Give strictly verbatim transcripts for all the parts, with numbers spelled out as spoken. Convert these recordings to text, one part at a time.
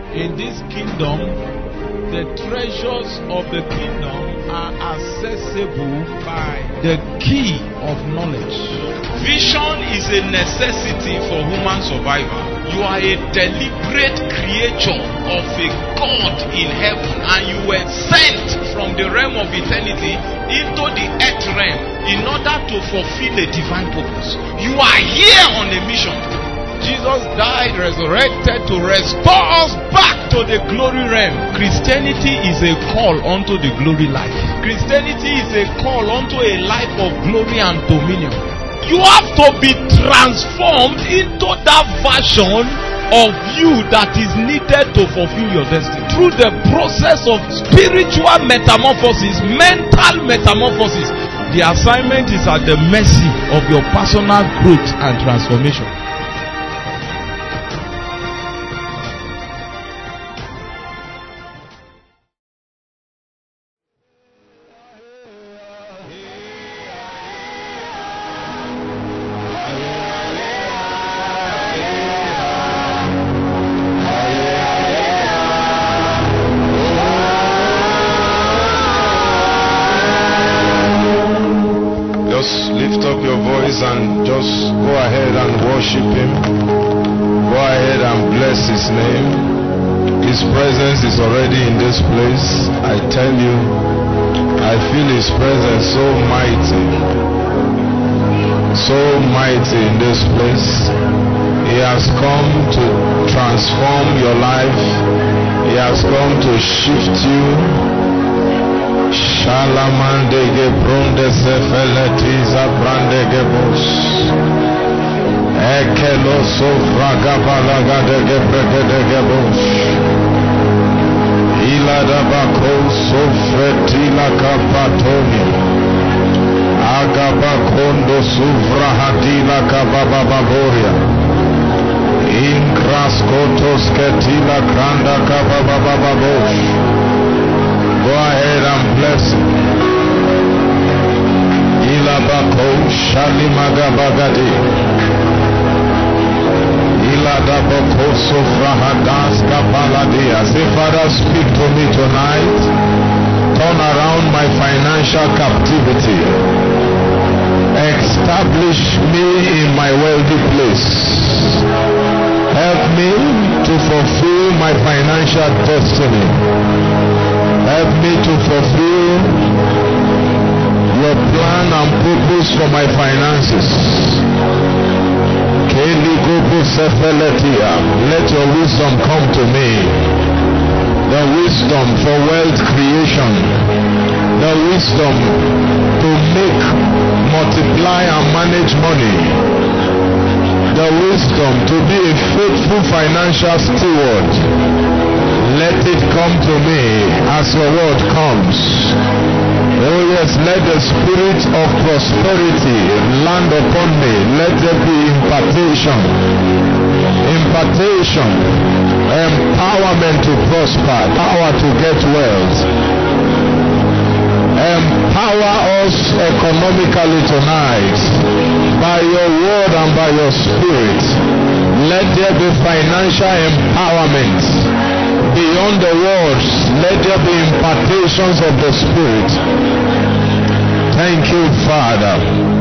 In this kingdom, the treasures of the kingdom are accessible by the key of knowledge. Vision is a necessity for human survival. You are a deliberate creature of a God in heaven, and you were sent from the realm of eternity into the earth realm in order to fulfill a divine purpose. You are here on a mission. Jesus died, resurrected to restore us back to the glory realm. Christianity is a call unto the glory life. Christianity is a call unto a life of glory and dominion. You have to be transformed into that version of you that is needed to fulfill your destiny. Through the process of spiritual metamorphosis, mental metamorphosis, the assignment is at the mercy of your personal growth and transformation. And just go ahead and worship him. Go ahead and bless his name. His presence is already in this place. I tell you, I feel his presence so mighty, so mighty in this place. He has come to transform your life. He has come to shift you. Shalamandege bronde sefeletiza brandege bos Ekelo sofraga balagadege bregedege bos Ilada bako sofretila kapatoni Agabakondo suvrahadila kabababoria Inkraskotos ketila kranda kababababos. Go ahead and bless him. Ilabako shalimagabagadi. Iladaboko sofrahadas kapaladia. Say, Father, speak to me tonight. Turn around my financial captivity. Establish me in my wealthy place. Help me to fulfill my financial destiny. Help me to fulfill your plan and purpose for my finances. Let your wisdom come to me. The wisdom for wealth creation. The wisdom to make, multiply and manage money. The wisdom to be a faithful financial steward. Let it come to me as your word comes. Oh yes, let the spirit of prosperity land upon me. Let there be impartation. Impartation. Empowerment to prosper. Power to get wealth. Empower us economically tonight. By your word and by your spirit. Let there be financial empowerment. Beyond the words, let there be impartations of the Spirit. Thank you, Father.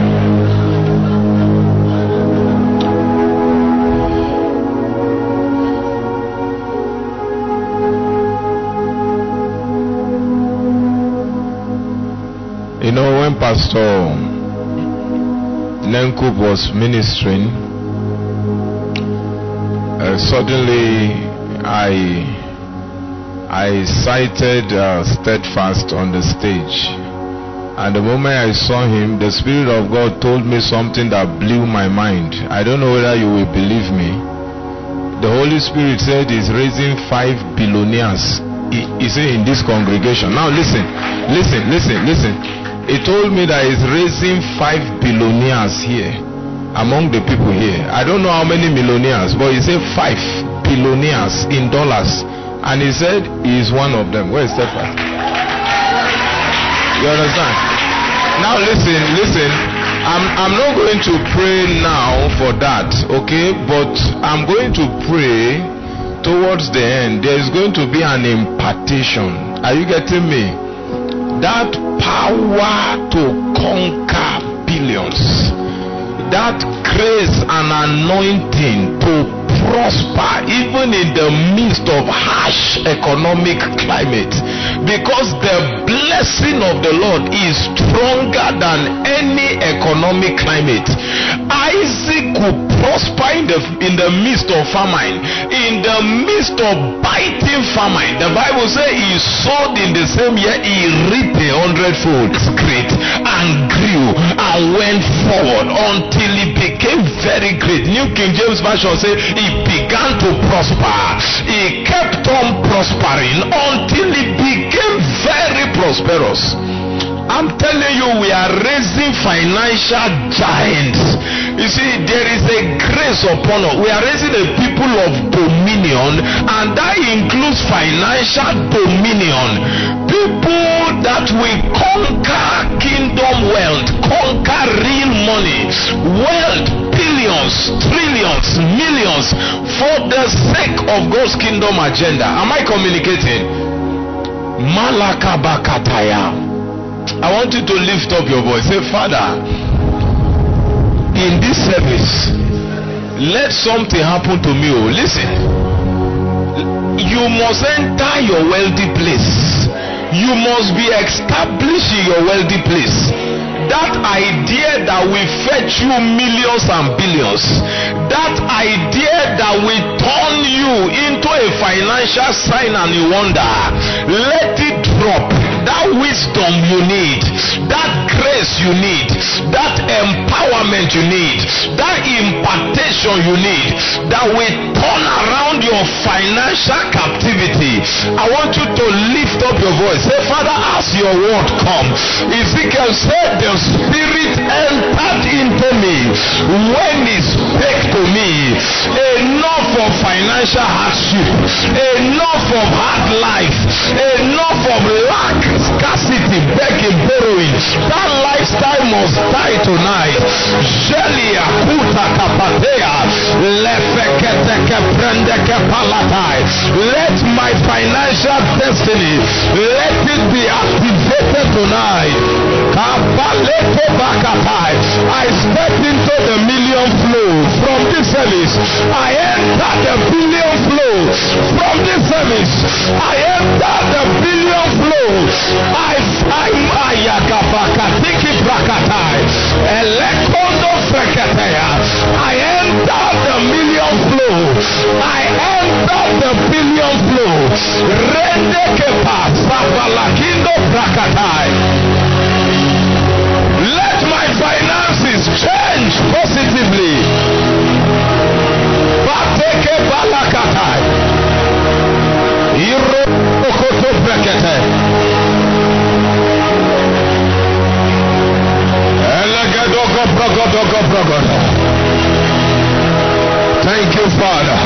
You know, when Pastor Nenkub was ministering, uh, suddenly I I sighted uh, Steadfast on the stage, and the moment I saw him, the Spirit of God told me something that blew my mind. I don't know whether you will believe me. The Holy Spirit said he's raising five billionaires. He, he said in this congregation. Now listen, listen, listen, listen. He told me that he's raising five billionaires here among the people here. I don't know how many millionaires, but he said five billionaires in dollars. And he said he is one of them. Where is Stephanie? You understand? Now listen, listen. I'm I'm not going to pray now for that, okay? But I'm going to pray towards the end, there is going to be an impartation. Are you getting me? That power to conquer billions, that grace and anointing to prosper even in the midst of harsh economic climate, because the blessing of the Lord is stronger than any economic climate. Isaac could prosper in the in the midst of famine, in the midst of biting famine. The Bible says he sowed in the same year, he reaped a hundredfold. Great, and grew and went forward until he became very great. New King James Version says he began to prosper. He kept on prospering until he became very prosperous. I'm telling you, we are raising financial giants. You see, there is a grace upon us. We are raising a people of dominion, and that includes financial dominion. People that will conquer kingdom wealth, conquer real money, wealth, billions, trillions, millions, for the sake of God's kingdom agenda. Am I communicating? Malakabakataya. I want you to lift up your voice. Say, Father, in this service, let something happen to me. Oh, listen. You must enter your wealthy place. You must be established in your wealthy place. That idea that will fetch you millions and billions, that idea that will turn you into a financial sign and a wonder, let it drop. That wisdom you need, that grace you need, that empowerment you need, that impartation you need, that will turn around your financial captivity. I want you to lift up your voice. Say, Father, as your word comes, Ezekiel said the Spirit entered into me when he spake to me. Enough of financial hardship, enough of hard life, enough of lack, scarcity, begging, borrowing. That lifestyle must die tonight. Shelia kuta kapatea lefeketeke prendeke palatai. Let my financial destiny, let it be activated tonight. Kapaleko bakatai. I step into the million flow from this service. I enter the billion flow from this service. I enter the billion flow. I I'm Ayakabakatiki Brakatai Elekondo Frekatea. I enter the million flow. I enter the billion flow. Rendekepa Sabalakindo Brakatai. Let my finances change positively. Bateke Balakatai Iro Okoto Brekete. Thank you, Father.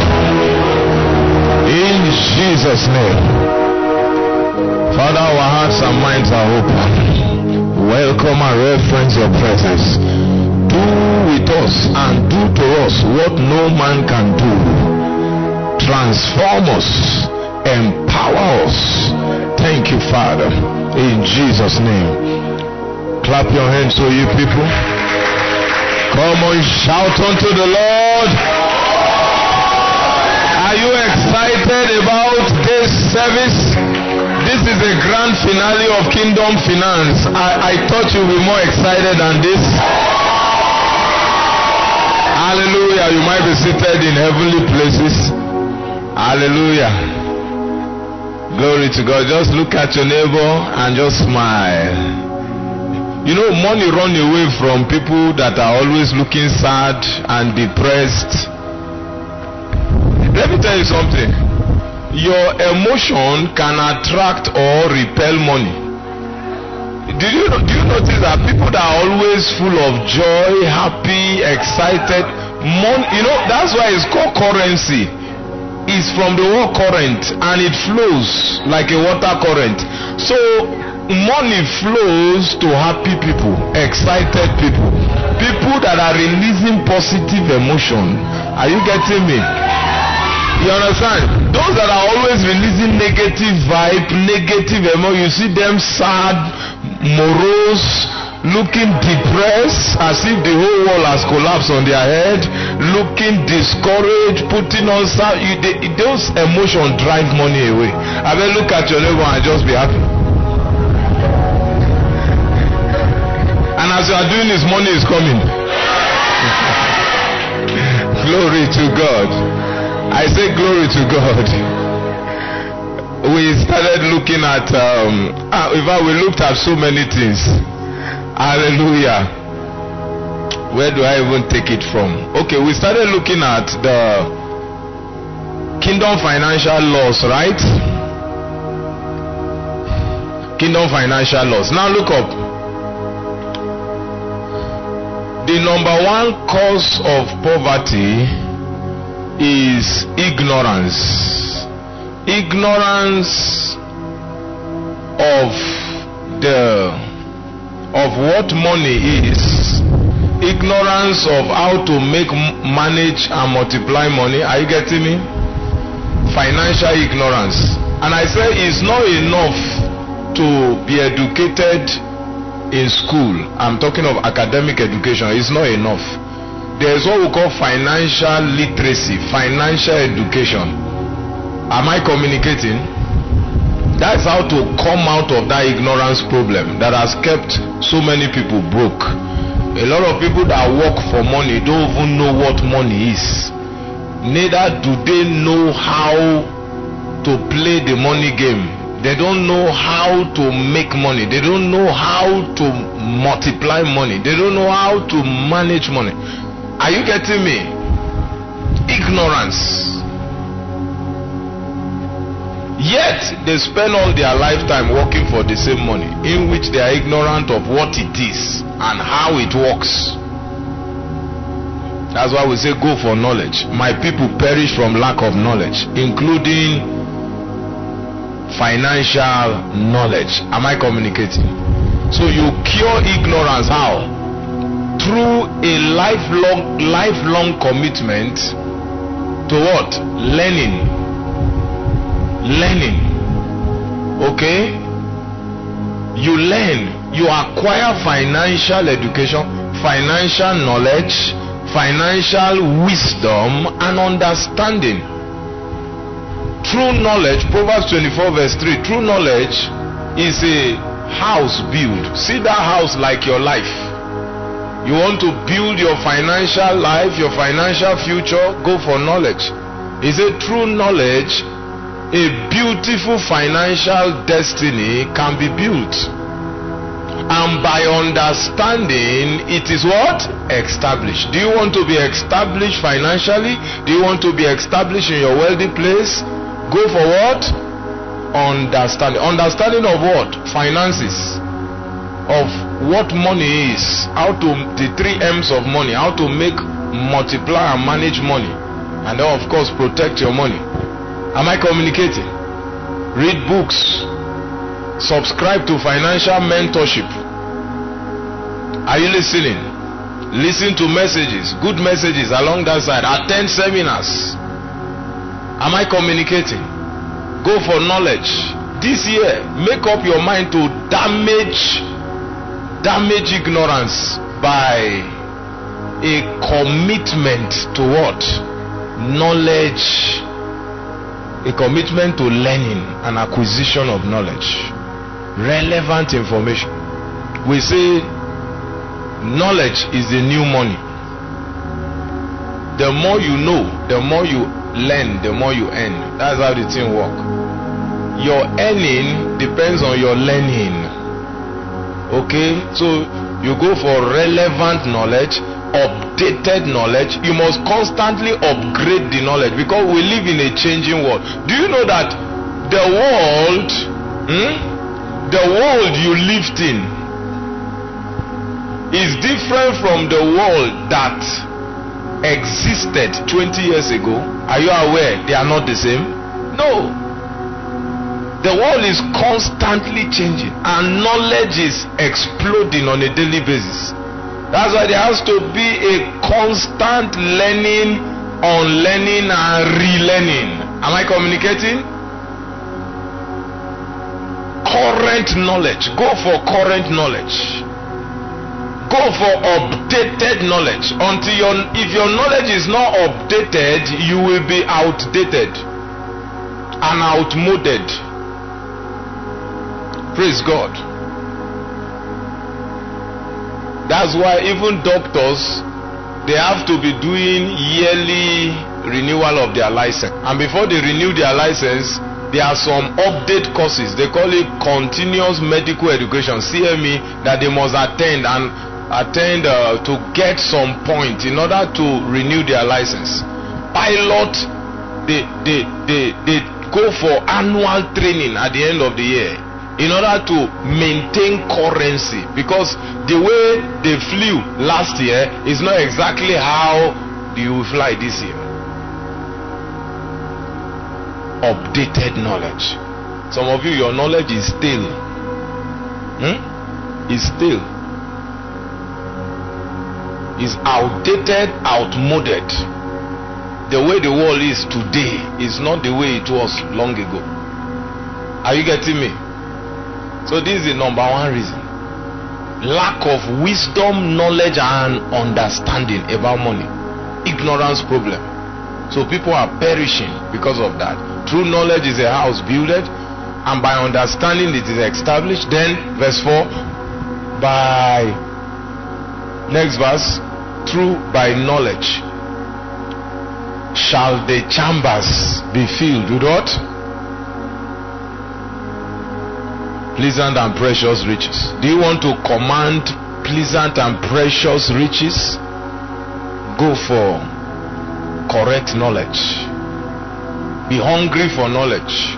In Jesus' name. Father, our hearts and minds are open. Welcome and reverence your presence. Do with us and do to us what no man can do. Transform us. Empower us. Thank you, Father. In Jesus' name. Clap your hands, so you people. Come on, shout unto the Lord. Are you excited about this service? This is a grand finale of Kingdom Finance. I, I thought you'd be more excited than this. Hallelujah. You might be seated in heavenly places. Hallelujah. Glory to God. Just look at your neighbor and just smile. You know, money run away from people that are always looking sad and depressed. Let me tell you something. Your emotion can attract or repel money. Do you, do you notice that people that are always full of joy, happy, excited, money, you know, that's why it's called currency. It's from the word current, and it flows like a water current. So money flows to happy people, excited people, people that are releasing positive emotion. Are you getting me? You understand? Those that are always releasing negative vibe, negative emotion, you see them sad, morose, looking depressed, as if the whole world has collapsed on their head, looking discouraged, putting on sad. You, they, those emotions drive money away. I mean, look at your neighbor and just be happy. And as you are doing this, money is coming. Glory to God. I say glory to God. We started looking at, um, in fact, we looked at so many things. Hallelujah. Where do I even take it from? Okay, we started looking at the kingdom financial laws, right? Kingdom financial laws. Now look up. The number one cause of poverty is ignorance. Ignorance of the of what money is. Ignorance of how to make, manage and multiply money. Are you getting me? Financial ignorance. And I say it's not enough to be educated in school. I'm talking of academic education. It's not enough. There's what we call financial literacy, financial education. Am I communicating? That's how to come out of that ignorance problem that has kept so many people broke. A lot of people that work for money don't even know what money is. Neither do they know how to play the money game. They don't know how to make money. They don't know how to multiply money. They don't know how to manage money. Are you getting me? Ignorance. Yet they spend all their lifetime working for the same money, in which they are ignorant of what it is and how it works. That's why we say go for knowledge. My people perish from lack of knowledge, including financial knowledge. Am I communicating? So you cure ignorance how? Through a lifelong lifelong commitment to what? Learning. Learning. Okay? You learn, you acquire financial education, financial knowledge, financial wisdom and understanding. True knowledge, Proverbs twenty-four verse three, true knowledge is a house built. See that house like your life. You want to build your financial life, your financial future, go for knowledge. Is a true knowledge, a beautiful financial destiny can be built. And by understanding, it is what? Established. Do you want to be established financially? Do you want to be established in your wealthy place? Go for what? Understanding. Understanding of what? Finances. Of what money is. How to, the three M's of money. How to make, multiply and manage money. And then of course protect your money. Am I communicating? Read books. Subscribe to financial mentorship. Are you listening? Listen to messages, good messages along that side. Attend seminars. Am I communicating? Go for knowledge. This year, make up your mind to damage, damage ignorance by a commitment to what? Knowledge. A commitment to learning and acquisition of knowledge. Relevant information. We say knowledge is the new money. The more you know, the more you learn, the more you earn. That's how the thing works. Your earning depends on your learning. Okay? So you go for relevant knowledge, updated knowledge. You must constantly upgrade the knowledge because we live in a changing world. Do you know that the world, hmm, the world you lived in is different from the world that existed twenty years ago? Are you aware they are not the same? No. The world is constantly changing and knowledge is exploding on a daily basis. That's why there has to be a constant learning unlearning and relearning. Am I communicating? Current knowledge. Go for current knowledge. Go for updated knowledge. Until your, if your knowledge is not updated, you will be outdated and outmoded. Praise God. That's why even doctors, they have to be doing yearly renewal of their license. And before they renew their license, there are some update courses. They call it continuous medical education, C M E, that they must attend and attend uh, to get some point in order to renew their license. Pilot, they, they, they, they go for annual training at the end of the year in order to maintain currency, because the way they flew last year is not exactly how you will fly this year. Updated knowledge. Some of you, your knowledge is stale. Hmm? Is stale. Is outdated, outmoded. The way the world is today is not the way it was long ago. Are you getting me? So this is the number one reason. Lack of wisdom, knowledge and understanding about money. Ignorance problem. So people are perishing because of that. True knowledge is a house builded, and by understanding it is established. Then verse four, by, next verse, through by knowledge shall the chambers be filled with what? Pleasant and precious riches. Do you want to command pleasant and precious riches? Go for correct knowledge. Be hungry for knowledge.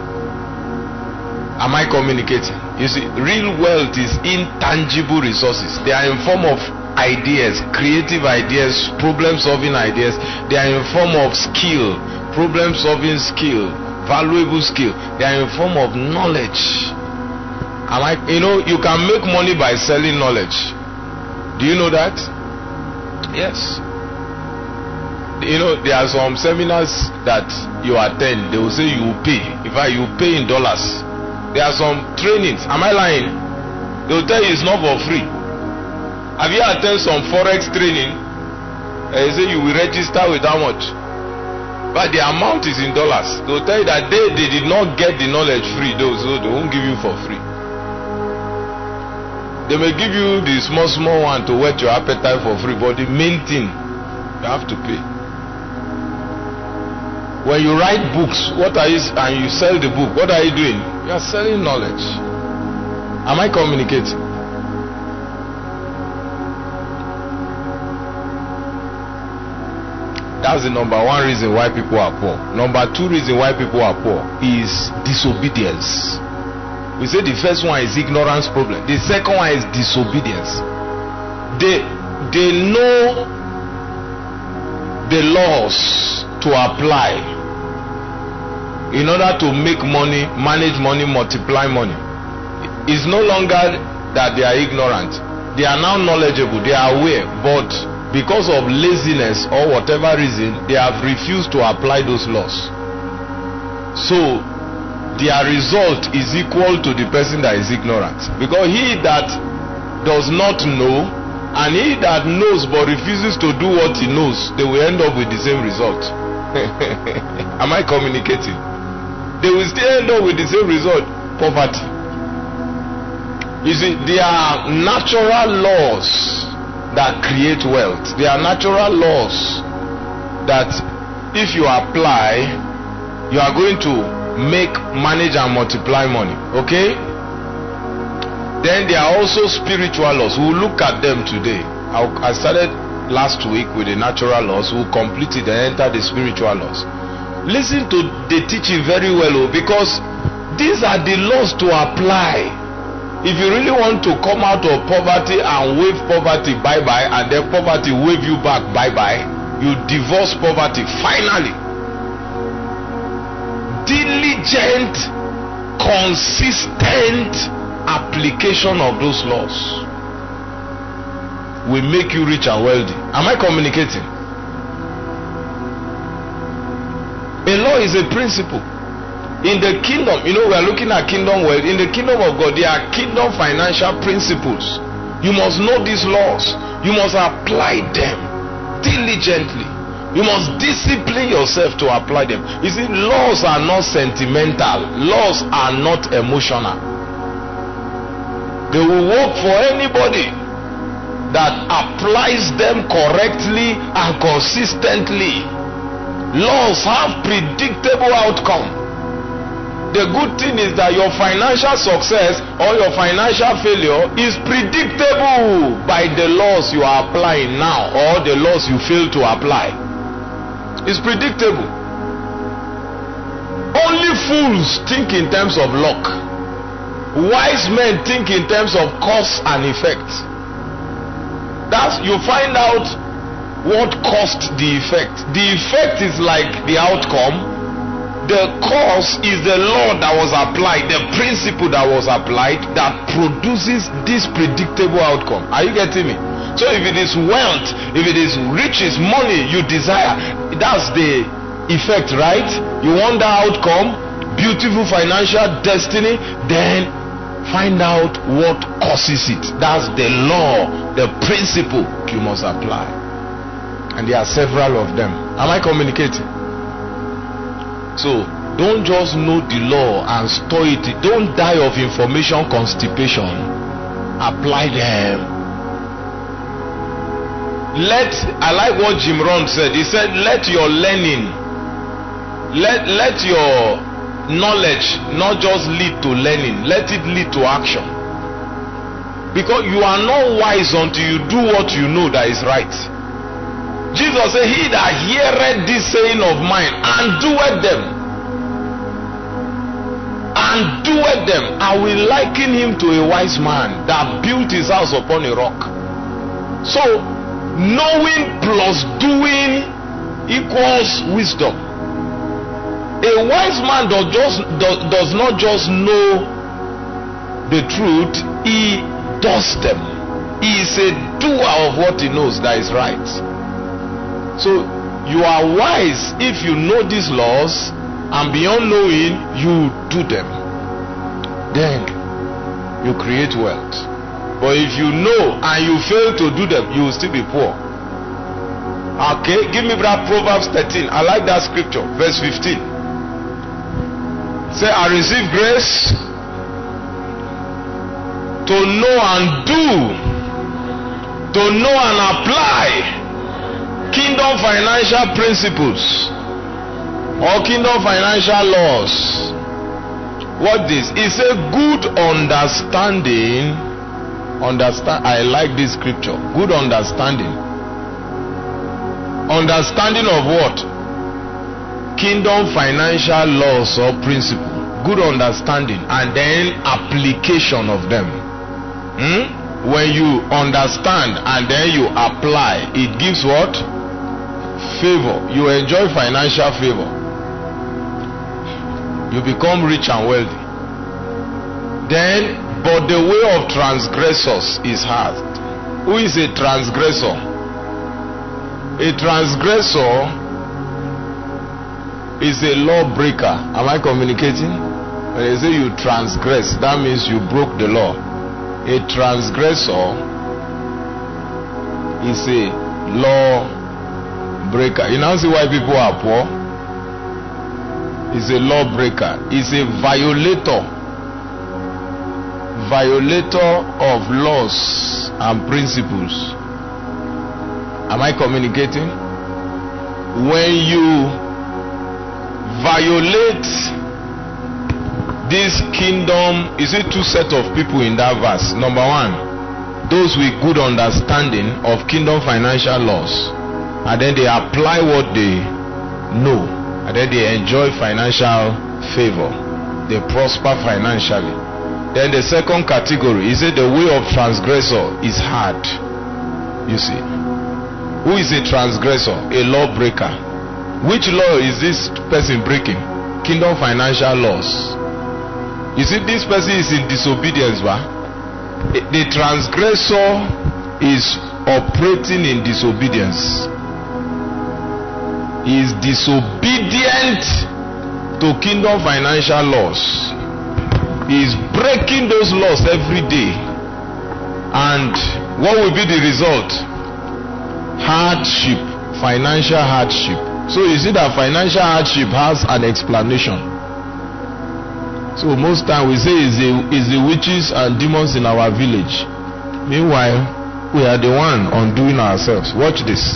Am I communicating? You see, real wealth is intangible resources. They are in form of ideas, creative ideas, problem solving ideas. They are in form of skill, problem solving skill, valuable skill. They are in form of knowledge. Am I, you know, you can make money by selling knowledge. Do you know that? Yes. You know, there are some seminars that you attend, they will say you will pay. In fact, you pay in dollars. There are some trainings. Am I lying? They will tell you it's not for free. Have you attended some forex training? They say you will register with how much? But the amount is in dollars. They will tell you that they, they did not get the knowledge free, though, so they won't give you for free. They may give you the small small one to whet your appetite for free, but the main thing, you have to pay. When you write books, what are you, and you sell the book, what are you doing? You are selling knowledge. Am I communicating? That's the number one reason why people are poor. Number two reason why people are poor is disobedience. We say the first one is ignorance problem. The second one is disobedience. They, they know the laws to apply in order to make money, manage money, multiply money. It's no longer that they are ignorant. They are now knowledgeable, they are aware, but because of laziness or whatever reason, they have refused to apply those laws. So their result is equal to the person that is ignorant. Because he that does not know and he that knows but refuses to do what he knows, they will end up with the same result. Am I communicating? They will still end up with the same result, poverty. You see, there are natural laws that create wealth. There are natural laws that if you apply, you are going to make, manage and multiply money. Okay? Then there are also spiritual laws. We'll look at them today. I started last week with the natural laws. We'll complete it and enter the spiritual laws. Listen to the teaching very well, because these are the laws to apply. If you really want to come out of poverty and wave poverty bye-bye, and then poverty wave you back bye-bye, you divorce poverty finally. Diligent, consistent application of those laws will make you rich and wealthy. Am I communicating? A law is a principle. In the kingdom, you know, we are looking at kingdom world. In the kingdom of God, there are kingdom financial principles. You must know these laws. You must apply them diligently. You must discipline yourself to apply them. You see, laws are not sentimental. Laws are not emotional. They will work for anybody that applies them correctly and consistently. Laws have predictable outcome. The good thing is that your financial success or your financial failure is predictable by the laws you are applying now or the laws you fail to apply. It's predictable. Only fools think in terms of luck. Wise men think in terms of cause and effect. That's, you find out what caused the effect. The effect is like the outcome. The cause is the law that was applied, the principle that was applied that produces this predictable outcome. Are you getting me? So if it is wealth, if it is riches, money you desire, that's the effect, right? You want the outcome, beautiful financial destiny, then find out what causes it. That's the law, the principle you must apply. And there are several of them. Am I communicating? So don't just know the law and store it. Don't die of information constipation. Apply them. Let, I like what Jim Rohn said. He said, let your learning, let let your knowledge not just lead to learning, let it lead to action. Because you are not wise until you do what you know that is right. Jesus said, he that heareth this saying of mine and doeth them, and doeth them, I will liken him to a wise man that built his house upon a rock. So, knowing plus doing equals wisdom. A wise man does, just, does, does not just know the truth, he does them. He is a doer of what he knows that is right. So you are wise if you know these laws, and beyond knowing, you do them. Then you create wealth. But if you know and you fail to do them, you will still be poor. Okay, give me that Proverbs thirteen. I like that scripture, verse fifteen. Say, I receive grace to know and do, to know and apply kingdom financial principles or kingdom financial laws. What this? It's a good understanding. Understand. I like this scripture. Good understanding. Understanding of what? Kingdom financial laws or principle. Good understanding and then application of them. Hmm? When you understand and then you apply, it gives what? Favor. You enjoy financial favor. You become rich and wealthy. Then, but the way of transgressors is hard. Who is a transgressor? A transgressor is a lawbreaker. Am I communicating? When they say you transgress, that means you broke the law. A transgressor is a law breaker. You now see why people are poor? Is a lawbreaker. Is a violator. Violator of laws and principles. Am I communicating? When you violate this kingdom, is it two set of people in that verse? Number one, those with good understanding of kingdom financial laws, and then they apply what they know, and then they enjoy financial favor, they prosper financially. Then the second category is that the way of transgressor is hard. You see, who is a transgressor? A lawbreaker. Which law is this person breaking? Kingdom financial laws. You see, this person is in disobedience, right? The transgressor is operating in disobedience. He is disobedient to kingdom financial laws. He is breaking those laws every day. And what will be the result? Hardship, financial hardship. So you see that financial hardship has an explanation. So most time we say it's the, it's the witches and demons in our village. Meanwhile, we are the one undoing ourselves. Watch this.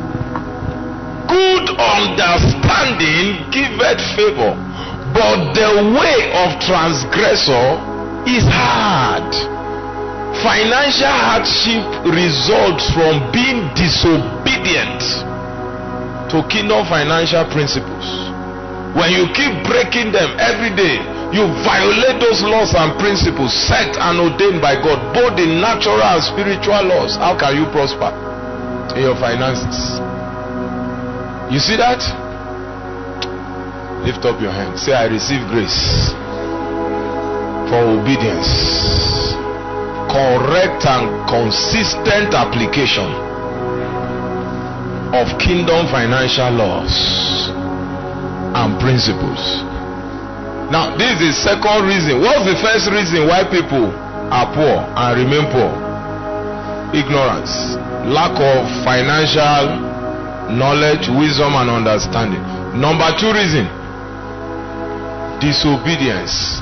Good understanding giveth favor, but the way of transgressor is hard. Financial hardship results from being disobedient to kingdom financial principles. When you keep breaking them every day, you violate those laws and principles set and ordained by God, both the natural and spiritual laws. How can you prosper in your finances? You see that? Lift up your hand. Say, I receive grace for obedience. Correct and consistent application of kingdom financial laws and principles. Now, this is the second reason. What's the first reason why people are poor and remain poor? Ignorance, lack of financial knowledge, wisdom, and understanding. Number two reason, disobedience.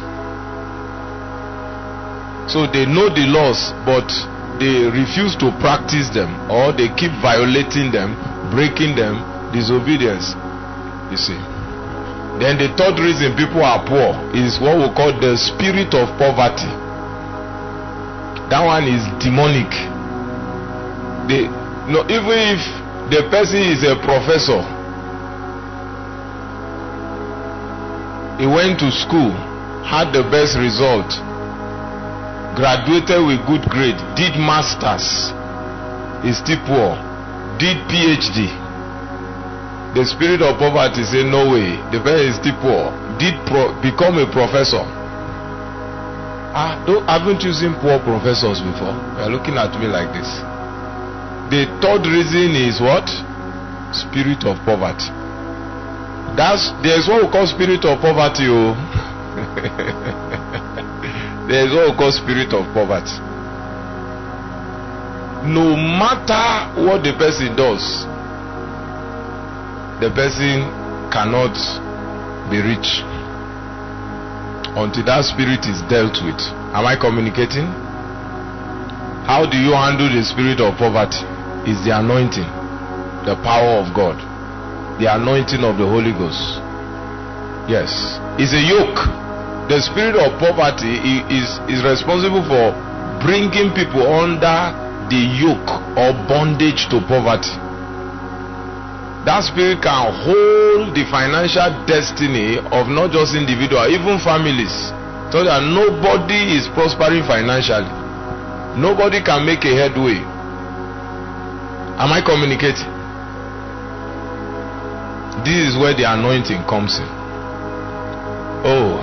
So they know the laws, but they refuse to practice them, or they keep violating them, breaking them. Disobedience. You see. Then the third reason people are poor is what we call the spirit of poverty. That one is demonic. They, no, even if the person is a professor, he went to school, had the best result, graduated with good grade, did masters, is still poor, did P H D. The spirit of poverty say no way, the person is still poor, did pro become a professor. Ah, don't, haven't you seen poor professors before? You are looking at me like this. The third reason is what? Spirit of poverty. That's, there's what we call spirit of poverty. Oh. There's what we call spirit of poverty. No matter what the person does, the person cannot be rich until that spirit is dealt with. Am I communicating? How do you handle the spirit of poverty? Is the anointing, the power of God, the anointing of the Holy Ghost. Yes, it's a yoke. The spirit of poverty is, is responsible for bringing people under the yoke or bondage to poverty. That spirit can hold the financial destiny of not just individuals, even families, so that nobody is prospering financially. Nobody can make a headway. Am I communicating? This is where the anointing comes in. Oh,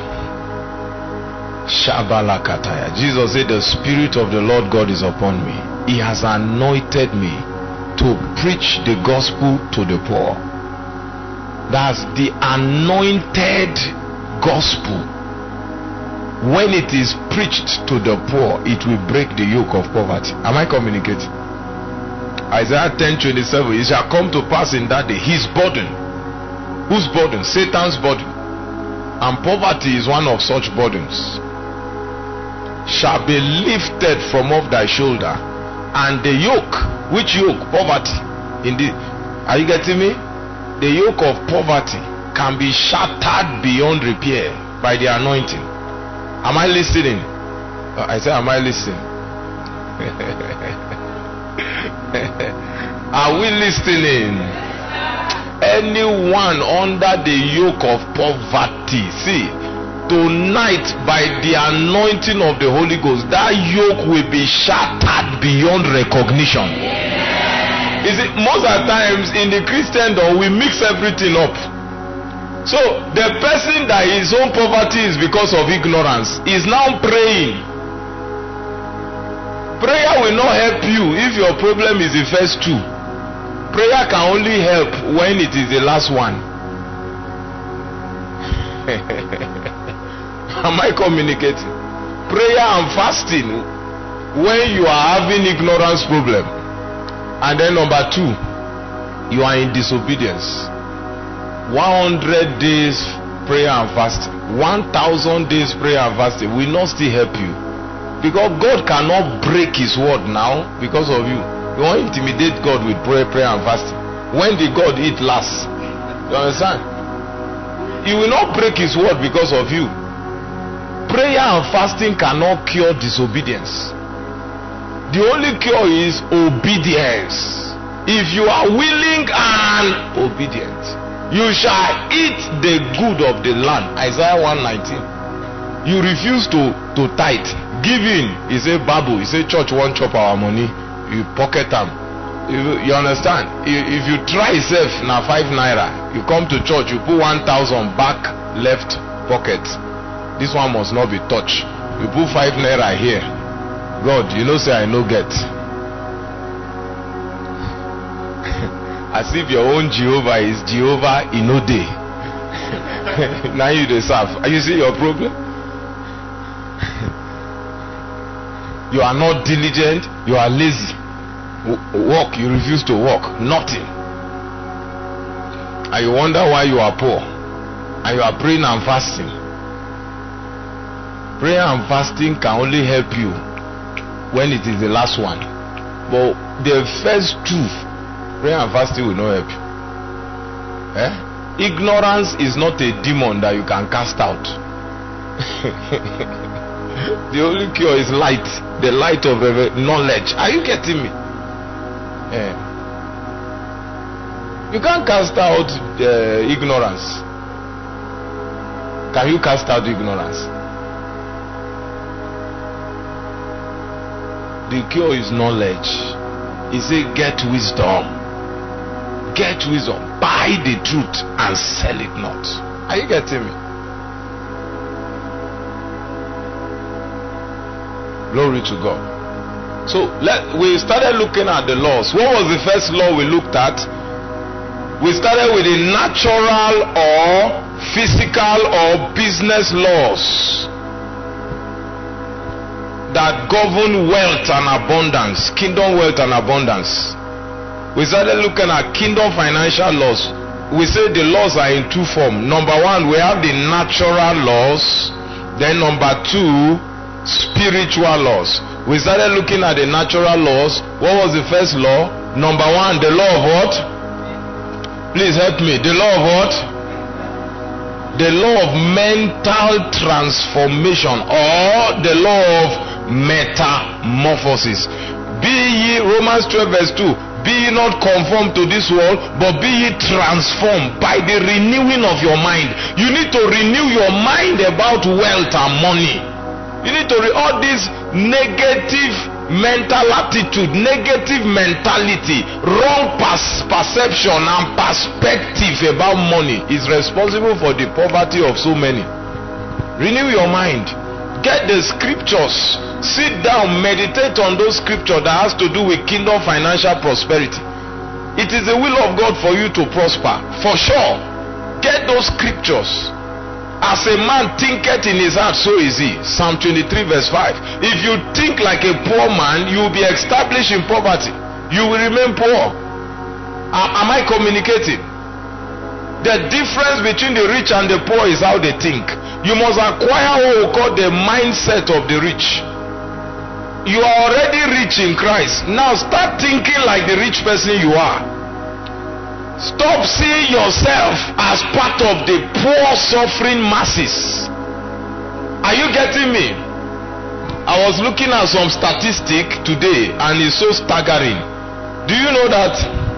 Shabalakataya. Jesus said, the Spirit of the Lord God is upon me. He has anointed me to preach the gospel to the poor. That's the anointed gospel. When it is preached to the poor, it will break the yoke of poverty. Am I communicating? Isaiah ten twenty-seven, it shall come to pass in that day, his burden. Whose burden? Satan's burden. And poverty is one of such burdens. Shall be lifted from off thy shoulder, and the yoke, which yoke? Poverty. In the, are you getting me? The yoke of poverty can be shattered beyond repair by the anointing. Am I listening? I say, am I listening? Are we listening? Anyone under the yoke of poverty, see, tonight by the anointing of the Holy Ghost, that yoke will be shattered beyond recognition. Is it most of the times in the Christendom we mix everything up? So the person that his own poverty is because of ignorance is now praying. Prayer will not help you if your problem is the first two. Prayer can only help when it is the last one. Am I communicating? Prayer and fasting when you are having ignorance problem. And then number two, you are in disobedience. one hundred days prayer and fasting, one thousand days prayer and fasting will not still help you, because God cannot break his word now because of you. You won't intimidate God with prayer, prayer and fasting. When did God eat last? You understand? He will not break his word because of you. Prayer and fasting cannot cure disobedience. The only cure is obedience. If you are willing and obedient, you shall eat the good of the land. Isaiah one nineteen. You refuse to, to tithe. Give in. He say Bible. He say church won't chop our money. You pocket them. You, you understand? If, if you try yourself now five naira, you come to church, you put one thousand back left pocket. This one must not be touched. You put five naira here. God, you know say I no get. As if your own Jehovah is Jehovah in no day. Now you dey serve. You see your problem? You are not diligent. You are lazy. Work, you refuse to work. Nothing. And you wonder why you are poor. And you are praying and fasting. Prayer and fasting can only help you when it is the last one. But the first two, prayer and fasting will not help you. Eh? Ignorance is not a demon that you can cast out. The only cure is light. The light of knowledge. Are you getting me? Eh. You can't cast out uh, ignorance. Can you cast out ignorance? The cure is knowledge. He said, get wisdom. Get wisdom. Buy the truth and sell it not. Are you getting me? Glory to God. So let we started looking at the laws. What was the first law we looked at? We started with the natural or physical or business laws that govern wealth and abundance, kingdom wealth and abundance. We started looking at kingdom financial laws. We say the laws are in two forms. Number one, we have the natural laws. Then number two, spiritual laws. We started looking at the natural laws. What was the first law? Number one, the law of what? Please help me. The law of what? The law of mental transformation, or the law of metamorphosis. Be ye, Romans twelve verse two, be ye not conformed to this world, but be ye transformed by the renewing of your mind. You need to renew your mind about wealth and money. You need to re- all this negative mental attitude, negative mentality, wrong pers- perception and perspective about money is responsible for the poverty of so many. Renew your mind. Get the scriptures. Sit down, meditate on those scriptures that has to do with kingdom financial prosperity. It is the will of God for you to prosper, for sure. Get those scriptures. As a man thinketh in his heart, so is he. Psalm twenty-three verse five. If you think like a poor man, you will be established in poverty. You will remain poor. Uh, am I communicating? The difference between the rich and the poor is how they think. You must acquire what we call the mindset of the rich. You are already rich in Christ. Now start thinking like the rich person you are. Stop seeing yourself as part of the poor suffering masses. Are you getting me? I was looking at some statistic today and it's so staggering. Do you know that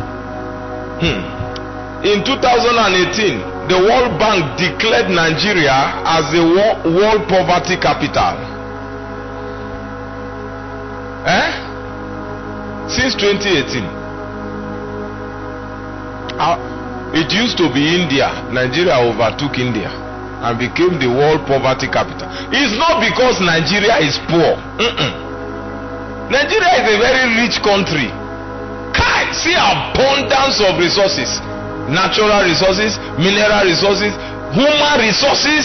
hmm, in two thousand eighteen the World Bank declared Nigeria as the world poverty capital? Eh? Since twenty eighteen. Uh, it used to be India. Nigeria overtook India and became the world poverty capital. It's not because Nigeria is poor. Mm-mm. Nigeria is a very rich country. Kai, see abundance of resources, natural resources, mineral resources, human resources,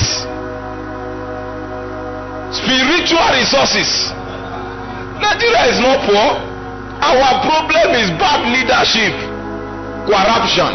spiritual resources. Nigeria is not poor. Our problem is bad leadership, corruption.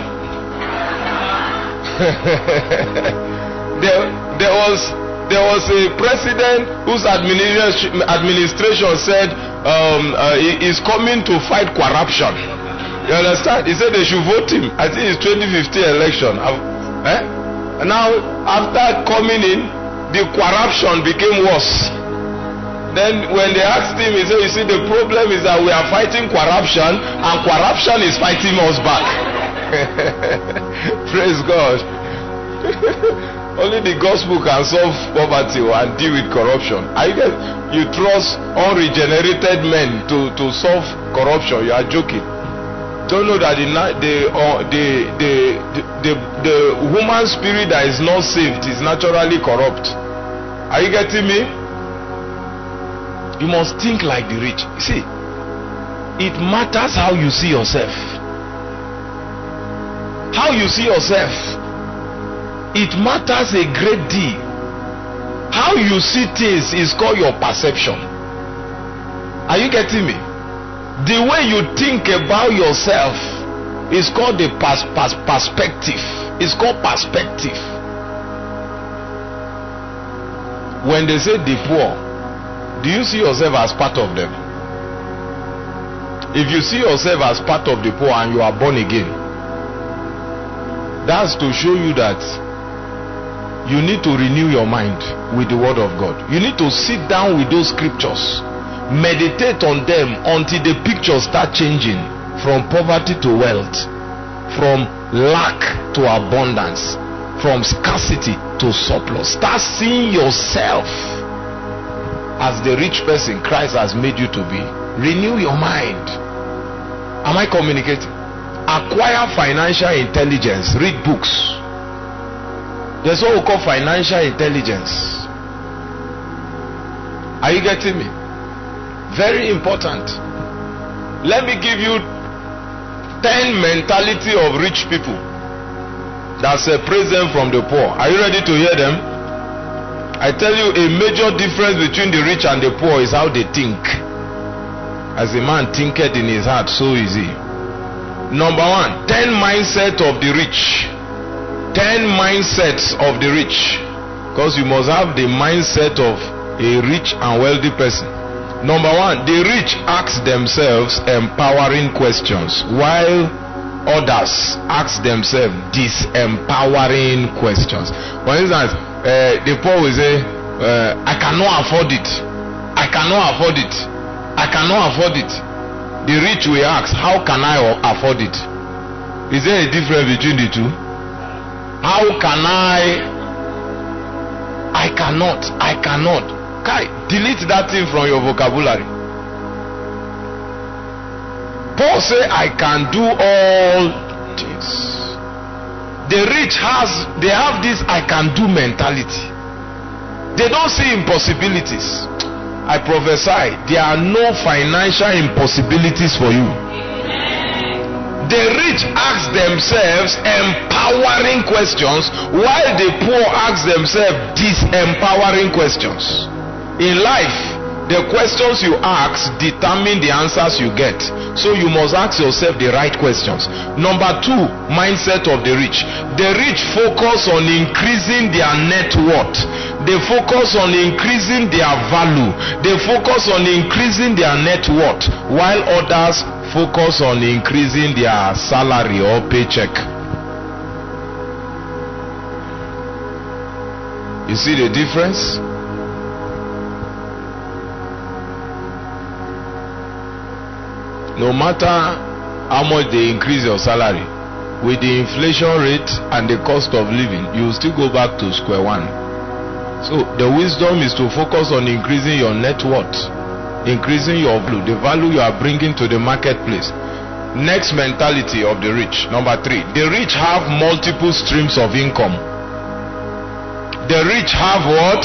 there, there was there was a president whose administration administration said um, uh, he is coming to fight corruption. You understand? He said they should vote him. I think it's twenty fifteen election. Eh? And now after coming in, the corruption became worse. Then when they asked him, he said, you see, the problem is that we are fighting corruption and corruption is fighting us back. Praise God. Only the gospel can solve poverty and deal with corruption. I guess you trust unregenerated men to, to solve corruption. You are joking. Don't know that the the, uh, the, the, the, the, the human spirit that is not saved is naturally corrupt. Are you getting me? You must think like the rich. You see, it matters how you see yourself. How you see yourself, it matters a great deal. How you see things is called your perception. Are you getting me? The way you think about yourself is called the pers pers perspective. It's called perspective. When they say the poor, do you see yourself as part of them? If you see yourself as part of the poor and you are born again, that's to show you that you need to renew your mind with the word of God. You need to sit down with those scriptures, meditate on them until the picture start changing from poverty to wealth, from lack to abundance, from scarcity to surplus. Start seeing yourself as the rich person Christ has made you to be. Renew your mind. Am I communicating? Acquire financial intelligence. Read books. There's what we call financial intelligence. Are you getting me? Very important. Let me give you ten mentality of rich people that separate them from the poor. Are you ready to hear them? I tell you, a major difference between the rich and the poor is how they think. As a man thinketh in his heart, so is he. Number one, ten mindset of the rich. Ten mindsets of the rich. Because you must have the mindset of a rich and wealthy person. Number one, the rich ask themselves empowering questions, while others ask themselves disempowering questions. For instance, Uh, the poor will say, uh, I cannot afford it. I cannot afford it. I cannot afford it. The rich will ask, how can I afford it? Is there a difference between the two? How can I? I cannot. I cannot. Kai, delete that thing from your vocabulary. Paul say, I can do all things. The rich has, they have this I can do mentality. They don't see impossibilities. I prophesy, there are no financial impossibilities for you. The rich ask themselves empowering questions, while the poor ask themselves disempowering questions. In life, the questions you ask determine the answers you get. So you must ask yourself the right questions. Number two, mindset of the rich. The rich focus on increasing their net worth. They focus on increasing their value. They focus on increasing their net worth, while others focus on increasing their salary or paycheck. You see the difference? No matter how much they increase your salary, with the inflation rate and the cost of living, you will still go back to square one. So the wisdom is to focus on increasing your net worth, increasing your value, the value you are bringing to the marketplace. Next mentality of the rich. Number three, the rich have multiple streams of income. The rich have what?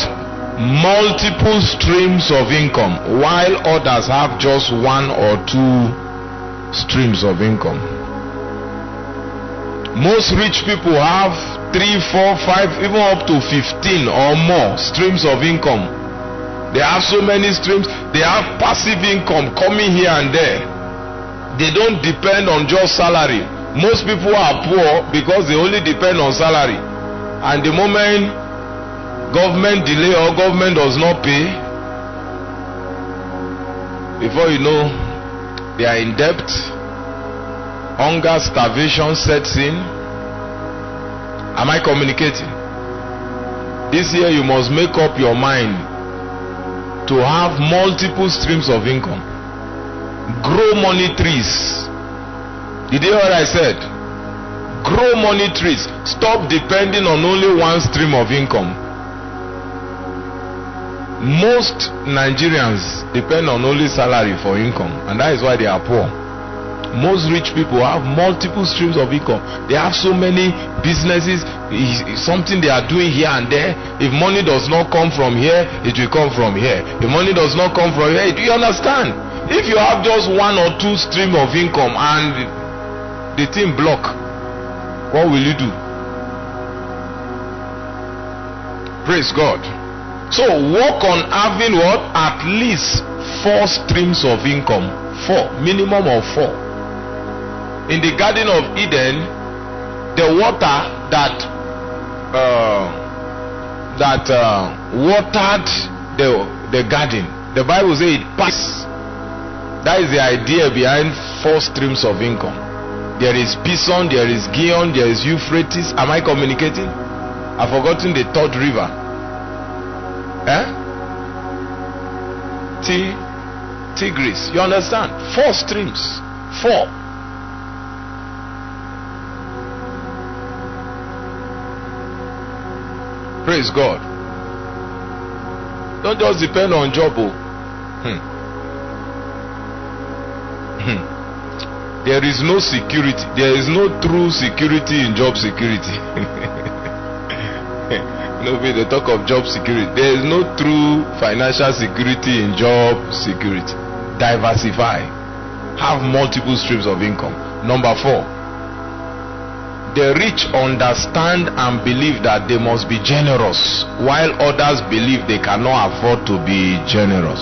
Multiple streams of income, while others have just one or two streams of income. Most rich people have three, four, five, even up to fifteen or more streams of income. They have so many streams. They have passive income coming here and there. They don't depend on just salary. Most people are poor because they only depend on salary. And the moment government delay or government does not pay, before you know, they are in debt. Hunger, starvation sets in. Am I communicating? This year you must make up your mind to have multiple streams of income. Grow money trees. Did you hear what I said? Grow money trees. Stop depending on only one stream of income. Most Nigerians depend on only salary for income, and that is why they are poor. Most rich people have multiple streams of income. They have so many businesses, something they are doing here and there. If money does not come from here, it will come from here. If money does not come from here, do you understand? If you have just one or two stream of income and the thing block, what will you do? Praise God. So work on having what? At least four streams of income. Four, minimum of four. In the Garden of Eden, the water that uh, that uh, watered the the garden, the Bible says it passed. That is the idea behind four streams of income. There is Pison, there is Gihon, there is Euphrates. Am I communicating? I've forgotten the third river. Eh? T Tigris. You understand? Four streams. Four. Praise God. Don't just depend on job. Oh. Hmm. Hmm. There is no security. There is no true security in job security. Nobody they talk of job security. There is no true financial security in job security. Diversify. Have multiple streams of income. Number four. The rich understand and believe that they must be generous, while others believe they cannot afford to be generous.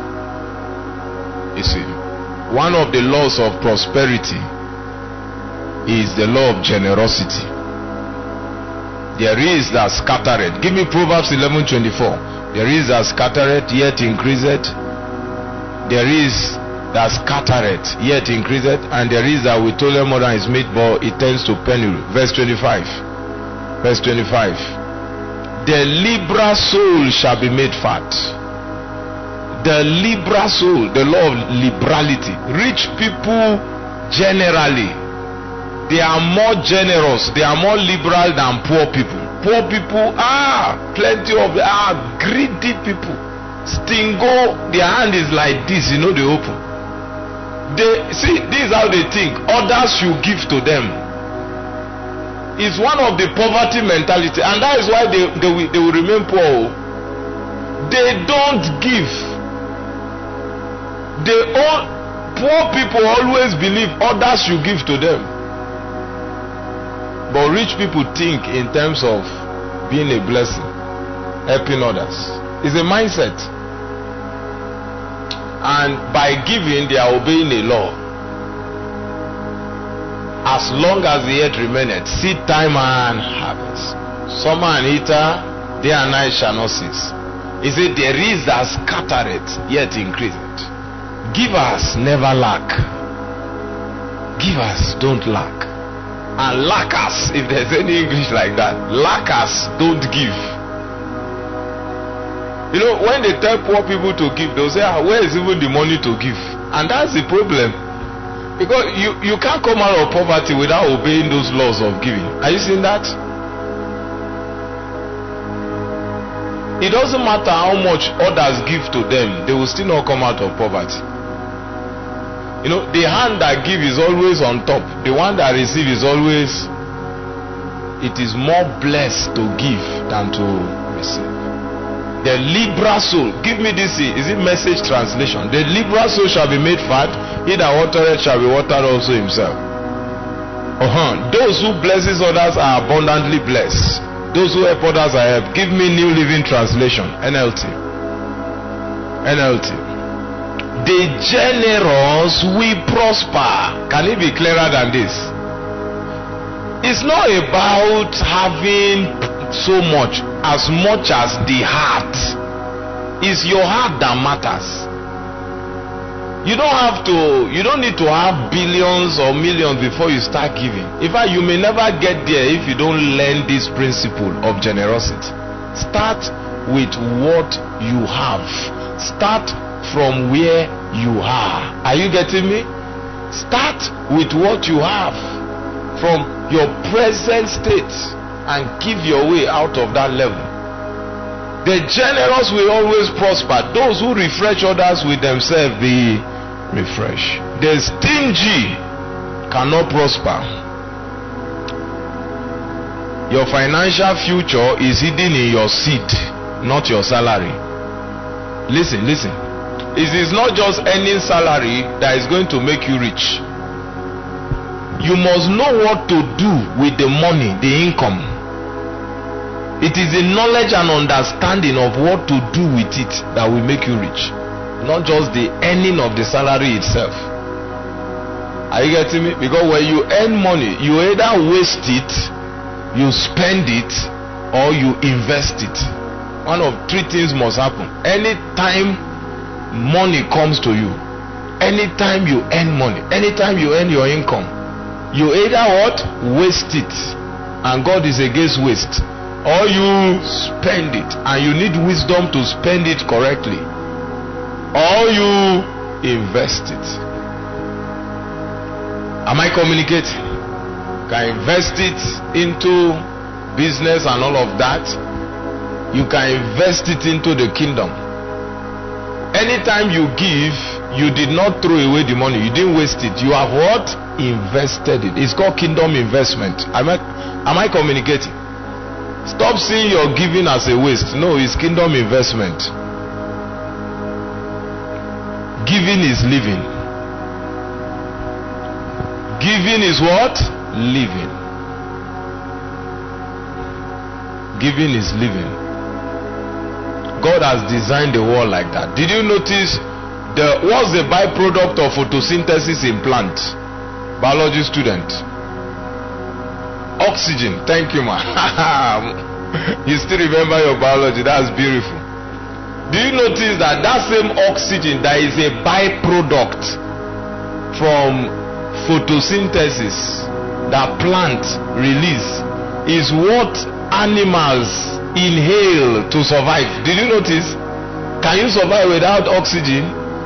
You see, one of the laws of prosperity is the law of generosity. There is that scattereth. Give me Proverbs eleven twenty-four. There is that scattereth, yet increaseth. There is that scattereth, yet increaseth, and there is that withholdeth more than is made, but it tends to penury. Verse twenty-five. Verse twenty-five. The liberal soul shall be made fat. The liberal soul, the law of liberality. Rich people generally, they are more generous, they are more liberal than poor people. Poor people are plenty of are greedy people. Stingo, their hand is like this, you know, they open. They see, this is how they think. Others should give to them. It's one of the poverty mentality, and that is why they they will, they will remain poor. They don't give. They all poor people always believe others should give to them. But rich people think in terms of being a blessing, helping others. It's a mindset. And by giving, they are obeying a law. As long as the earth remaineth, seed time and harvest, summer and winter, day and night shall not cease. He said, there is that scattereth, yet increaseth. Givers never lack. Givers don't lack. And lackers, if there's any English like that, lackers don't give. You know, when they tell poor people to give, they'll say, ah, where is even the money to give? And that's the problem. Because you, you can't come out of poverty without obeying those laws of giving. Are you seeing that? It doesn't matter how much others give to them, they will still not come out of poverty. You know, the hand that gives is always on top. The one that receives is always, it is more blessed to give than to receive. The liberal soul, give me this, is it Message translation? The liberal soul shall be made fat, he that watereth shall be watered also himself. Uh-huh. Those who blesses others are abundantly blessed. Those who help others are helped. Give me New Living Translation, N L T. N L T. The generous will prosper. Can it be clearer than this? It's not about having so much, as much as the heart. It's your heart that matters. You don't have to, you don't need to have billions or millions before you start giving. In fact, you may never get there if you don't learn this principle of generosity. Start with what you have. Start from where you are. Are you getting me? Start with what you have, from your present state, and give your way out of that level. The generous will always prosper. Those who refresh others with themselves be refreshed. The stingy cannot prosper. Your financial future is hidden in your seed, not your salary. Listen, listen. It is not just any salary that is going to make you rich. You must know what to do with the money, the income. It is the knowledge and understanding of what to do with it that will make you rich, not just the earning of the salary itself. Are you getting me? Because when you earn money, you either waste it, you spend it, or you invest it. One of three things must happen. Anytime money comes to you, anytime you earn money, anytime you earn your income, you either what? Waste it, and God is against waste, or you spend it, and you need wisdom to spend it correctly, or you invest it. Am I communicating? You can invest it into business and all of that. You can invest it into the kingdom. Anytime you give, you did not throw away the money, you didn't waste it, you have what? Invested it. It's called kingdom investment. Am I, am I communicating? Stop seeing your giving as a waste. No, it's kingdom investment. Giving is living. Giving is what? Living. Giving is living. God has designed the world like that. Did you notice the what's the byproduct of photosynthesis in plant? Biology student. Oxygen. Thank you, man. You still remember your biology. That's beautiful. Do you notice that that same oxygen that is a byproduct from photosynthesis that plant release is what animals inhale to survive? Did you notice? Can you survive without oxygen?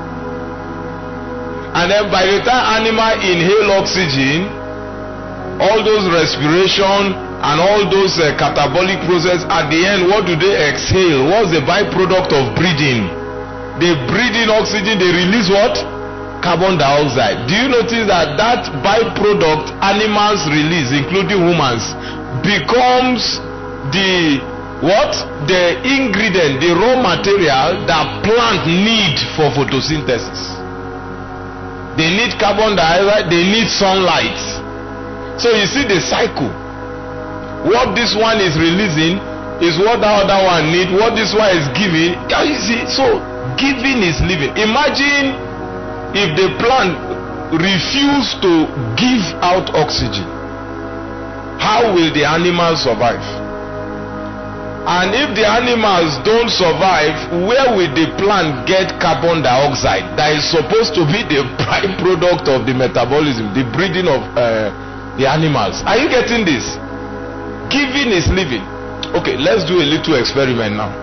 And then by the time animal inhale oxygen, all those respiration and all those uh, catabolic process, at the end, what do they exhale? What's the byproduct of breathing? They breathe in oxygen, they release what? Carbon dioxide. Do you notice that that byproduct animals release, including humans, becomes the what? The ingredient, the raw material that plant need for photosynthesis. They need carbon dioxide, they need sunlight. So you see the cycle. What this one is releasing is what the other one needs. What this one is giving. You see, so giving is living. Imagine if the plant refuse to give out oxygen. How will the animals survive? And if the animals don't survive, where will the plant get carbon dioxide that is supposed to be the prime product of the metabolism, the breeding of uh, the animals? Are you getting this? Giving is living. Okay, let's do a little experiment now.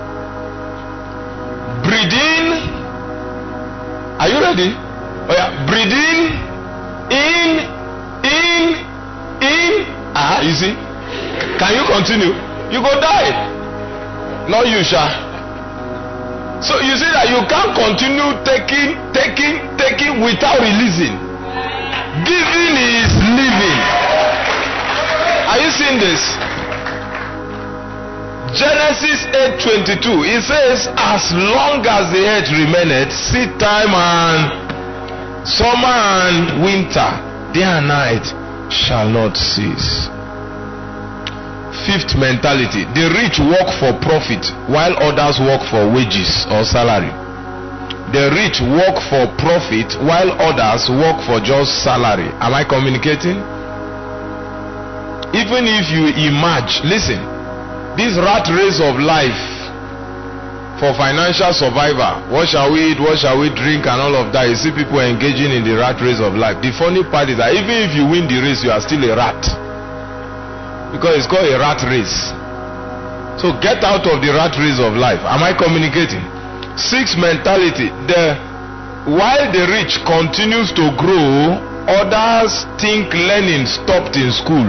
Breathing. Are you ready? Oh yeah, breathing in, in, in. Ah, you see? Can you continue? You go die. Not you, Sha. So you see that you can't continue taking, taking, taking without releasing. Giving is living. Are you seeing this? Genesis eight twenty-two, it says, as long as the earth remaineth, seed time and summer and winter, day and night shall not cease. Fifth mentality, the rich work for profit while others work for wages or salary. The rich work for profit while others work for just salary. Am I communicating? Even if you emerge, listen, this rat race of life for financial survival, what shall we eat, what shall we drink and all of that, you see people engaging in the rat race of life. The funny part is that even if you win the race, you are still a rat, because it's called a rat race. So get out of the rat race of life. Am I communicating? Sixth mentality, the while the rich continues to grow, others think learning stopped in school.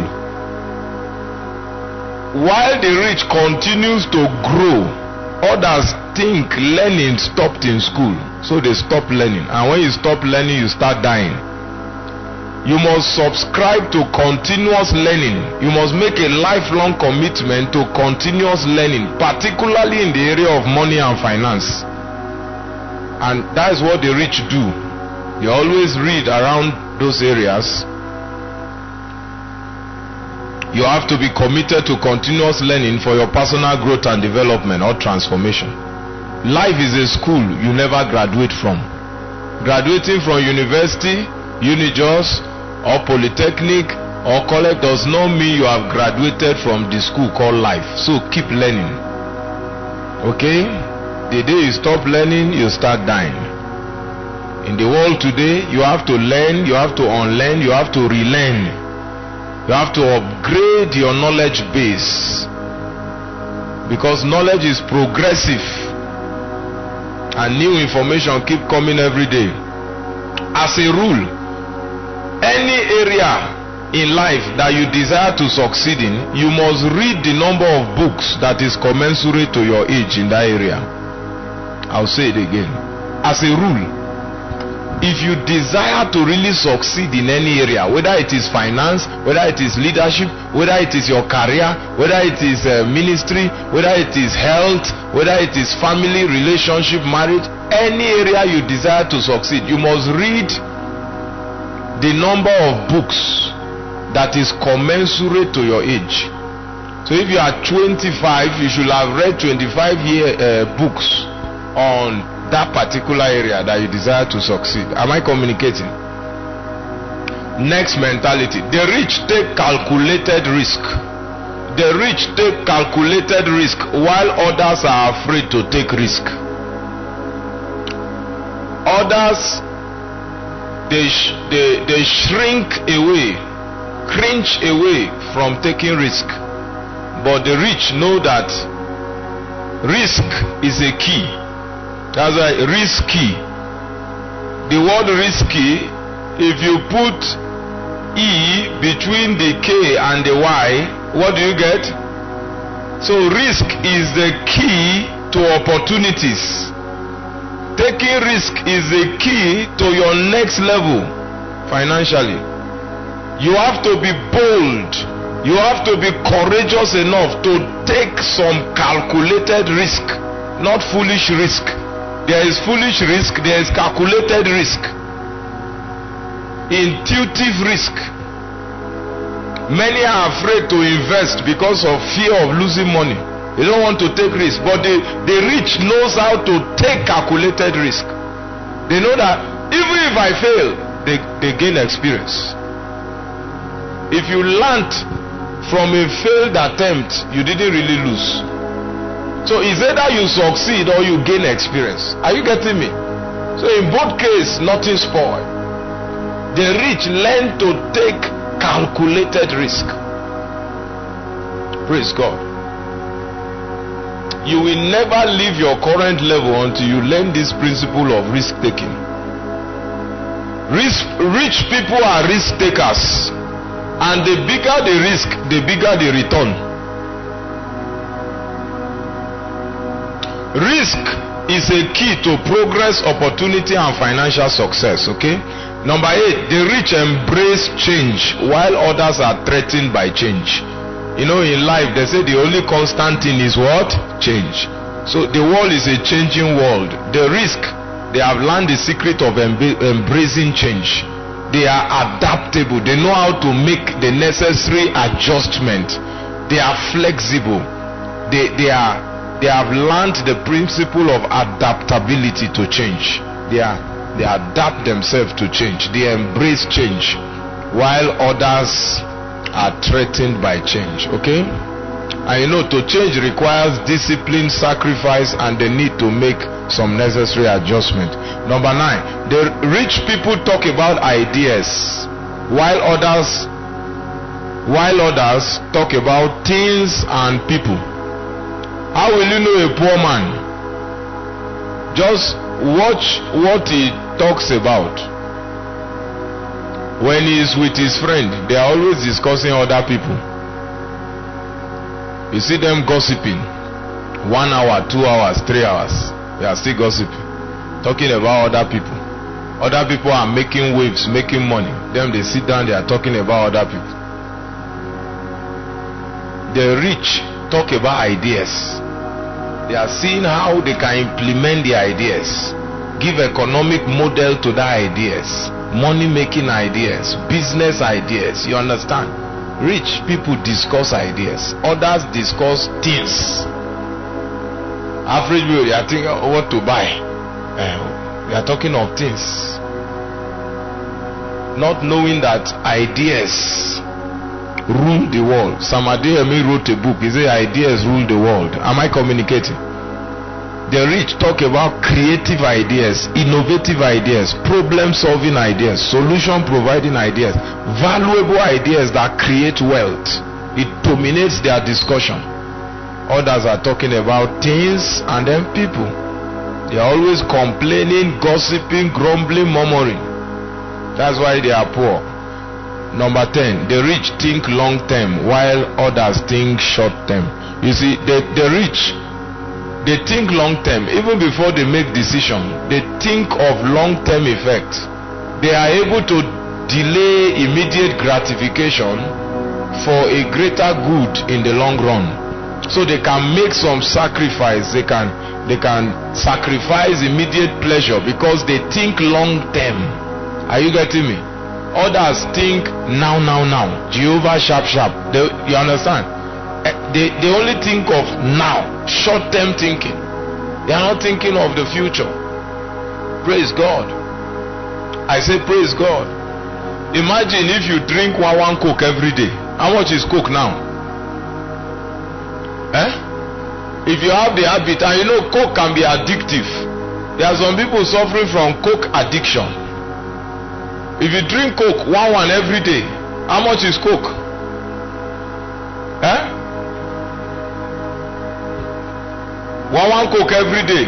While the rich continues to grow, others think learning stopped in school, so they stop learning. And when you stop learning, you start dying. You must subscribe to continuous learning. You must make a lifelong commitment to continuous learning, particularly in the area of money and finance. And that is what the rich do. They always read around those areas. You have to be committed to continuous learning for your personal growth and development or transformation. Life is a school you never graduate from. Graduating from university, Unijos, or polytechnic or college does not mean you have graduated from the school called life. So keep learning. Okay? The day you stop learning, you start dying. In the world today, you have to learn, you have to unlearn, you have to relearn. You have to upgrade your knowledge base, because knowledge is progressive and new information keep coming every day. As a rule, any area in life that you desire to succeed in, you must read the number of books that is commensurate to your age in that area. I'll say it again. As a rule, if you desire to really succeed in any area, whether it is finance, whether it is leadership, whether it is your career, whether it is uh, ministry, whether it is health, whether it is family, relationship, marriage, any area you desire to succeed, you must read the number of books that is commensurate to your age. So if you are twenty-five, you should have read twenty-five year uh, books on that particular area that you desire to succeed. Am I communicating? Next mentality, the rich take calculated risk. The rich take calculated risk while others are afraid to take risk. Others, they, sh they, they shrink away, cringe away from taking risk. But the rich know that risk is a key. That's why risky. The word risky, if you put E between the K and the Y, what do you get? So risk is the key to opportunities. Taking risk is the key to your next level financially. You have to be bold. You have to be courageous enough to take some calculated risk, not foolish risk. There is foolish risk, there is calculated risk, intuitive risk. Many are afraid to invest because of fear of losing money. They don't want to take risk, but the, the rich knows how to take calculated risk. They know that even if I fail, they, they gain experience. If you learnt from a failed attempt, you didn't really lose. So it's either you succeed or you gain experience. Are you getting me? So in both cases, nothing spoiled. The rich learn to take calculated risk. Praise God. You will never leave your current level until you learn this principle of risk taking. Risk, rich people are risk takers, and the bigger the risk, the bigger the return. Risk is a key to progress, opportunity, and financial success. Okay. Number eight, the rich embrace change while others are threatened by change. You know, in life they say the only constant thing is what? Change. So the world is a changing world. The risk, they have learned the secret of emb- embracing change. They are adaptable. They know how to make the necessary adjustment. They are flexible. They, they are they have learned the principle of adaptability to change. They are they adapt themselves to change. They embrace change, while others are threatened by change. Okay? And you know, to change requires discipline, sacrifice, and the need to make some necessary adjustment. Number nine, the rich people talk about ideas, while others while others talk about things and people. How will you know a poor man? Just watch what he talks about. When he is with his friend, they are always discussing other people. You see them gossiping. One hour, two hours, three hours. They are still gossiping. Talking about other people. Other people are making waves, making money. Them, they sit down, they are talking about other people. The rich talk about ideas. They are seeing how they can implement the ideas. Give economic model to the ideas. Money making ideas, business ideas. You understand? Rich people discuss ideas, others discuss things. Average people, they are thinking what to buy. Uh, we are talking of things, not knowing that ideas rule the world. Sam Adeyemi wrote a book. He said ideas rule the world. Am I communicating? The rich talk about creative ideas, innovative ideas, problem-solving ideas, solution-providing ideas, valuable ideas that create wealth. It dominates their discussion. Others are talking about things and then people. They are always complaining, gossiping, grumbling, murmuring. That's why they are poor. Number ten, the rich think long-term while others think short-term. You see, the, the rich, they think long term. Even before they make decision, they think of long term effects. They are able to delay immediate gratification for a greater good in the long run. So they can make some sacrifice. They can they can sacrifice immediate pleasure because they think long term. Are you getting me? Others think now now now. Jehovah sharp sharp. They, you understand? They, they only think of now, short-term thinking. They are not thinking of the future. Praise God. I say praise God. Imagine if you drink one one Coke every day. How much is Coke now? Eh? If you have the habit, and you know Coke can be addictive. There are some people suffering from Coke addiction. If you drink Coke one one every day, how much is Coke? Eh? One one Coke every day.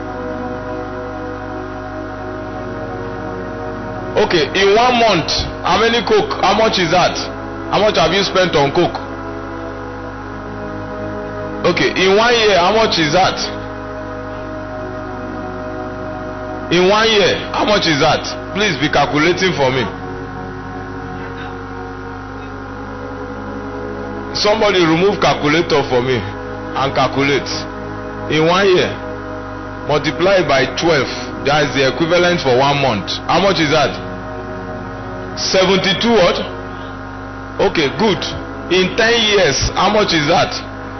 Okay, in one month, how many Coke? How much is that? How much have you spent on Coke? Okay, in one year, how much is that? In one year, how much is that? Please be calculating for me. Somebody remove calculator for me and calculate. In one year, multiply by twelve. That is the equivalent for one month. How much is that? seventy-two what? Okay, good. In ten years, how much is that?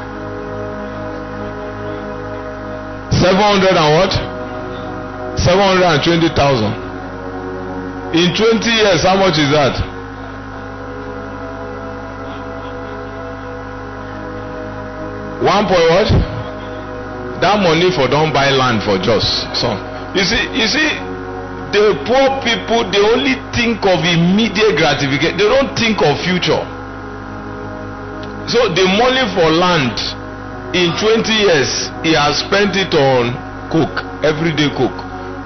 seven hundred and what? seven hundred twenty thousand. In twenty years, how much is that? One point what? That money for don't buy land for just so. You see, you see, the poor people, they only think of immediate gratification. They don't think of future. So the money for land, in twenty years, he has spent it on Coke, everyday Coke.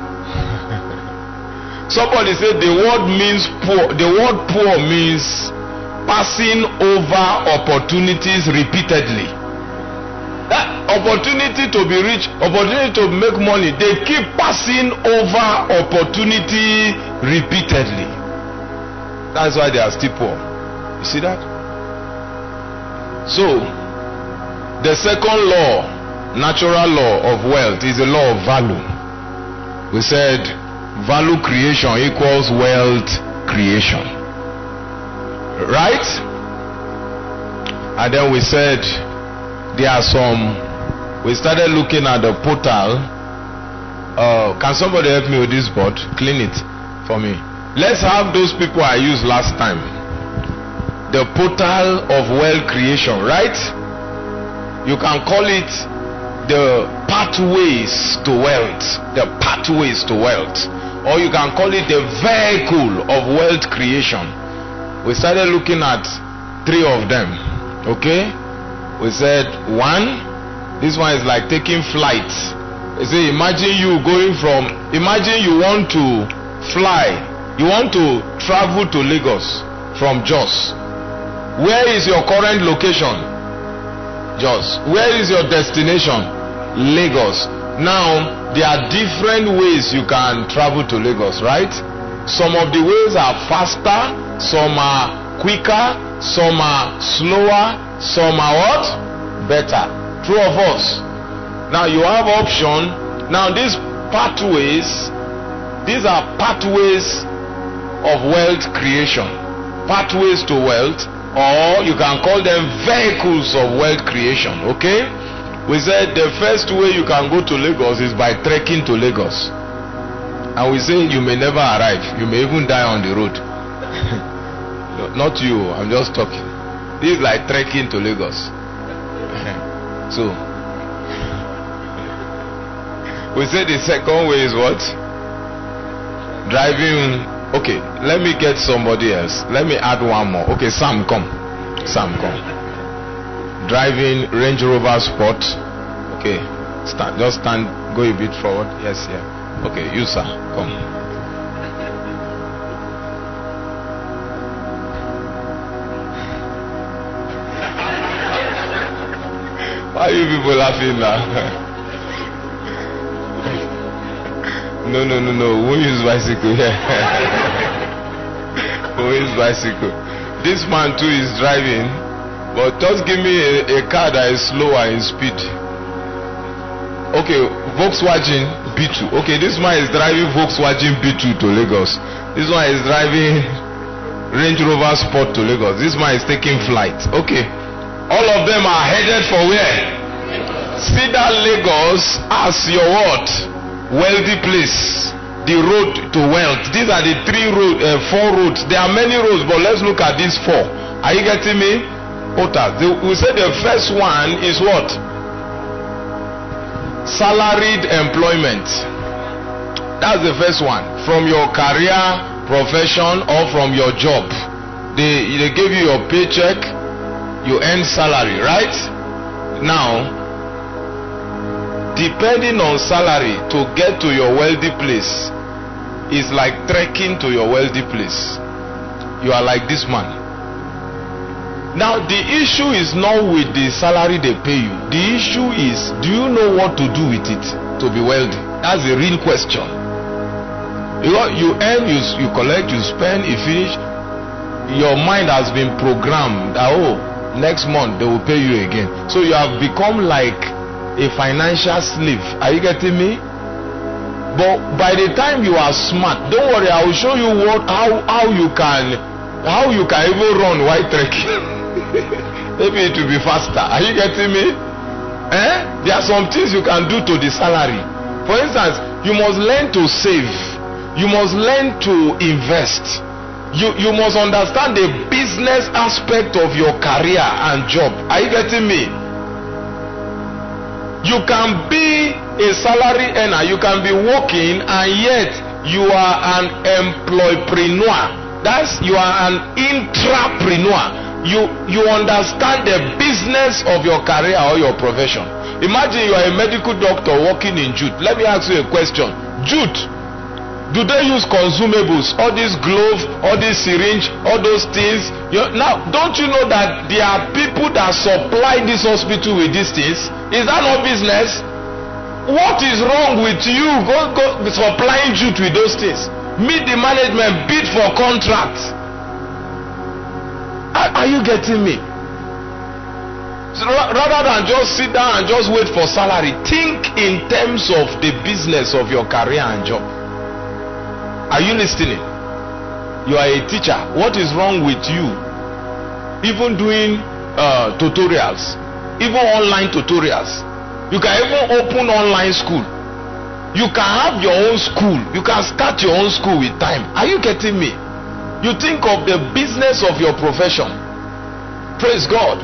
Somebody said the word means poor. The word poor means passing over opportunities repeatedly. That opportunity to be rich, opportunity to make money, they keep passing over opportunity repeatedly. That's why they are still poor. You see that? So, the second law, natural law of wealth, is the law of value. We said value creation equals wealth creation. Right? And then we said there are some, we started looking at the portal. Uh, can somebody help me with this board? Clean it for me. Let's have those people I used last time. The portal of wealth creation, right? You can call it the pathways to wealth. The pathways to wealth. Or you can call it the vehicle of wealth creation. We started looking at three of them. Okay? We said one, this one is like taking flight. You see, imagine you going from, imagine you want to fly, you want to travel to Lagos from Jos. Where is your current location? Jos. Where is your destination? Lagos. Now, there are different ways you can travel to Lagos, right? Some of the ways are faster, some are quicker, some are slower, some are what? Better. True of us. Now you have option. Now these pathways, these are pathways of wealth creation. Pathways to wealth, or you can call them vehicles of wealth creation. Okay? We said the first way you can go to Lagos is by trekking to Lagos. And we say you may never arrive. You may even die on the road. No, not you, I'm just talking. This is like trekking to Lagos. So, we say the second way is what? Driving. Okay, let me get somebody else. Let me add one more. Okay, Sam, come. Sam, come. Driving Range Rover Sport. Okay, stand. Just stand. Go a bit forward. Yes, yeah. Okay, you sir, come. Why are you people laughing now? No, no, no, no. Who use bicycle here? Who use bicycle? This man too is driving, but just give me a, a car that is slower in speed. Okay, Volkswagen B two. Okay, this man is driving Volkswagen B two to Lagos. This one is driving Range Rover Sport to Lagos. This man is taking flight. Okay, all of them are headed for where? See that Lagos as your what? Wealthy place. The road to wealth. These are the three road, uh, four roads. There are many roads, but let's look at these four. Are you getting me? Ota. We say the first one is what? Salaried employment. That's the first one. From your career, profession, or from your job. They, they give you your paycheck, you earn salary, right? Now, depending on salary to get to your wealthy place is like trekking to your wealthy place. You are like this man. Now the issue is not with the salary they pay you. The issue is, do you know what to do with it to be wealthy? That's the real question. You know, you earn, you, you collect, you spend, you finish. Your mind has been programmed that, oh, next month they will pay you again. So you have become like a financial slave. Are you getting me? But by the time you are smart, don't worry, I will show you what how how you can how you can even run while trekking. Maybe it will be faster. Are you getting me? Eh? There are some things you can do to the salary. For instance, you must learn to save. You must learn to invest. You you must understand the business aspect of your career and job. Are you getting me? You can be a salary earner, you can be working, and yet you are an employpreneur. That's, you are an intrapreneur. You you understand the business of your career or your profession. Imagine you are a medical doctor working in jute. Let me ask you a question. Jute, do they use consumables? All these gloves, all these syringe, all those things. You, now, don't you know that there are people that supply this hospital with these things? Is that not business? What is wrong with you? Go, go supplying jute with those things. Meet the management, bid for contracts. Are, are you getting me? So rather than just sit down and just wait for salary, think in terms of the business of your career and job. Are you listening? You are a teacher. What is wrong with you even doing uh, tutorials, even online tutorials? You can even open online school. You can have your own school. You can start your own school with time. Are you getting me? You think of the business of your profession. Praise God.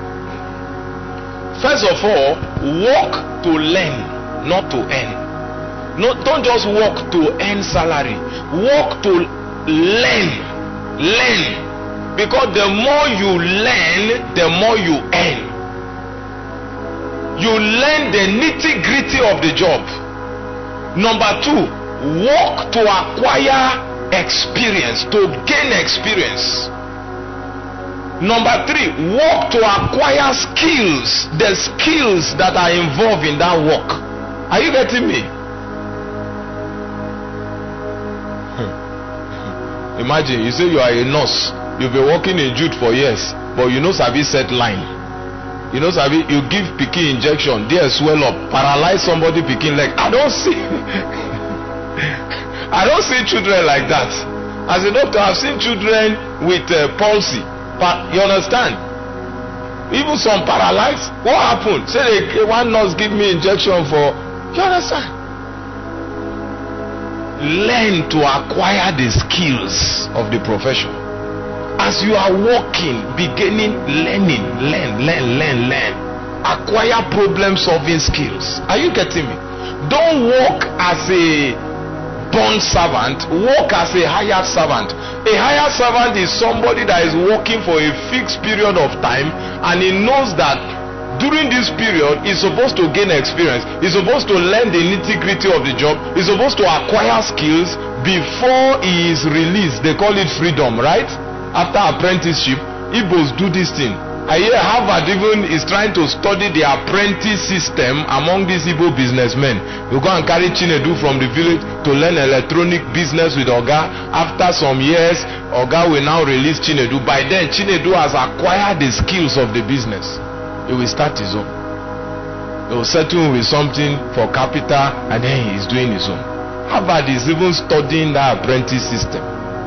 First of all, work to learn, not to earn. No, don't just work to earn salary. Work to learn. Learn. Because the more you learn, the more you earn. You learn the nitty-gritty of the job. Number two, work to acquire experience, to gain experience. Number three, work to acquire skills, the skills that are involved in that work. Are you getting me? Imagine you say you are a nurse, you've been working in Jude for years, but you know Sabi set line. You know Sabi, you give pikin injection, there swell up, paralyze somebody pikin leg. I don't see I don't see children like that. As a doctor, I've seen children with uh, palsy. But you understand? Even some paralyzed. What happened? Say they, one nurse give me injection for. You understand? Learn to acquire the skills of the profession. As you are working, beginning learning, learn, learn, learn, learn. Acquire problem solving skills. Are you getting me? Don't work as a bond servant, work as a hired servant. A hired servant is somebody that is working for a fixed period of time, and he knows that during this period he's supposed to gain experience, he's supposed to learn the nitty-gritty of the job, he's supposed to acquire skills before he is released. They call it freedom, right? After apprenticeship, Igbos do this thing. I hear Harvard even is trying to study the apprentice system among these Igbo businessmen. You go and carry Chinedu from the village to learn electronic business with Oga. After some years, Oga will now release Chinedu. By then, Chinedu has acquired the skills of the business. He will start his own. He will settle with something for capital, and then he is doing his own. Harvard is even studying that apprentice system.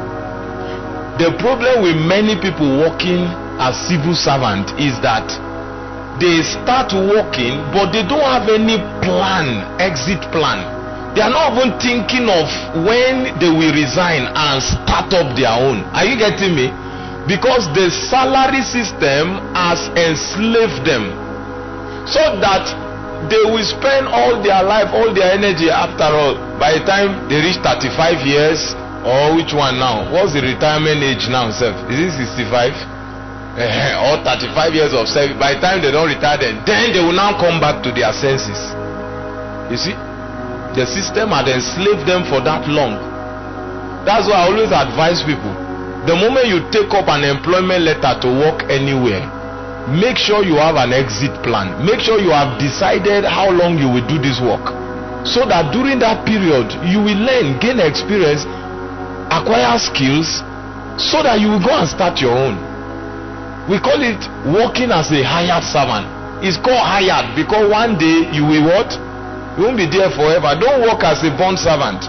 The problem with many people working as civil servant is that they start working, but they don't have any plan, exit plan. They are not even thinking of when they will resign and start up their own. Are you getting me? Because the salary system has enslaved them, so that they will spend all their life, all their energy. After all, by the time they reach thirty-five years, or which one now? What's the retirement age now, sir? Is it sixty-five? Or thirty-five years of service. By the time they don't retire, then, then they will now come back to their senses. You see, the system had enslaved them for that long. That's why I always advise people, the moment you take up an employment letter to work anywhere, make sure you have an exit plan. Make sure you have decided how long you will do this work, so that during that period you will learn, gain experience, acquire skills, so that you will go and start your own. We call it working as a hired servant. It's called hired because one day you will what? You won't be there forever. Don't work as a bond servant.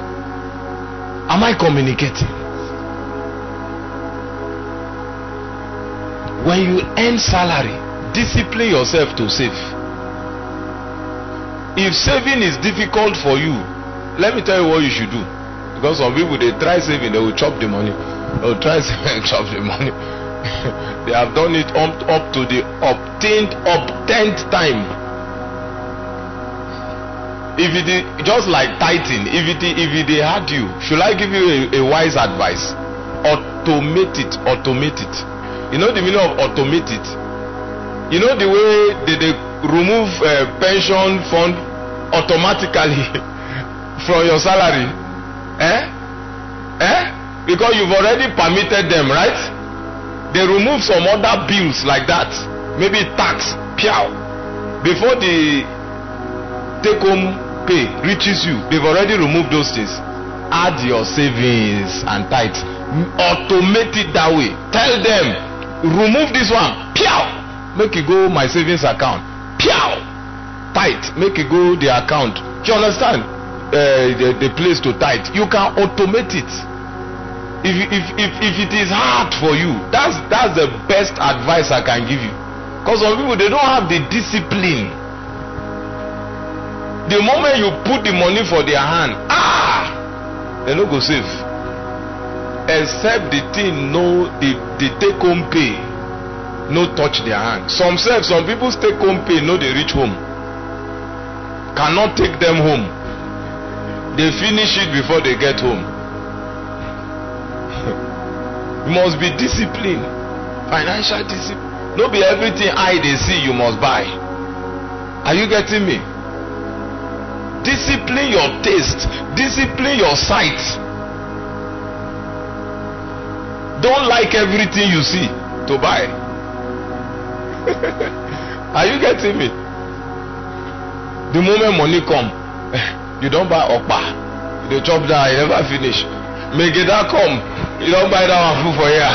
Am I communicating? When you earn salary, discipline yourself to save. If saving is difficult for you, let me tell you what you should do. Because some people, they try saving, they will chop the money. They will try saving and chop the money. They have done it up, up to the obtained up tenth time. If it is just like tithing, if it if it had you, should I give you a, a wise advice? Automate it, automate it. You know the meaning of automate it? You know the way they, they remove uh, pension fund automatically from your salary? Eh? Eh? Because you've already permitted them, right? They remove some other bills like that, maybe tax, piao. Before the take home pay reaches you, they've already removed those things. Add your savings and tithes. Automate it that way. Tell them, remove this one, piao. make it go my savings account. Piao! Tight, make it go the account. Do you understand? Uh, the, the place to tithe. You can automate it. If, if, if, if it is hard for you, that's, that's the best advice I can give you. Because some people, they don't have the discipline. The moment you put the money for their hand, ah, they don't go save. Except the thing, no, the, the take home pay, no touch their hand. Some self, some people's take home pay, no, they reach home. Cannot take them home. They finish it before they get home. You must be disciplined. Financial discipline. No be everything eye they see you must buy. Are you getting me? Discipline your taste. Discipline your sight. Don't like everything you see to buy. Are you getting me? The moment money come, you don't buy okpa. You chop that, you never finish. Make it that come, you don't buy that one food for here.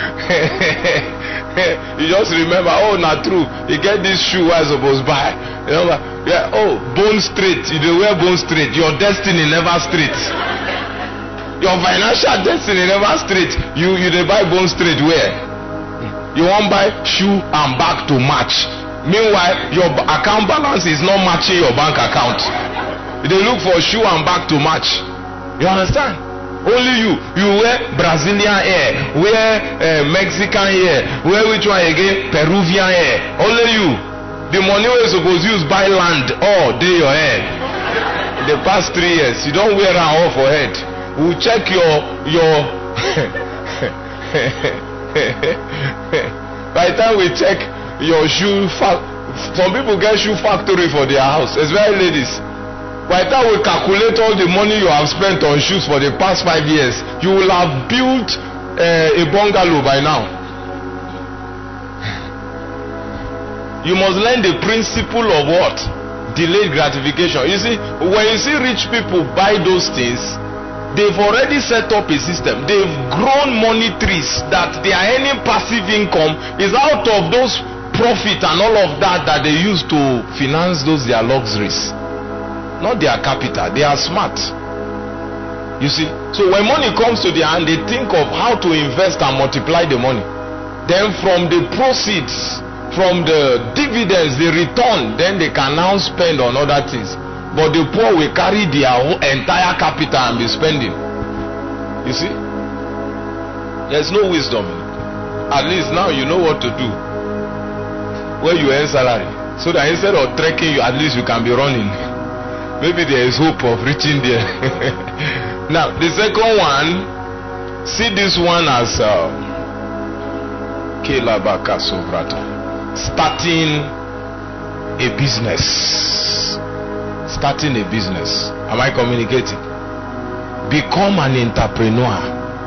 You just remember, oh, not true. You get this shoe I supposed to buy. You know, yeah, oh, bone straight. You do wear bone straight. Your destiny never straight. Your financial destiny never straight. You you dey buy bone straight where? You want buy shoe and bag to match. Meanwhile, your account balance is not matching your bank account. They look for shoe and bag to match. You understand? Only you. You wear Brazilian hair, wear uh, Mexican hair, wear which one again? Peruvian hair. Only you. The money we're supposed to use buy land, oh, they your hair. The past three years, you don't wear an off for head. We'll check your your. By the time we check your shoe, fa- some people get shoe factory for their house, especially ladies. By the time we calculate all the money you have spent on shoes for the past five years, you will have built uh, a bungalow by now. You must learn the principle of what? Delayed gratification. You see, when you see rich people buy those things, they've already set up a system. They've grown money trees that their earning passive income is out of those profit and all of that that they use to finance those their luxuries. Not their capital. They are smart. You see, so when money comes to their hand, they think of how to invest and multiply the money. Then from the proceeds, from the dividends they return, then they can now spend on other things. But the poor will carry their whole entire capital and be spending. You see, there's no wisdom. At least now you know what to do where you earn salary, so that instead of trekking, you at least you can be running. Maybe there is hope of reaching there. Now the second one, see this one as uh, Kelabaka Sovrata, starting a business. Starting a business. Am I communicating? Become an entrepreneur.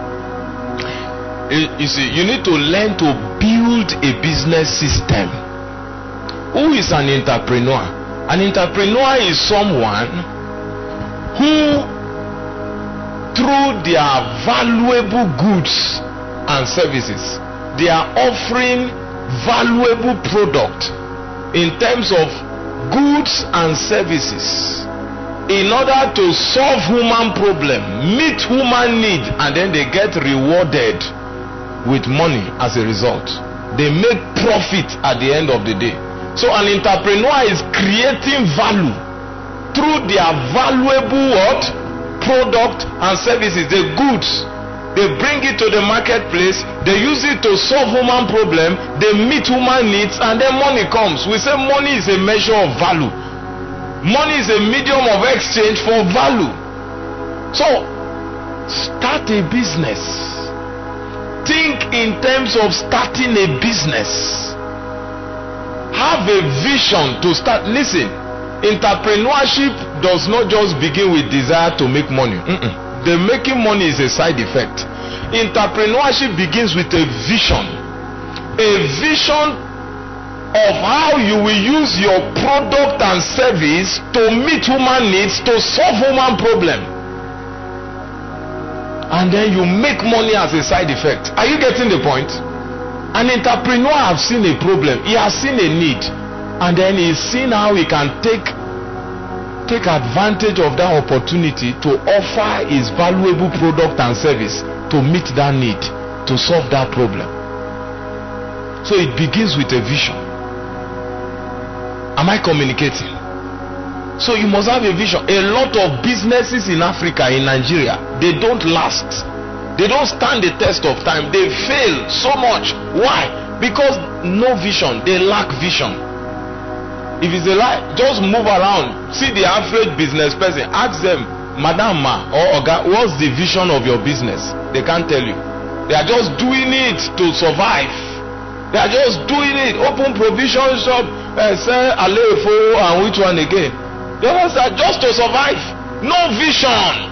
You see, you need to learn to build a business system. Who is an entrepreneur? An entrepreneur is someone who, through their valuable goods and services, they are offering valuable product in terms of goods and services in order to solve human problem, meet human need, and then they get rewarded with money as a result. They make profit at the end of the day. So an entrepreneur is creating value through their valuable what? Product and services, the goods. They bring it to the marketplace, they use it to solve human problem, they meet human needs, and then money comes. We say money is a measure of value. Money is a medium of exchange for value. So, start a business. Think in terms of starting a business. Have a vision to start. Listen, entrepreneurship does not just begin with desire to make money. Mm-mm. The making money is a side effect. Entrepreneurship begins with a vision. A vision of how you will use your product and service to meet human needs, to solve human problem. And then you make money as a side effect. Are you getting the point? An entrepreneur has seen a problem, he has seen a need, and then he's seen how he can take take advantage of that opportunity to offer his valuable product and service to meet that need, to solve that problem. So it begins with a vision. Am I communicating? So you must have a vision. A lot of businesses in Africa, in Nigeria, they don't last. They don't stand the test of time. They fail so much. Why? Because no vision. They lack vision. If it's a lie, just move around. See the average business person. Ask them, Madam Ma or Oga, what's the vision of your business? They can't tell you. They are just doing it to survive. They are just doing it. Open provision shop, uh, sell Alefo and which one again? The others are just to survive. No vision.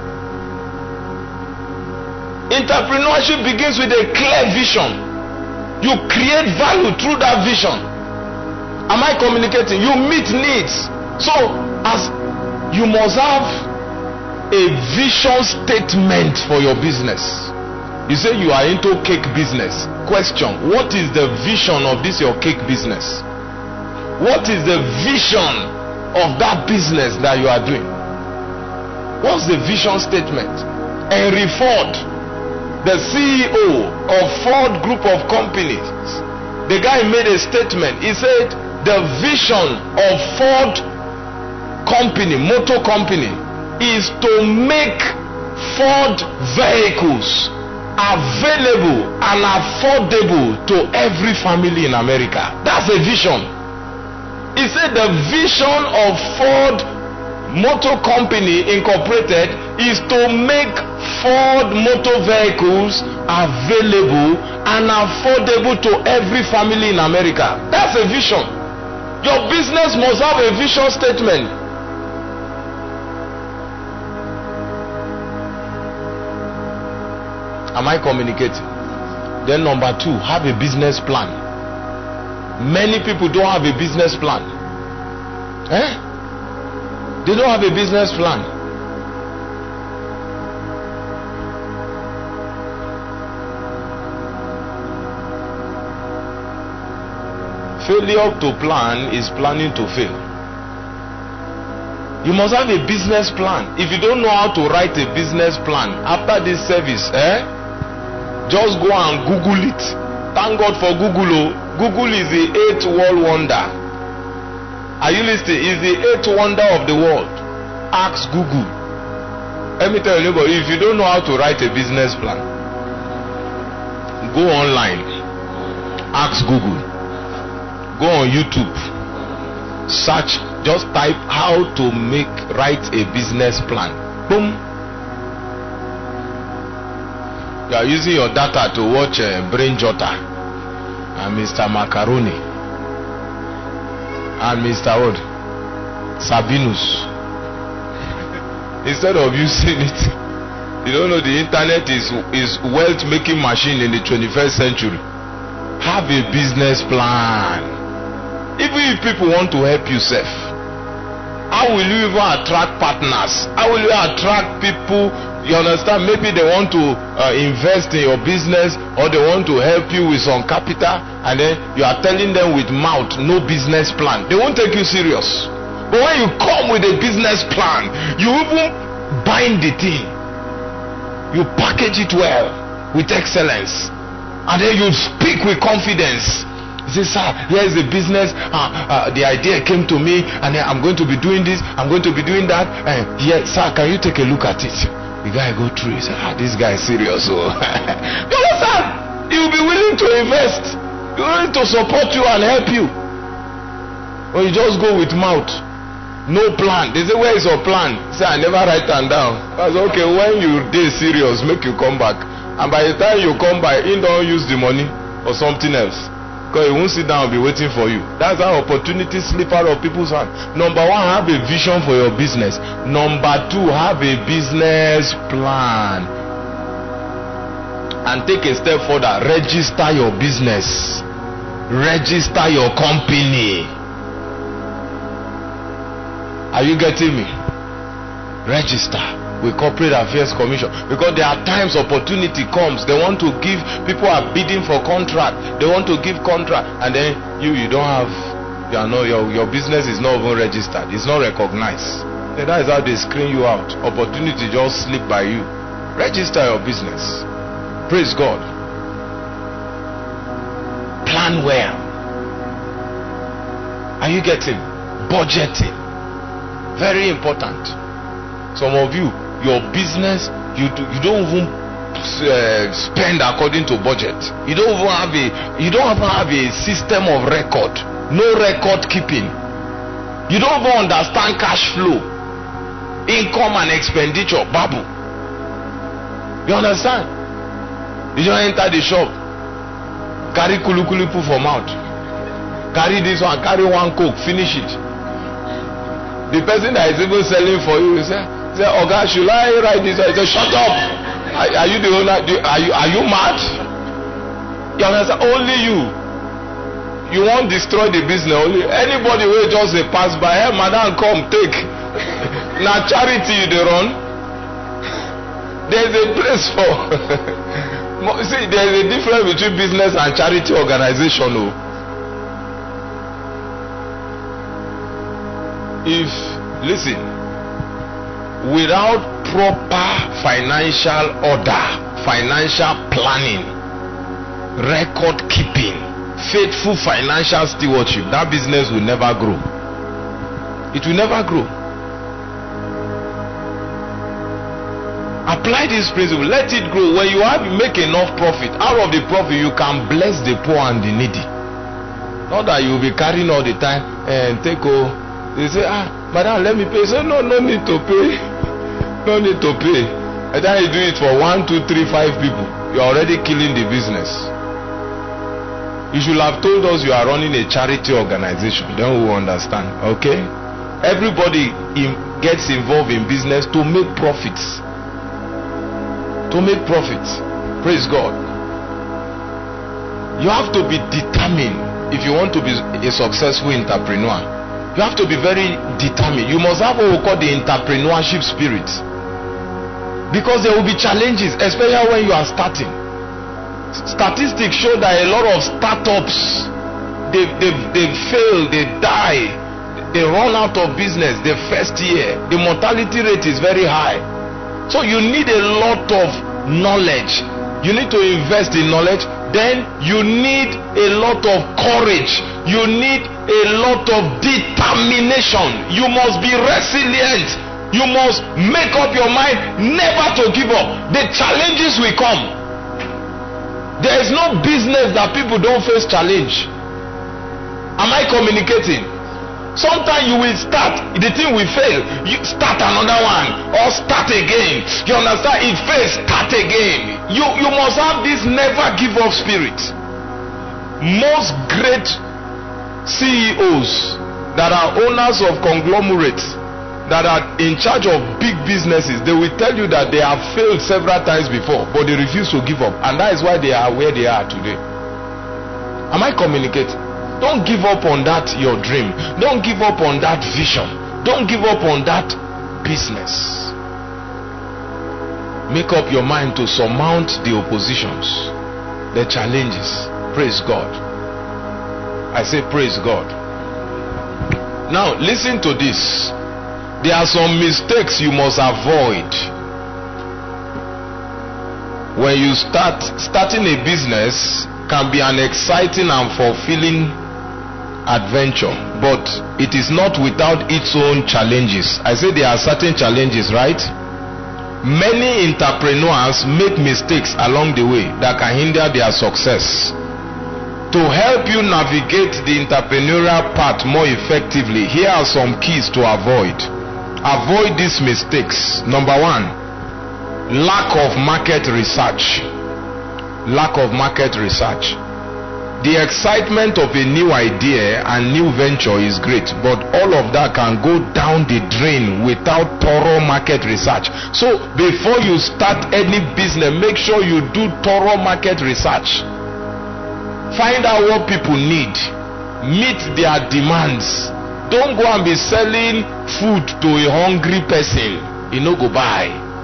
Entrepreneurship begins with a clear vision. You create value through that vision. Am I communicating? You meet needs. So, as you must have a vision statement for your business. You say you are into cake business. Question: what is the vision of this your cake business? What is the vision of that business that you are doing? What's the vision statement? Henry Ford, the C E O of Ford Group of Companies, the guy made a statement. He said the vision of Ford Company, motor company, is to make Ford vehicles available and affordable to every family in America. That's a vision. He said the vision of Ford Motor Company Incorporated is to make Ford motor vehicles available and affordable to every family in America. That's a vision. Your business must have a vision statement. Am I communicating? Then number two, have a business plan. Many people don't have a business plan. Eh? They don't have a business plan. Failure to plan is planning to fail. You must have a business plan. If you don't know how to write a business plan after this service, eh? Just go and Google it. Thank God for Google. Oh. Google is the eighth world wonder. Are you listening? Is the eighth wonder of the world. Ask Google. Let me tell you, if you don't know how to write a business plan, go online. Ask Google. Go on YouTube. Search. Just type how to make write a business plan. Boom. You are using your data to watch uh, Brain Jotter and Mister Macaroni and Mister Wood Sabinus. Instead of using it, you don't know the internet is is wealth making machine in the twenty-first century. Have a business plan. Even if people want to help you, self, how will you even attract partners? How will you attract people? You understand? Maybe they want to uh, invest in your business, or they want to help you with some capital, and then you are telling them with mouth, no business plan. They won't take you serious. But when you come with a business plan, you even bind the thing, you package it well with excellence, and then you speak with confidence. You say, sir, here is the business, uh, uh, the idea came to me, and then I'm going to be doing this, I'm going to be doing that, and yeah, sir, can you take a look at it? The guy go through, he said, ah, this guy is serious. So you understand? He will be willing to invest, he will be willing to support you and help you. Or you just go with mouth, no plan. They say, where is your plan? Say, I never write them down. I say, okay, when you dey serious, make you come back. And by the time you come back, he don't use the money or something else. Because he won't sit down and be waiting for you. That's how opportunities slip out of people's hands. Number one, have a vision for your business. Number two, have a business plan. And take a step further. Register your business. Register your company. Are you getting me? Register. with corporate affairs commission, because there are times opportunity comes, they want to give, people are bidding for contract, they want to give contract, and then you you don't have, you are not, your, your business is not even registered, it's not recognized. Then that is how they screen you out. Opportunity just slip by you. Register your business. Praise God. Plan well. Are you getting? Budgeting. Very important. Some of you, your business, you do, you don't even uh, spend according to budget. You don't even have a you don't even have a system of record. No record keeping. You don't even understand cash flow, income and expenditure. Babu. You understand? You just enter the shop, carry kulu kulu put for mouth, carry this one, carry one coke, finish it. The person that is even selling for you, you say, say, Oga, should I write this? I say, shut up. Are, are you the owner? Do, are you are you mad? You understand? Only you. You won't destroy the business. Only anybody will just say, pass by. Hey, madam, come take. Now charity they run. There's a place for. See, there's a difference between business and charity organization. Oh. If, listen, without proper financial order, financial planning, record keeping, faithful financial stewardship, that business will never grow. It will never grow. Apply this principle, let it grow. When you have make enough profit, out of the profit you can bless the poor and the needy. Not that you will be carrying all the time and take oh, they say, ah, madam, let me pay. So no, no need to pay. No need to pay. And then you do it for one, two, three, five people. You're already killing the business. You should have told us you are running a charity organization. Then we will understand. Okay? Everybody in, gets involved in business to make profits. To make profits. Praise God. You have to be determined if you want to be a successful entrepreneur. You have to be very determined. You must have what we call the entrepreneurship spirit. Because there will be challenges, especially when you are starting. Statistics show that a lot of startups, they they they fail, they die, they run out of business the first year. The mortality rate is very high. So you need a lot of knowledge. You need to invest in knowledge. Then you need a lot of courage. You need a lot of determination. You must be resilient. You must make up your mind never to give up. The challenges will come. There is no business that people don't face challenge. Am I communicating? Sometimes you will start, the thing will fail, you start another one or start again. You understand? It fails, start again. You you must have this never give up spirit. Most great C E Os that are owners of conglomerates, that are in charge of big businesses, they will tell you that they have failed several times before, but they refuse to give up, and that is why they are where they are today. Am I communicating? Don't give up on that your dream. Don't give up on that vision. Don't give up on that business. Make up your mind to surmount the oppositions, the challenges. Praise God. I say praise God. Now listen to this. There are some mistakes you must avoid when you start. Starting a business can be an exciting and fulfilling adventure, but it is not without its own challenges. I say there are certain challenges, right? Many entrepreneurs make mistakes along the way that can hinder their success. To help you navigate the entrepreneurial path more effectively, here are some keys to avoid. Avoid these mistakes. Number one, lack of market research. Lack of market research. The excitement of a new idea and new venture is great, but all of that can go down the drain without thorough market research. So before you start any business, make sure you do thorough market research. Find out what people need, meet their demands. Don't go and be selling food to a hungry person. You know, go buy.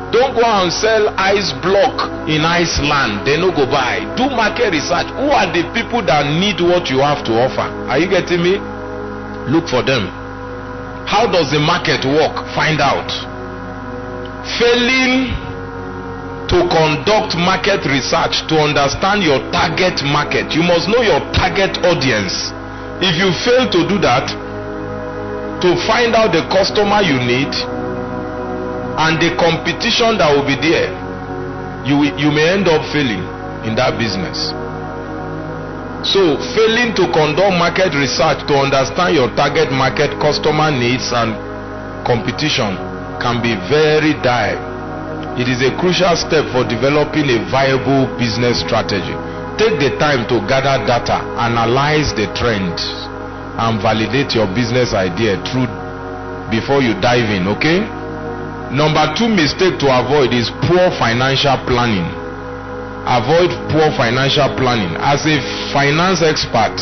Don't go and sell ice block in Iceland. They no go buy. Do market research. Who are the people that need what you have to offer? Are you getting me? Look for them. How does the market work? Find out. Failing to conduct market research to understand your target market. You must know your target audience. If you fail to do that, to find out the customer you need and the competition that will be there, you, you may end up failing in that business. So failing to conduct market research to understand your target market, customer needs and competition can be very dire. It is a crucial step for developing a viable business strategy. Take the time to gather data, analyze the trends, and validate your business idea through before you dive in, okay? Number two mistake to avoid is poor financial planning. Avoid poor financial planning. As a finance expert,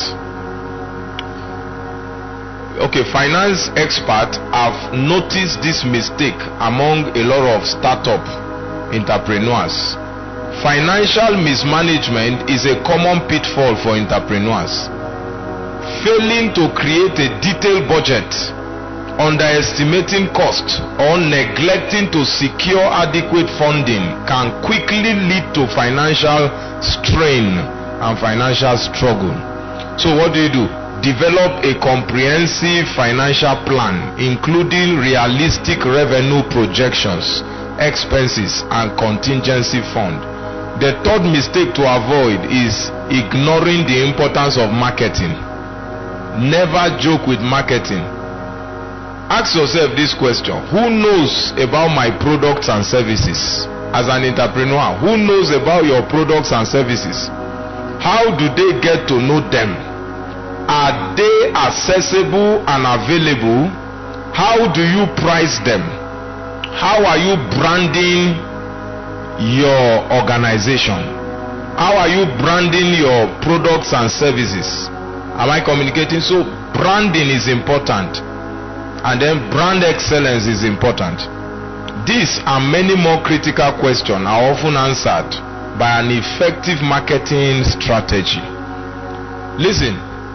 okay, finance expert, I've noticed this mistake among a lot of startup entrepreneurs. Financial mismanagement is a common pitfall for entrepreneurs. Failing to create a detailed budget, underestimating cost, or neglecting to secure adequate funding can quickly lead to financial strain and financial struggle. So what do you do? Develop a comprehensive financial plan, including realistic revenue projections, expenses, and contingency fund. The third mistake to avoid is ignoring the importance of marketing. Never joke with marketing. Ask yourself this question: who knows about my products and services? As an entrepreneur, who knows about your products and services? How do they get to know them? Are they accessible and available? How do you price them? How are you branding your organization? How are you branding your products and services? Am I communicating? So branding is important. And then brand excellence is important. These and many more critical questions are often answered by an effective marketing strategy. Listen,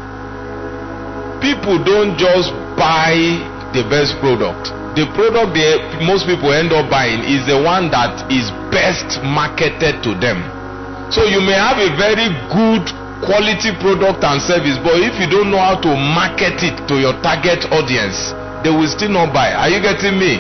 people don't just buy the best product. The product they, most people end up buying is the one that is best marketed to them. So you may have a very good quality product and service, but if you don't know how to market it to your target audience, they will still not buy. Are you getting me?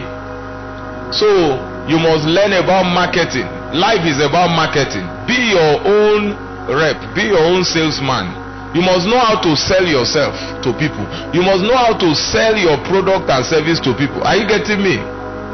So you must learn about marketing. Life is about marketing. Be your own rep. Be your own salesman. You must know how to sell yourself to people. You must know how to sell your product and service to people. Are you getting me?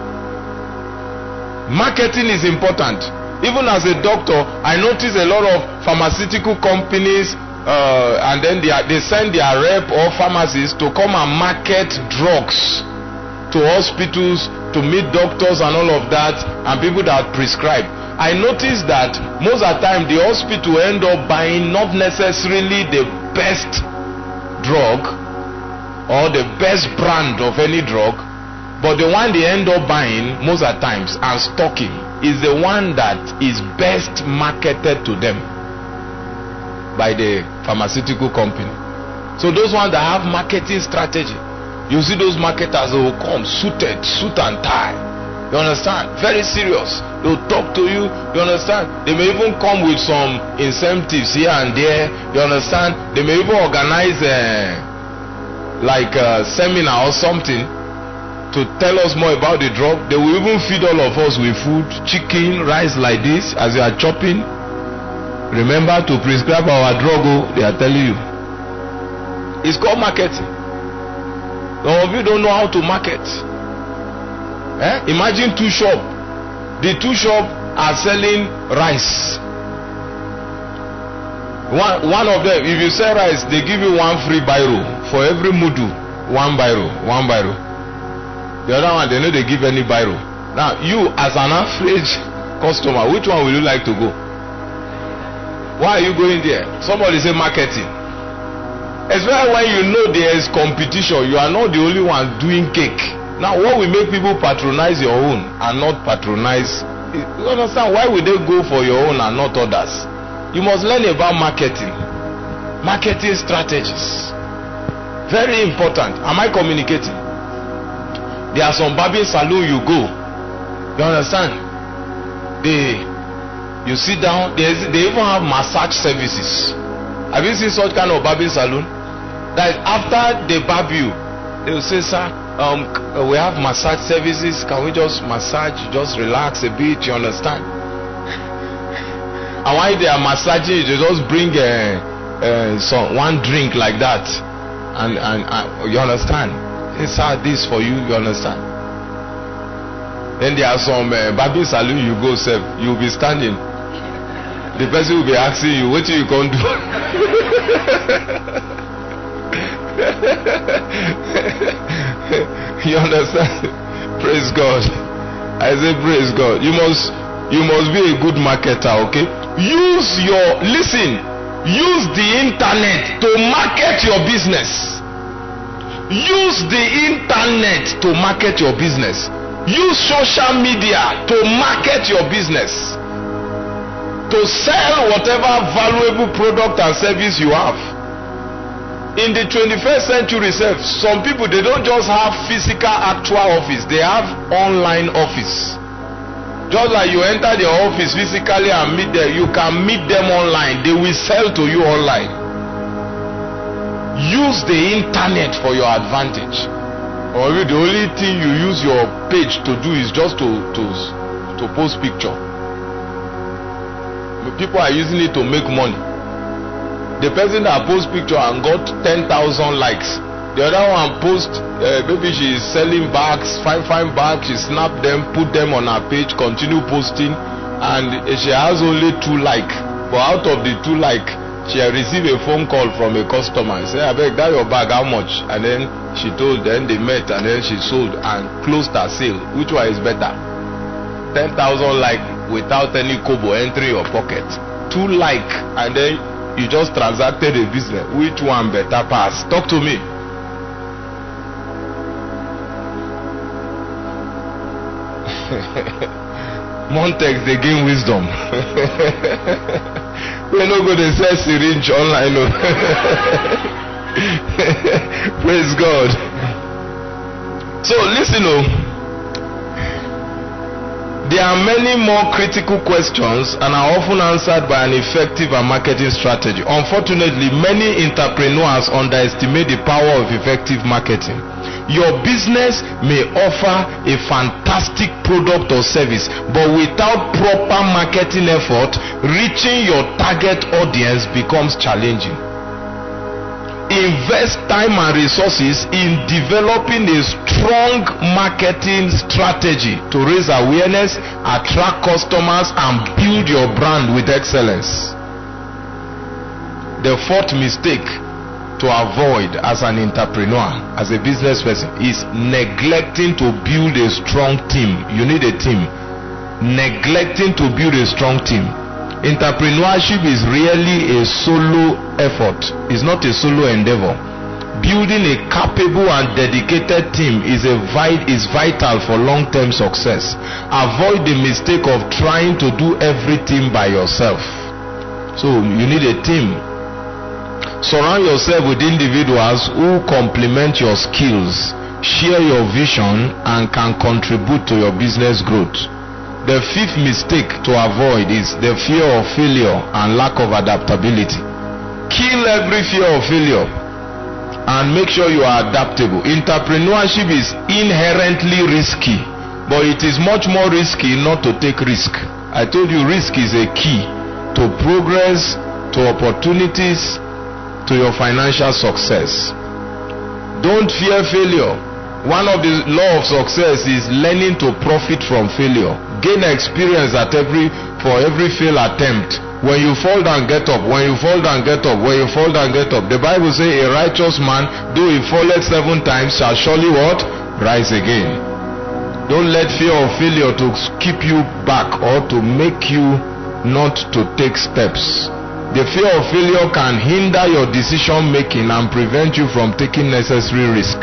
Marketing is important. Even as a doctor, I notice a lot of pharmaceutical companies Uh, and then they, are, they send their rep or pharmacists to come and market drugs to hospitals, to meet doctors and all of that, and people that prescribe. I noticed that most of the time the hospital end up buying not necessarily the best drug or the best brand of any drug, but the one they end up buying most of the times and stocking is the one that is best marketed to them by the pharmaceutical company. So those ones that have marketing strategy, you see those marketers who will come suited, suit and tie. You understand? Very serious. They'll talk to you. You understand? They may even come with some incentives here and there. You understand? They may even organize a, like a seminar or something to tell us more about the drug. They will even feed all of us with food, chicken, rice like this as you are chopping. Remember to prescribe our drug, oh, they are telling you. It's called marketing. Some of you don't know how to market. Eh? Imagine two shops. The two shops are selling rice. One, one of them, if you sell rice, they give you one free biro. For every mudu, one biro, one biro. The other one, they know they give any biro. Now, you as an average customer, which one will you like to go? Why are you going there? Somebody say marketing. Especially when you know there is competition. You are not the only one doing cake. Now, what will make people patronize your own and not patronize? You understand? Why would they go for your own and not others? You must learn about marketing. Marketing strategies. Very important. Am I communicating? There are some barbing salon you go. You understand? They, you sit down. They, they even have massage services. Have you seen such kind of barbing salon? That after they barb you, they will say, sir, um, we have massage services. Can we just massage, just relax a bit? You understand? And while they are massaging, they just bring uh, uh, some one drink like that, and and uh, you understand? It's hard this for you. You understand? Then there are some uh, barbing salon you go serve. You will be standing. The person will be asking you, what you can do? You understand? Praise God. I say praise God. You must you must be a good marketer, okay? Use your listen, use the internet to market your business. Use the internet to market your business. Use social media to market your business. To sell whatever valuable product and service you have. In the twenty-first century, some people, they don't just have physical actual office, they have online office. Just like you enter their office physically and meet them, you can meet them online. They will sell to you online. Use the internet for your advantage. Or the only thing you use your page to do is just to to, to post picture. People are using it to make money. The person that posts picture and got ten thousand likes, the other one post uh, maybe she is selling bags, fine fine bags, she snap them, put them on her page, continue posting, and she has only two like. But out of the two like, she received a phone call from a customer. Say, I beg, that your bag, how much? And then she told, then they met, and then she sold and closed her sale. Which one is better? ten thousand like without any kobo entering your pocket. Two like, and then you just transacted a business. Which one better pass? Talk to me. Montex, they gain wisdom. We're not going to sell syringe online. No. Praise God. So listen, oh. There are many more critical questions and are often answered by an effective and marketing strategy. Unfortunately, many entrepreneurs underestimate the power of effective marketing. Your business may offer a fantastic product or service, but without proper marketing effort, reaching your target audience becomes challenging. Invest time and resources in developing a strong marketing strategy to raise awareness, attract customers, and build your brand with excellence. The fourth mistake to avoid as an entrepreneur, as a business person, is neglecting to build a strong team. You need a team. Neglecting to build a strong team. Entrepreneurship is really a solo effort. It's not a solo endeavor. Building a capable and dedicated team is a vit- is vital for long-term success. Avoid the mistake of trying to do everything by yourself. So you need a team. Surround yourself with individuals who complement your skills, share your vision, and can contribute to your business growth. The fifth mistake to avoid is the fear of failure and lack of adaptability. Kill every fear of failure and make sure you are adaptable. Entrepreneurship is inherently risky, but it is much more risky not to take risk. I told you risk is a key to progress, to opportunities, to your financial success. Don't fear failure. One of the law of success is learning to profit from failure. Gain experience at every for every failed attempt. When you fall down, get up. When you fall down, get up. When you fall down, get up. The Bible says a righteous man, though he falleth seven times, shall surely what? Rise again. Don't let fear of failure to keep you back or to make you not to take steps. The fear of failure can hinder your decision making and prevent you from taking necessary risk.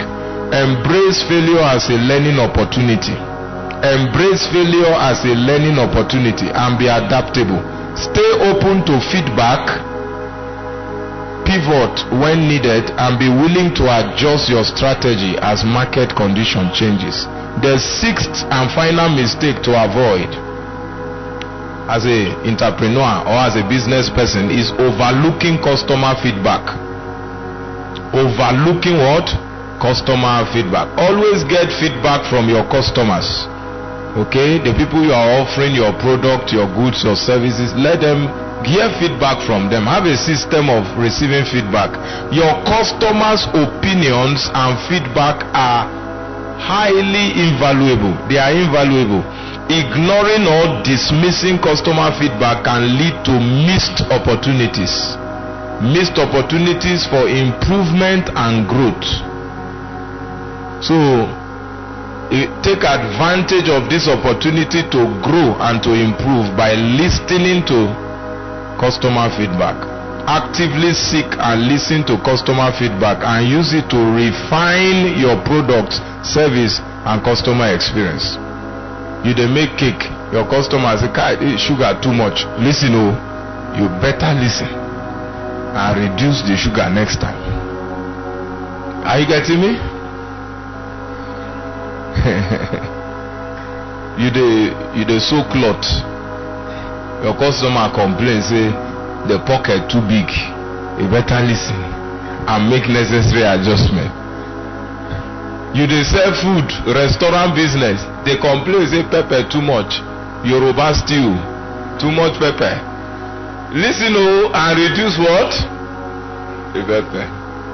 Embrace failure as a learning opportunity. Embrace failure as a learning opportunity and be adaptable. Stay open to feedback, pivot when needed, and be willing to adjust your strategy as market condition changes. The sixth and final mistake to avoid as a entrepreneur or as a business person is overlooking customer feedback. Overlooking what? Customer feedback. Always get feedback from your customers. Okay, the people you are offering your product, your goods, your services, let them hear feedback from them. Have a system of receiving feedback. Your customers' opinions and feedback are highly invaluable. They are invaluable. Ignoring or dismissing customer feedback can lead to missed opportunities. Missed opportunities for improvement and growth. So, take advantage of this opportunity to grow and to improve by listening to customer feedback. Actively seek and listen to customer feedback and use it to refine your product, service, and customer experience. You dey make cake, your customers say, sugar too much. Listen, oh, you better listen and reduce the sugar next time. Are you getting me? you dey you dey sew cloth, your customer complain say the pocket too big. You better listen and make necessary adjustment. You dey sell food, restaurant business, they complain say pepper too much, Yoruba stew, too much pepper. Listen, oh, and reduce what? The pepper.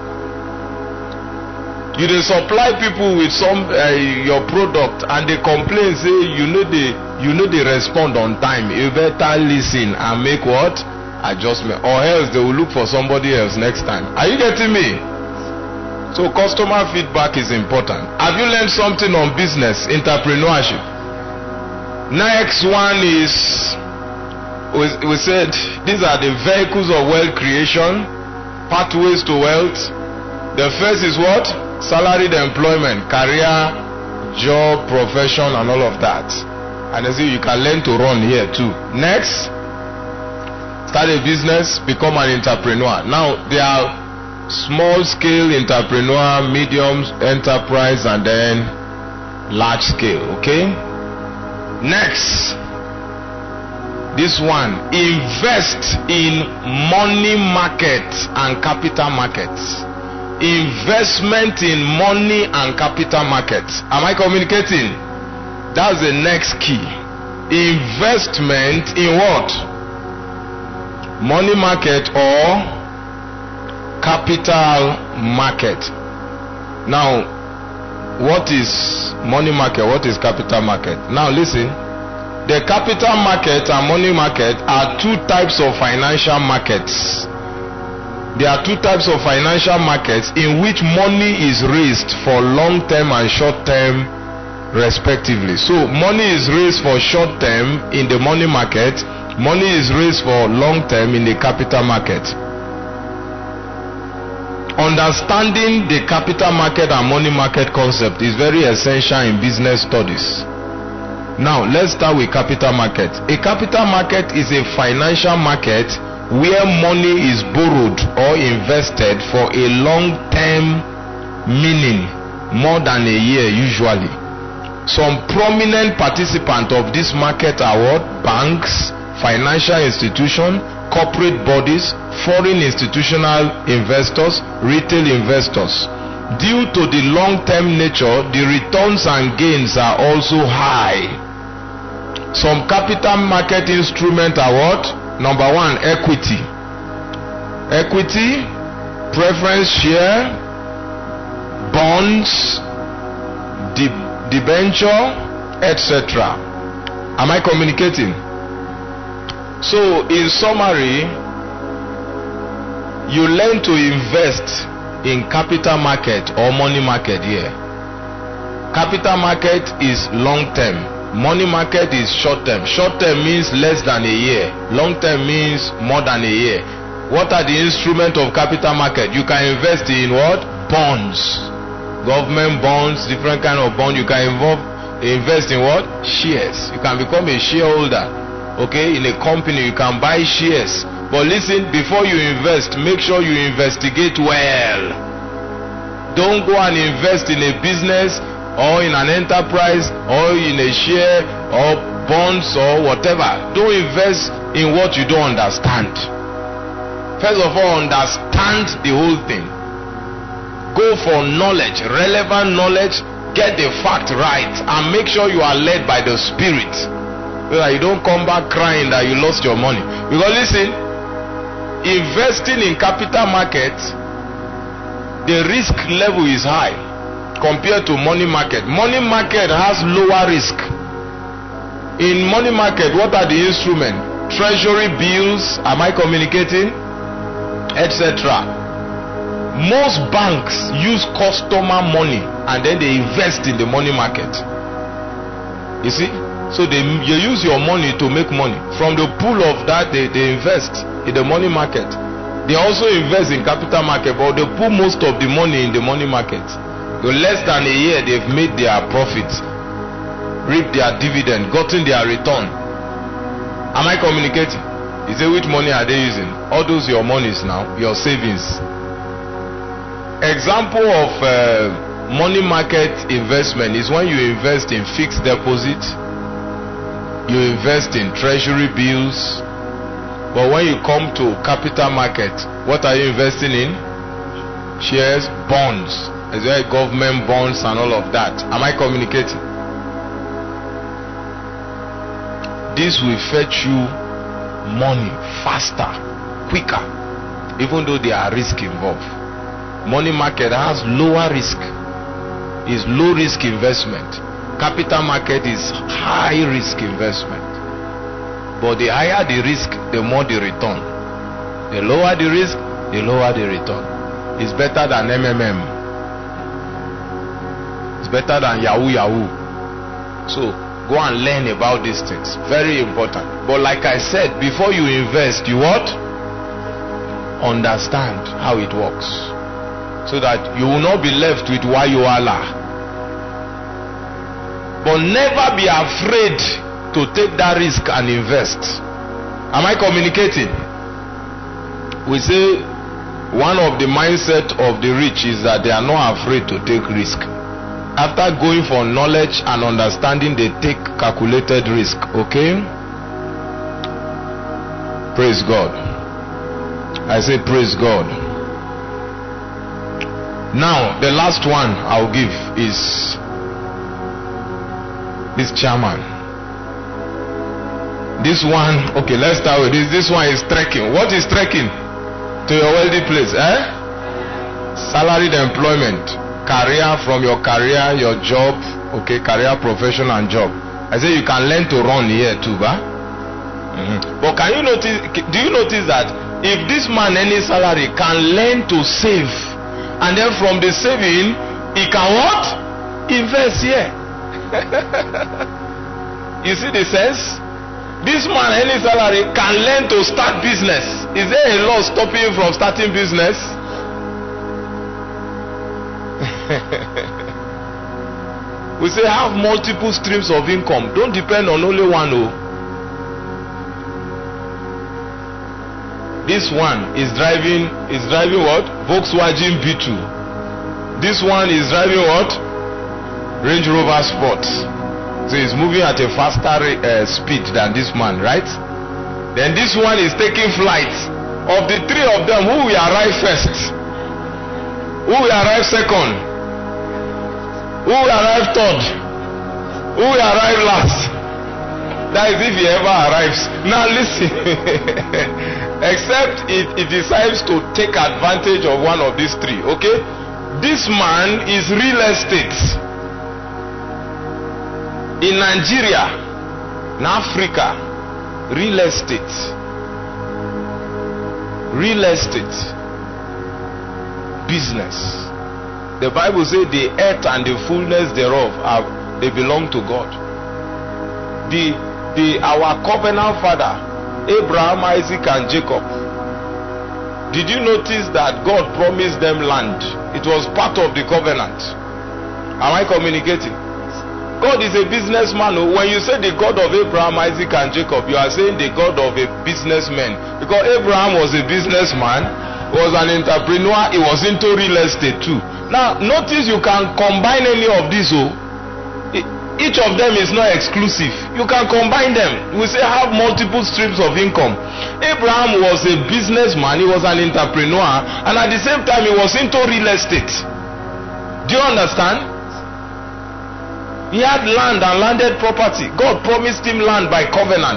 You dey supply people with some uh, your product and they complain say you know they you know they respond on time. You better listen and make what? Adjustment, or else they will look for somebody else next time. Are you getting me? So customer feedback is important. Have you learned something on business, entrepreneurship? Next one is, we, we said these are the vehicles of wealth creation, pathways to wealth. The first is what? Salaried employment, career, job, profession, and all of that. And you see, you can learn to run here too. Next, start a business, become an entrepreneur. Now, there are small scale entrepreneur, medium enterprise, and then large scale. Okay? Next, this one, invest in money market and capital markets. Investment in money and capital markets. Am I communicating? That's the next key. Investment in what? Money market or capital market. Now, what is money market? What is capital market? Now listen. The capital market and money market are two types of financial markets. There are two types of financial markets in which money is raised for long term and short term respectively. So money is raised for short term in the money market, money is raised for long term in the capital market. Understanding the capital market and money market concept is very essential in business studies. Now let's start with capital market. A capital market is a financial market where money is borrowed or invested for a long term, meaning more than a year usually. Some prominent participants of this market are what? Banks, financial institutions, corporate bodies, foreign institutional investors, retail investors. Due to the long-term nature, the returns and gains are also high. Some capital market instruments are what? Number one, equity. Equity, preference share, bonds, debenture, et cetera. Am I communicating? So, in summary, you learn to invest in capital market or money market here. Capital market is long term. Money market is short term. Short term means less than a year. Long term means more than a year. What are the instruments of capital market? You can invest in what? Bonds. government bonds, different kind of bond. You can involve, invest in what? Shares. You can become a shareholder. Okay, in a company you can buy shares. But listen, before you invest, make sure you investigate well. Don't go and invest in a business or in an enterprise or in a share or bonds or whatever. Don't invest in what you don't understand. First of all, understand the whole thing. Go for knowledge, relevant knowledge. Get the fact right and make sure you are led by the Spirit, so that you don't come back crying that you lost your money. Because listen, investing in capital market, the risk level is high compared to money market. Money market has lower risk. In money market, what are the instruments? Treasury bills, am I communicating? Etc. Most banks use customer money and then they invest in the money market. You see? So they you use your money to make money. From the pool of that, they, they invest in the money market. They also invest in capital market, but they put most of the money in the money market. So less than a year, they've made their profits, reaped their dividend, gotten their return. Am I communicating? You say, which money are they using? All those your monies now, your savings. Example of uh, money market investment is when you invest in fixed deposit, you invest in treasury bills. But when you come to capital market, what are you investing in? Shares, bonds, as well as government bonds and all of that. Am I communicating? This will fetch you money faster, quicker, even though there are risks involved. Money market has lower risk, is low risk investment. Capital market is high risk investment. But the higher the risk, the more the return. The lower the risk, the lower the return. It's better than M M M. It's better than Yahoo Yahoo. So go and learn about these things. Very important. But like I said, before you invest, you what? Understand how it works, so that you will not be left with why you are la. But never be afraid to take that risk and invest. Am I communicating? We say one of the mindset of the rich is that they are not afraid to take risk. After going for knowledge and understanding, they take calculated risk. Okay? Praise God. I say praise God. Now, the last one I'll give is this chairman. This one, okay, let's start with this. This one is trekking. What is trekking? To your wealthy place, eh? Salaried employment. Career, from your career, your job, okay, career, profession and job. I say you can learn to run here too, bah? Mm-hmm. But can you notice, do you notice that if this man any salary can learn to save, and then from the saving he can what? Invest here. You see the sense? This man any salary can learn to start business. Is there a law stopping you from starting business? We say have multiple streams of income. Don't depend on only one. Oh. This one is driving is driving what? Volkswagen B two. This one is driving what? Range Rover Sport. So he's moving at a faster uh, speed than this man, right? Then this one is taking flight. Of the three of them, who will arrive first? Who will arrive second? Who will arrive third? Who will arrive last? That is if he ever arrives. Now listen. Except it, it decides to take advantage of one of these three. Okay? This man is real estate. In Nigeria, in Africa, real estate. Real estate. Business. The Bible says the earth and the fullness thereof are, they belong to God. The, the, our covenant father, Abraham, Isaac and Jacob. Did you notice that God promised them land? It was part of the covenant. Am I communicating? God is a businessman. When you say the God of Abraham, Isaac and Jacob, you are saying the God of a businessman. Because Abraham was a businessman, was an entrepreneur, he was into real estate too. Now notice you can combine any of these. Oh, each of them is not exclusive. You can combine them. We say have multiple streams of income. Abraham was a businessman, he was an entrepreneur, and at the same time he was into real estate. Do you understand? He had land and landed property. God promised him land by covenant.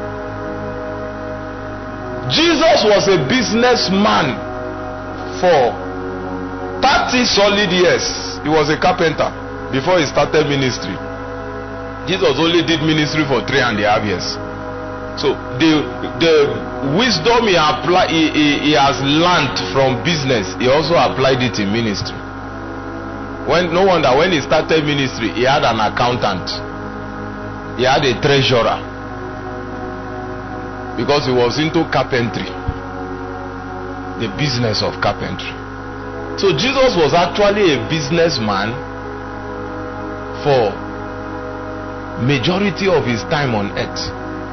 Jesus was a businessman for thirty solid years. He was a carpenter before he started ministry. Jesus only did ministry for three and a half years. So the the wisdom he apply he, he, he has learned from business, he also applied it in ministry. When no wonder when he started ministry, he had an accountant, he had a treasurer, because he was into carpentry, the business of carpentry. So Jesus was actually a businessman for majority of his time on earth.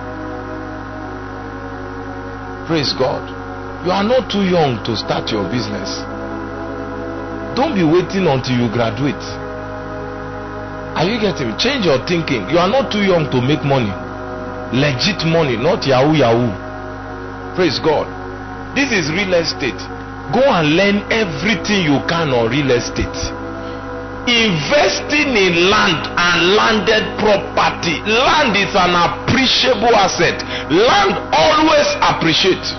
Praise God. You are not too young to start your business. Don't be waiting until you graduate. Are you getting me? Change your thinking. You are not too young to make money. Legit money, not yahoo yahoo. Praise God. This is real estate. Go and learn everything you can on real estate. Investing in land and landed property. Land is an appreciable asset. Land always appreciates.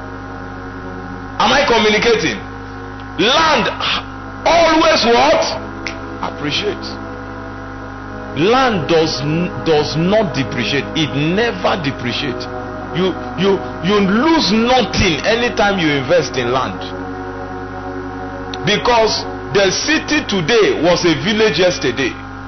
Am I communicating? Land always what? Appreciate. Land does does not depreciate. It never depreciates. You you you lose nothing anytime you invest in land, because the city today was a village yesterday.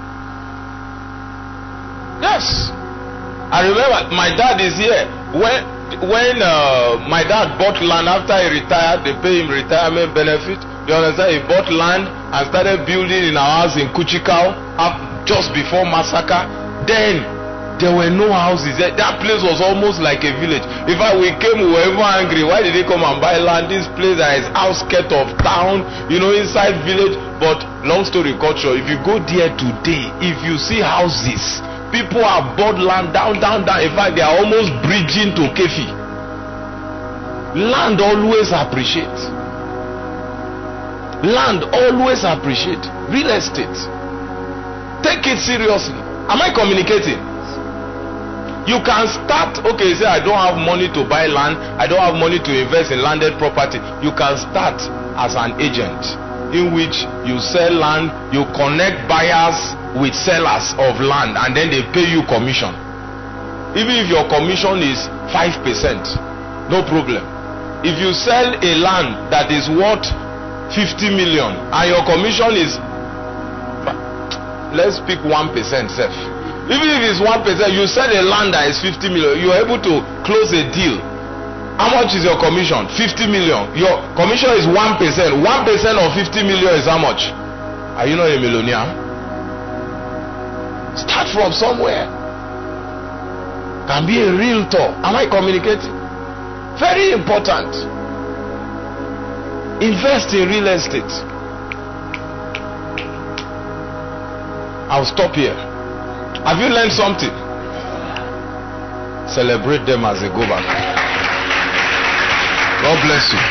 Yes, I remember my dad is here. When when uh, my dad bought land after he retired, they pay him retirement benefit. You understand? He bought land and started building in our house in Kuchikau up just before massacre. Then there were no houses. That place was almost like a village. In fact, we came, we were even angry. Why did they come and buy land? This place that is outskirts of town, you know, inside village. But long story short, if you go there today, if you see houses, people have bought land down, down, down. In fact, they are almost bridging to Kefi. Land always appreciates. Land always appreciate. Real estate, take it seriously. Am I communicating? You can start. Okay, say I don't have money to buy land, I don't have money to invest in landed property. You can start as an agent, in which you sell land, you connect buyers with sellers of land, and then they pay you commission. Even if your commission is five percent, no problem. If you sell a land that is worth fifty million and your commission is, let's pick one percent safe. Even if it's one percent, you sell a land that is fifty million, you are able to close a deal. How much is your commission? fifty million. Your commission is one percent. one percent of fifty million is how much? Are you not a millionaire? Start from somewhere. Can be a realtor. Am I communicating? Very important. Invest in real estate. I'll stop here. Have you learned something? Celebrate them as they go back. God bless you.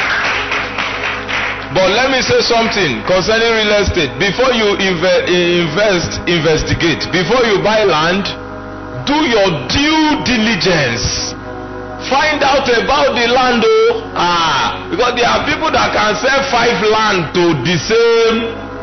But let me say something concerning real estate. Before you inve- invest, investigate. Before you buy land, do your due diligence. Find out about the land, oh. Ah, because there are people that can sell five land to the same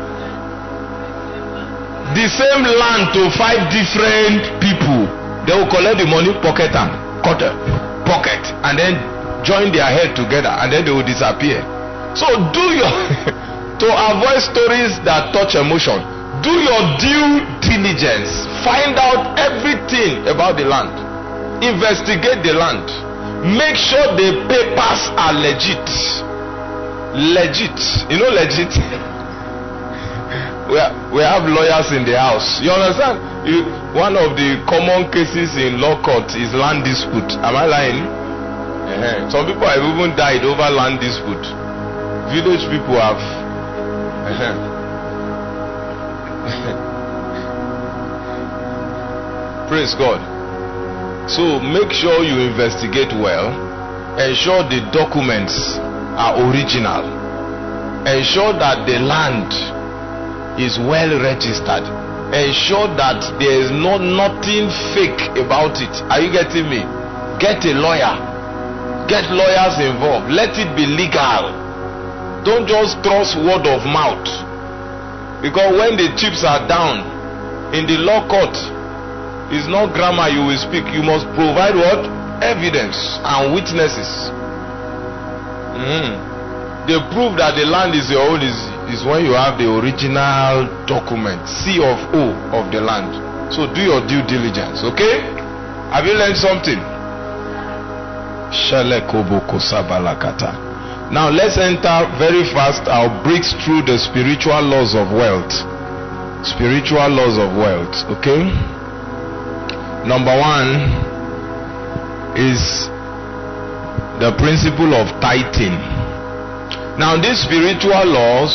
the same land to five different people. They will collect the money, pocket and cut pocket, and then join their head together, and then they will disappear. So do your to avoid stories that touch emotion, do your due diligence. Find out everything about the land. Investigate the land. Make sure the papers are legit. Legit. You know legit? we, are, we have lawyers in the house. You understand? You, one of the common cases in law court is land dispute. Am I lying? Uh-huh. Some people have even died over land dispute. Village people have. Uh-huh. Praise God. So make sure you investigate well. Ensure the documents are original. Ensure that the land is well registered. Ensure that there is no nothing fake about it. Are you getting me? Get a lawyer. Get lawyers involved. Let it be legal. Don't just trust word of mouth. Because when the chips are down in the law court, it's not grammar you will speak. You must provide what? Evidence and witnesses. Mm. The proof that the land is your own is, is when you have the original document, C of O of the land. So do your due diligence, okay? Have you learned something? Now let's enter very fast our breaks through the spiritual laws of wealth. Spiritual laws of wealth, okay? Number one is the principle of tithing. Now these spiritual laws,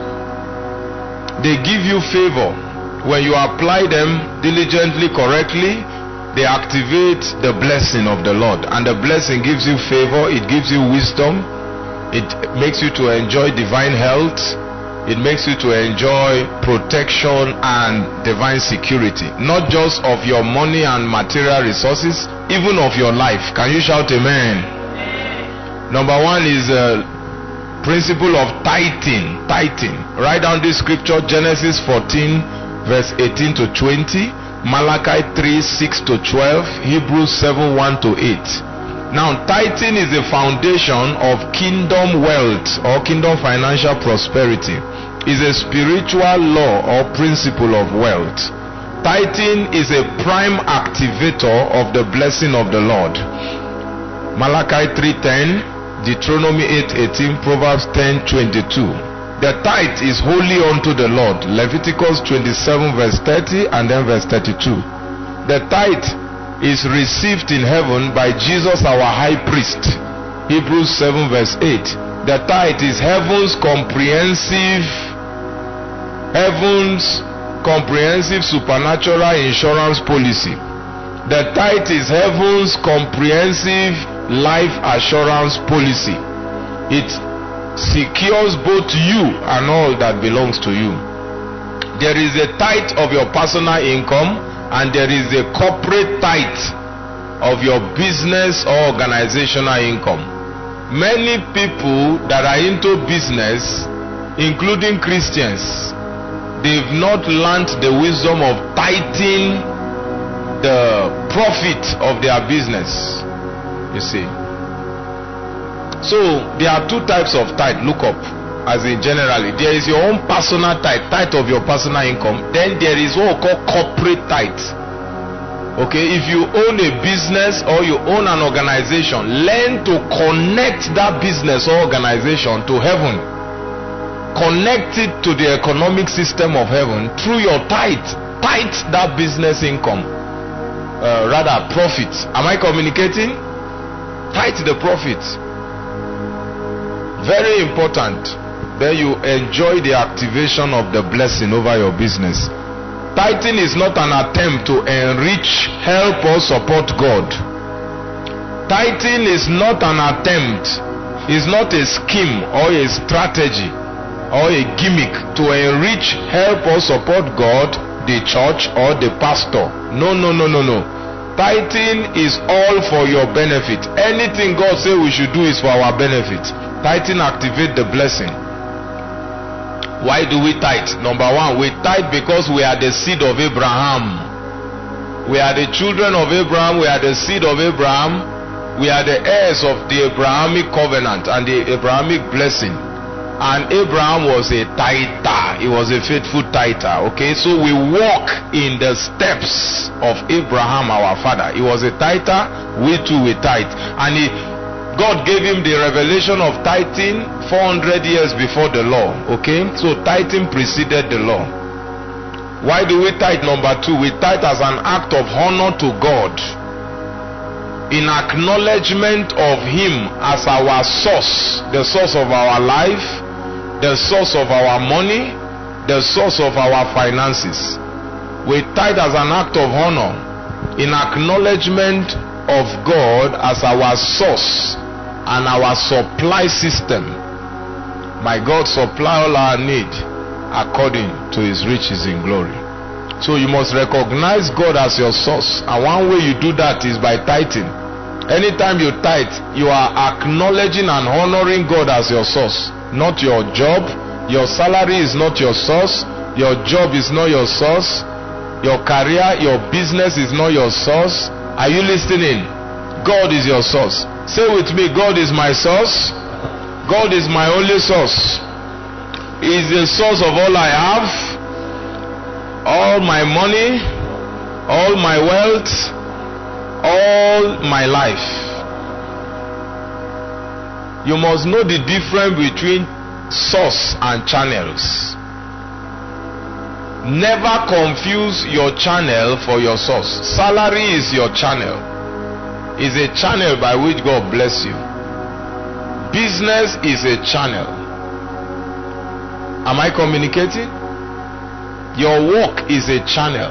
they give you favor. When you apply them diligently, correctly, they activate the blessing of the Lord. And the blessing gives you favor, it gives you wisdom, it makes you to enjoy divine health, it makes you to enjoy protection and divine security. Not just of your money and material resources, even of your life. Can you shout amen? Number one is a principle of tithing. Tithing. Write down this scripture, Genesis fourteen verse eighteen to twenty, Malachi three six to twelve, Hebrews seven one to eight. Now tithing is the foundation of kingdom wealth or kingdom financial prosperity. Is a spiritual law or principle of wealth. Tithing is a prime activator of the blessing of the Lord. Malachi three ten, Deuteronomy eight eighteen, Proverbs ten twenty-two. The tithe is holy unto the Lord. Leviticus twenty-seven verse thirty and then verse thirty-two. The tithe is received in heaven by Jesus our high priest. Hebrews seven verse eight. The tithe is heaven's comprehensive heaven's comprehensive supernatural insurance policy. The tithe is heaven's comprehensive life assurance policy. It secures both you and all that belongs to you. There is a tithe of your personal income and there is a corporate tithe of your business or organizational income. Many people that are into business, including Christians, they've not learned the wisdom of tithing the profit of their business. You see. So there are two types of tithe. Look up. As in generally, there is your own personal tithe, tithe of your personal income. Then there is what we call corporate tithe. Okay, if you own a business or you own an organization, learn to connect that business or organization to heaven. Connect it to the economic system of heaven through your tithe. Tithe that business income, uh, rather profit. Am I communicating? Tithe the profit. Very important. Then you enjoy the activation of the blessing over your business. Tithing is not an attempt to enrich, help or support God. Tithing is not an attempt, is not a scheme or a strategy or a gimmick to enrich, help or support God, the church or the pastor. No, no, no, no, no. Tithing is all for your benefit. Anything God says we should do is for our benefit. Tithing activates the blessing. Why do we tithe? Number one, we tithe because we are the seed of Abraham. We are the children of Abraham. We are the seed of Abraham. We are the heirs of the Abrahamic covenant and the Abrahamic blessing. And Abraham was a tither. He was a faithful tither. Okay, so we walk in the steps of Abraham our father. He was a tither. We too we tithe. And he, God gave him the revelation of tithing four hundred years before the law. Okay, so tithing preceded the law. Why do we tithe? Number two, we tithe as an act of honor to God, in acknowledgement of Him as our source, the source of our life, the source of our money, the source of our finances. We tithe as an act of honor, in acknowledgement of God as our source and our supply system. My God supply all our need according to His riches in glory. So you must recognize God as your source, and one way you do that is by tithing. Anytime you tithe, you are acknowledging and honoring God as your source, not your job. Your salary is not your source. Your job is not your source. Your career, your business is not your source. Are you listening? God is your source. Say with me, God is my source. God is my only source. He is the source of all I have, all my money, all my wealth, all my life. You must know the difference between source and channels. Never confuse your channel for your source. Salary is your channel. Is a channel by which God bless you. Business is a channel. Am I communicating? Your work is a channel.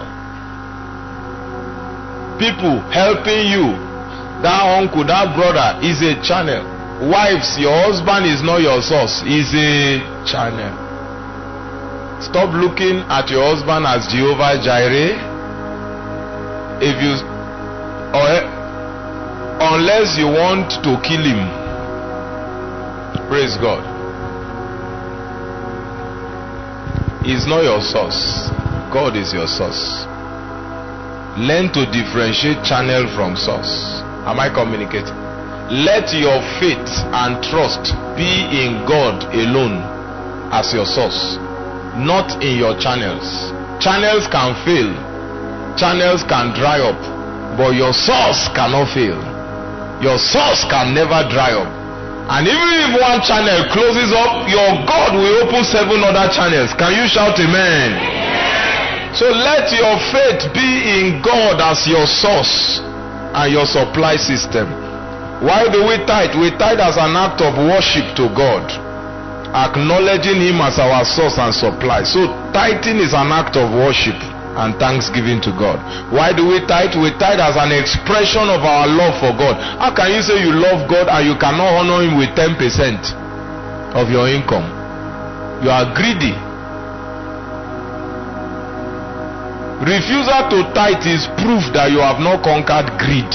People helping you, that uncle, that brother, is a channel. Wives, your husband is not your source, is a channel. Stop looking at your husband as Jehovah Jireh. If you, or unless you want to kill him. Praise God. He's not your source. God is your source. Learn to differentiate channel from source. Am I communicating? Let your faith and trust be in God alone as your source, not in your channels. Channels can fail, channels can dry up, but your source cannot fail. Your source can never dry up. And even if one channel closes up, your God will open seven other channels. Can you shout amen? Amen. So let your faith be in God as your source and your supply system. Why do we tithe? We tithe as an act of worship to God, acknowledging Him as our source and supply. So tithing is an act of worship and thanksgiving to God. Why do we tithe? We tithe as an expression of our love for God. How can you say you love God and you cannot honor Him with ten percent of your income? You are greedy. Refusal to tithe is proof that you have not conquered greed.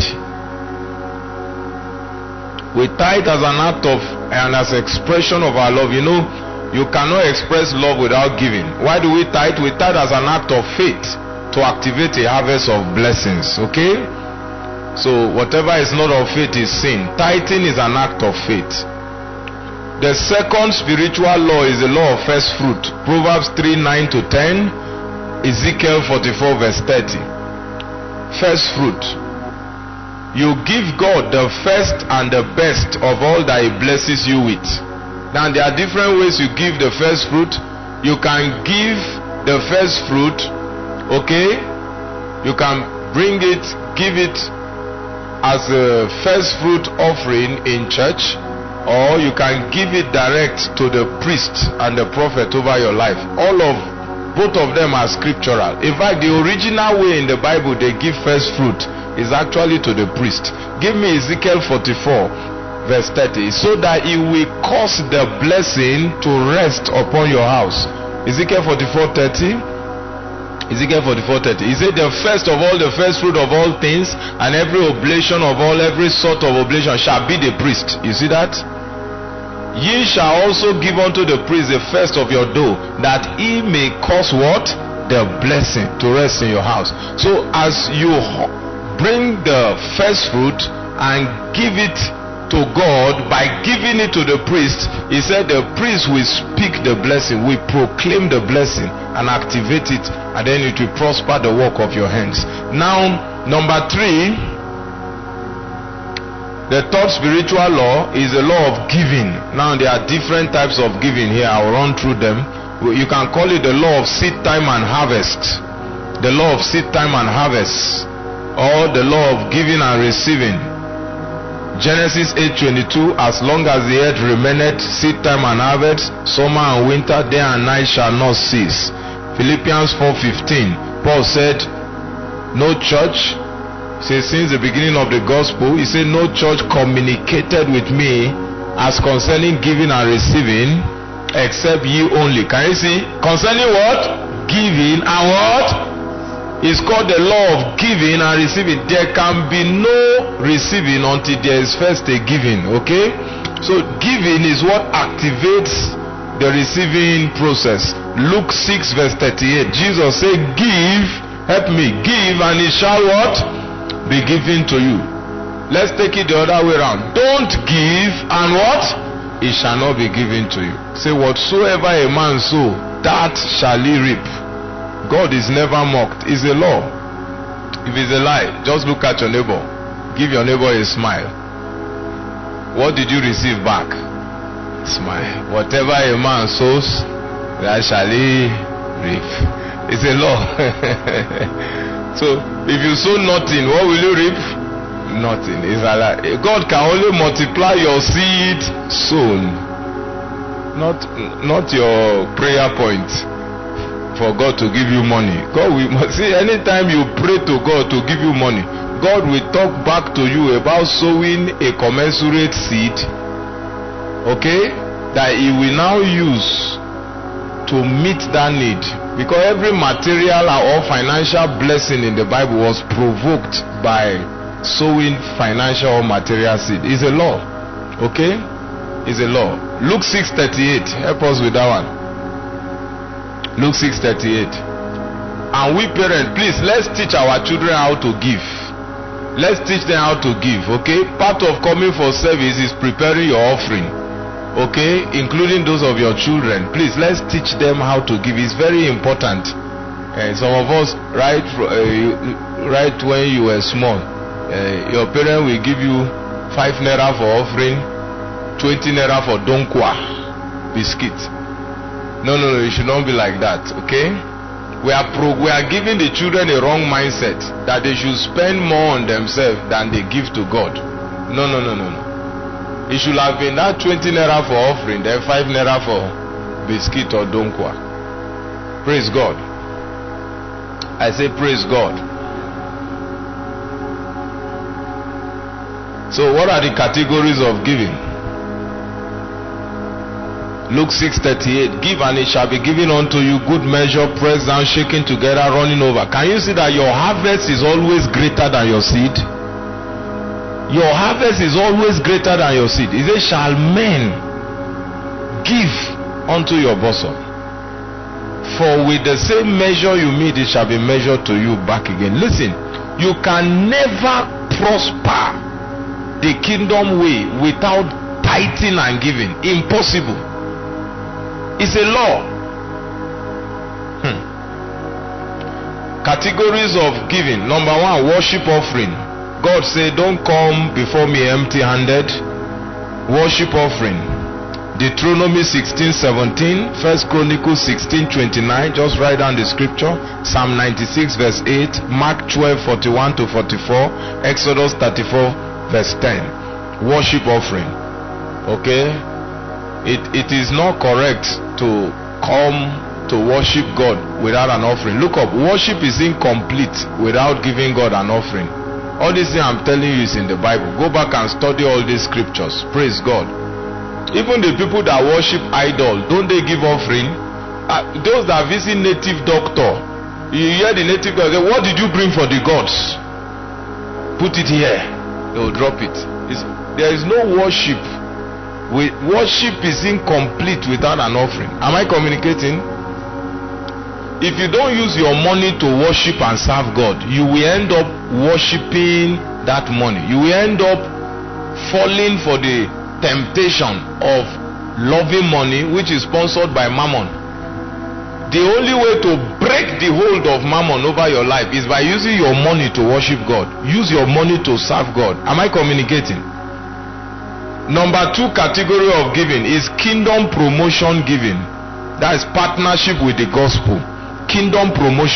We tithe as an act of and as expression of our love. You know, you cannot express love without giving. Why do we tithe? We tithe as an act of faith to activate a harvest of blessings. Okay? So whatever is not of faith is sin. Tithing is an act of faith. The second spiritual law is the law of first fruit. Proverbs three nine to ten, Ezekiel forty-four verse thirty. First fruit. You give God the first and the best of all that He blesses you with. Now there are different ways you give the first fruit. You can give the first fruit, okay? You can bring it, give it as a first fruit offering in church, or you can give it direct to the priest and the prophet over your life. All of both of them are scriptural. In fact, the original way in the Bible they give first fruit is actually to the priest. Give me Ezekiel forty-four verse thirty, so that He will cause the blessing to rest upon your house. Ezekiel forty-four thirty. Ezekiel forty-four thirty. He said, the first of all, the first fruit of all things, and every oblation of all, every sort of oblation shall be the priest. You see that? Ye shall also give unto the priest the first of your dough, that he may cause what? The blessing to rest in your house. So as you bring the first fruit and give it to God by giving it to the priest, he said the priest will speak the blessing, will proclaim the blessing and activate it, and then it will prosper the work of your hands. Now, number three, the third spiritual law is the law of giving. Now there are different types of giving here. I will run through them. You can call it the law of seed time and harvest. The law of seed time and harvest, or the law of giving and receiving. Genesis eight twenty-two, as long as the earth remaineth, seed time and harvest, summer and winter, day and night shall not cease. Philippians four fifteen, Paul said, no church, he said, since the beginning of the gospel, he said, no church communicated with me as concerning giving and receiving, except ye only. Can you see? Concerning what? Giving and what? It's called the law of giving and receiving. There can be no receiving until there is first a giving. Okay? So giving is what activates the receiving process. Luke six verse thirty-eight. Jesus said, give, help me, give and it shall what? Be given to you. Let's take it the other way around. Don't give and what? It shall not be given to you. Say, whatsoever a man sow, that shall he reap. God is never mocked. It's a law. If it's a lie, just look at your neighbor. Give your neighbor a smile. What did you receive back? Smile. Whatever a man sows, that shall he reap. It's a law. So if you sow nothing, what will you reap? Nothing. It's a lie. God can only multiply your seed sown, not not your prayer point for God to give you money. God will see, anytime you pray to God to give you money, God will talk back to you about sowing a commensurate seed, okay, that he will now use to meet that need. Because every material or financial blessing in the Bible was provoked by sowing financial or material seed. It's a law. Okay? It's a law. Luke six thirty-eight. Help us with that one. Luke six thirty-eight. And we parents, please, let's teach our children how to give. Let's teach them how to give. Okay? Part of coming for service is preparing your offering. Okay? Including those of your children. Please, let's teach them how to give. It's very important. Uh, some of us, right, uh, right when you were small, uh, your parent will give you five naira for offering, twenty naira for donkwa biscuit. No, no, no, it should not be like that. Okay? We are pro we are giving the children a wrong mindset that they should spend more on themselves than they give to God. No, no, no, no, no. It should have been that twenty naira for offering, then five naira for biscuit or donkwa. Praise God. I say praise God. So what are the categories of giving? Luke six thirty-eight. Give and it shall be given unto you, good measure, pressed down, shaken together, running over. Can you see that your harvest is always greater than your seed? Your harvest is always greater than your seed. It says, shall men give unto your bosom? For with the same measure you meet, it shall be measured to you back again. Listen, you can never prosper the kingdom way without tithing and giving. Impossible. It's a law. Hmm. Categories of giving. Number one, worship offering. God said, don't come before me empty handed. Worship offering. Deuteronomy sixteen seventeen, First Chronicles sixteen twenty-nine, just write down the scripture. Psalm ninety-six verse eight, Mark twelve forty-one to forty-four, Exodus thirty-four verse ten. Worship offering. Okay? It, it is not correct to come to worship God without an offering. Look up, worship is incomplete without giving God an offering. All this thing I'm telling you is in the Bible. Go back and study all these scriptures. Praise God. Even the people that worship idol, don't they give offering? Uh, those that visit native doctor, you hear the native doctor say, what did you bring for the gods? Put it here. They will drop it. It's, there is no worship. We, worship is incomplete without an offering. Am I communicating? If you don't use your money to worship and serve God, you will end up worshiping that money. You will end up falling for the temptation of loving money, which is sponsored by Mammon. The only way to break the hold of Mammon over your life is by using your money to worship God. Use your money to serve God. Am I communicating? Number two category of giving is kingdom promotion giving. That is partnership with the gospel. Kingdom promotion.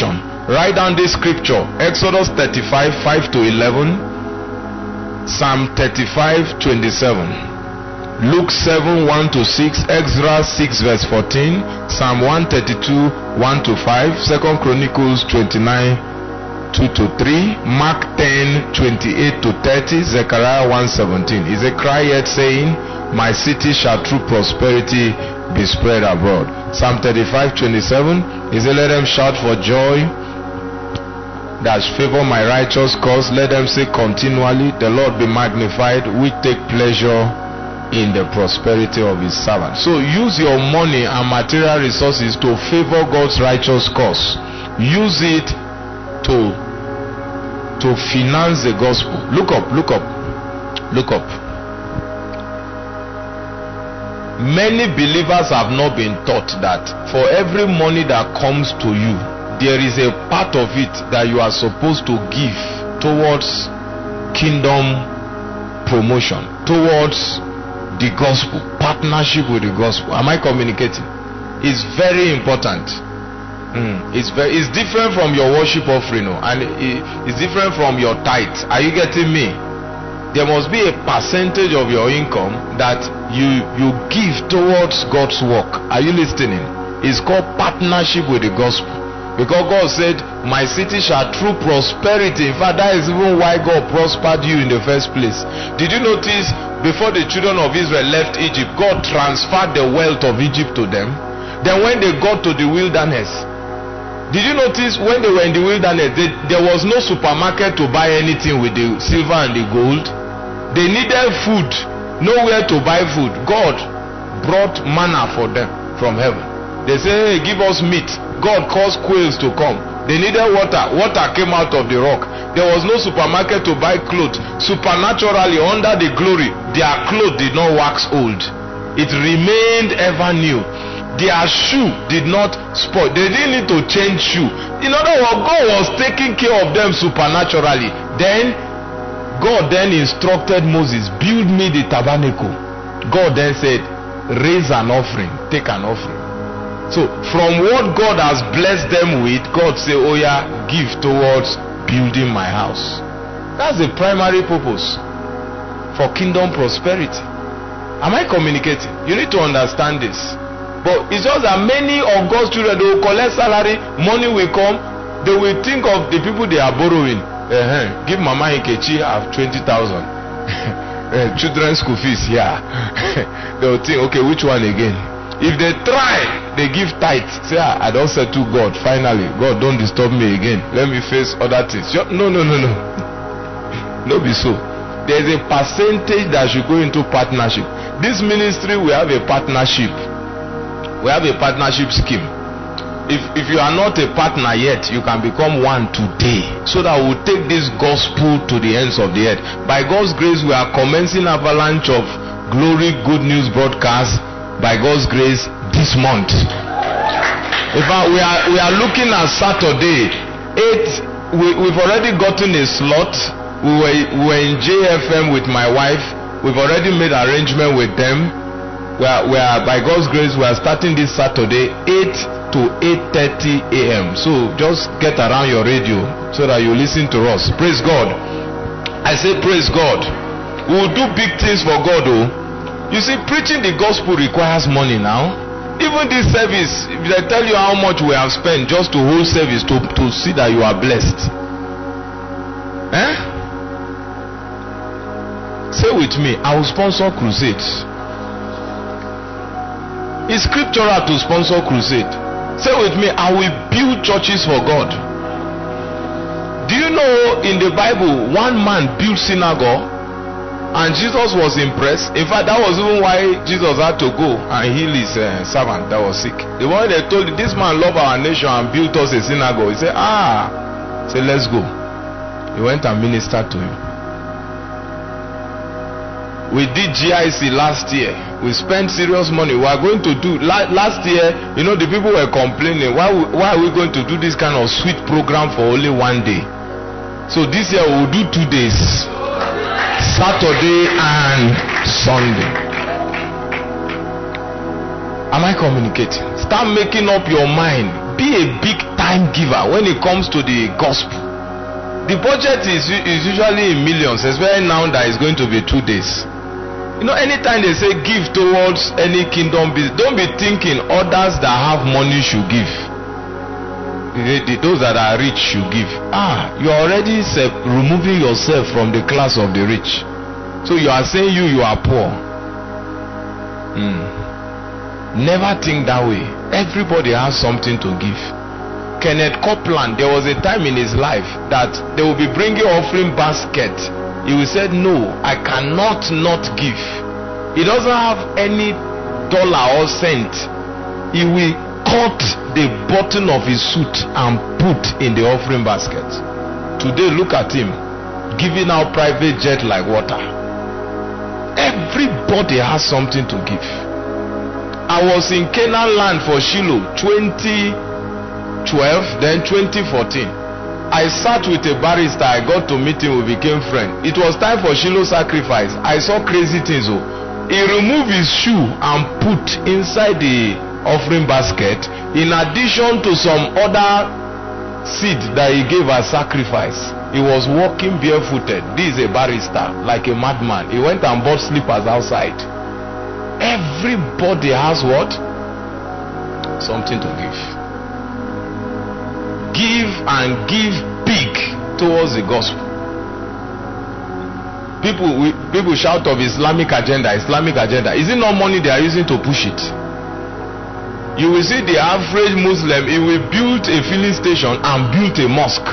Write down this scripture. Exodus thirty-five, five to eleven. Psalm thirty-five, twenty-seven. Luke seven, one to six. Exodus six, verse fourteen. Psalm one thirty-two, one to five. Second Chronicles twenty-nine, two to three. Mark ten, twenty-eight to thirty. Zechariah one seventeen. Is a cry yet saying, my city shall through prosperity be spread abroad. Psalm thirty-five, twenty-seven. Is a let them shout for joy that favor my righteous cause. Let them say continually, the Lord be magnified, we take pleasure in the prosperity of his servant. So use your money and material resources to favor God's righteous cause. Use it to to finance the gospel. Look up, look up, look up. Many believers have not been taught that for every money that comes to you, there is a part of it that you are supposed to give towards kingdom promotion, towards the gospel, partnership with the gospel. Am I communicating? It's very important. Mm. It's very, it's different from your worship offering, no? And it, it's different from your tithe. Are you getting me? There must be a percentage of your income that you you give towards God's work. Are you listening? It's called partnership with the gospel. Because God said, my city shall through prosperity. In fact, that is even why God prospered you in the first place. Did you notice before the children of Israel left Egypt, God transferred the wealth of Egypt to them? Then when they got to the wilderness, did you notice when they were in the wilderness, they, there was no supermarket to buy anything with the silver and the gold? They needed food, nowhere to buy food. God brought manna for them from heaven. They say, hey, give us meat. God caused quails to come. They needed water. Water came out of the rock. There was no supermarket to buy clothes. Supernaturally, under the glory, their clothes did not wax old. It remained ever new. Their shoe did not spoil. They didn't need to change shoe. In other words, God was taking care of them supernaturally. Then God then instructed Moses, build me the tabernacle. God then said, raise an offering, take an offering. So from what God has blessed them with, God say, oh yeah, give towards building my house. That's the primary purpose for kingdom prosperity. Am I communicating? You need to understand this. But it's just that many of God's children, they will collect salary, money will come, they will think of the people they are borrowing. Uh-huh. Give Mama Nkechi have twenty thousand. uh, children's school fees here. They will think, okay, which one again? If they try, they give tithe. Say, ah, I don't settle God. Finally, God, don't disturb me again. Let me face other things. No, no, no, no. No be so. There is a percentage that should go into partnership. This ministry, we have a partnership. We have a partnership scheme. If if you are not a partner yet, you can become one today, so that we'll take this gospel to the ends of the earth. By God's grace, we are commencing avalanche of glory good news broadcast. By God's grace, this month. In fact, we are we are looking at Saturday. Eight. We, we've already gotten a slot. We were we were in J F M with my wife. We've already made arrangement with them. We are, we are by God's grace, we are starting this Saturday, eight to eight thirty a m So just get around your radio so that you listen to us. Praise God. I say praise God. We will do big things for God, oh. You see, preaching the gospel requires money now. Even this service, if I tell you how much we have spent just to hold service to, to see that you are blessed. Eh? Say with me, I will sponsor crusades. It's scriptural to sponsor crusade. Say with me, I will build churches for God. Do you know in the Bible, one man built synagogue and Jesus was impressed? In fact, that was even why Jesus had to go and heal his uh, servant that was sick. The one they told him, this man loved our nation and built us a synagogue. He said, ah, he said, let's go. He went and ministered to him. We did G I C last year. We spent serious money. We are going to do la last year. You know, the people were complaining, why why are we going to do this kind of sweet program for only one day? So this year we will do two days, Saturday and Sunday. Am I communicating? Start making up your mind. Be a big time giver when it comes to the gospel. The budget is, is usually in millions, especially now that it's going to be two days. You know, anytime they say give towards any kingdom business, don't be thinking others that have money should give. The, the, those that are rich should give. Ah, you are already se- removing yourself from the class of the rich. So you are saying you, you are poor. Hmm. Never think that way. Everybody has something to give. Kenneth Copeland, there was a time in his life that they will be bringing offering basket. He will say, no, I cannot not give. He doesn't have any dollar or cent. He will cut the button of his suit and put in the offering basket. Today, look at him giving out private jet like water. Everybody has something to give. I was in Canaan land for Shiloh twenty twelve, then twenty fourteen. I sat with a barrister. I got to meet him. We became friends. It was time for Shiloh sacrifice. I saw crazy things. Oh. He removed his shoe and put inside the offering basket, in addition to some other seed that he gave as sacrifice. He was walking barefooted. This is a barrister, like a madman. He went and bought slippers outside. Everybody has what? Something to give. Give and give big towards the gospel. People we, people shout of Islamic agenda, Islamic agenda. Is it not money they are using to push it? You will see the average Muslim, he will build a filling station and build a mosque.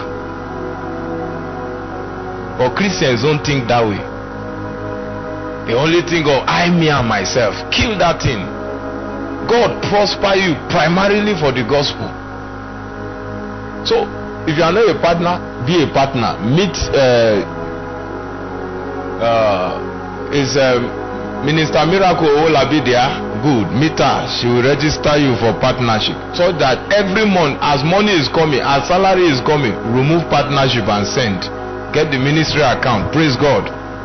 But Christians don't think that way. They only think of I, me and myself. Kill that thing. God prosper you primarily for the gospel. So, if you are not a partner, be a partner. Meet uh, uh, is uh, Minister Miracle Olabi there. Good. Meet her. She will register you for partnership. So that every month, as money is coming, as salary is coming, remove partnership and send. Get the ministry account. Praise God.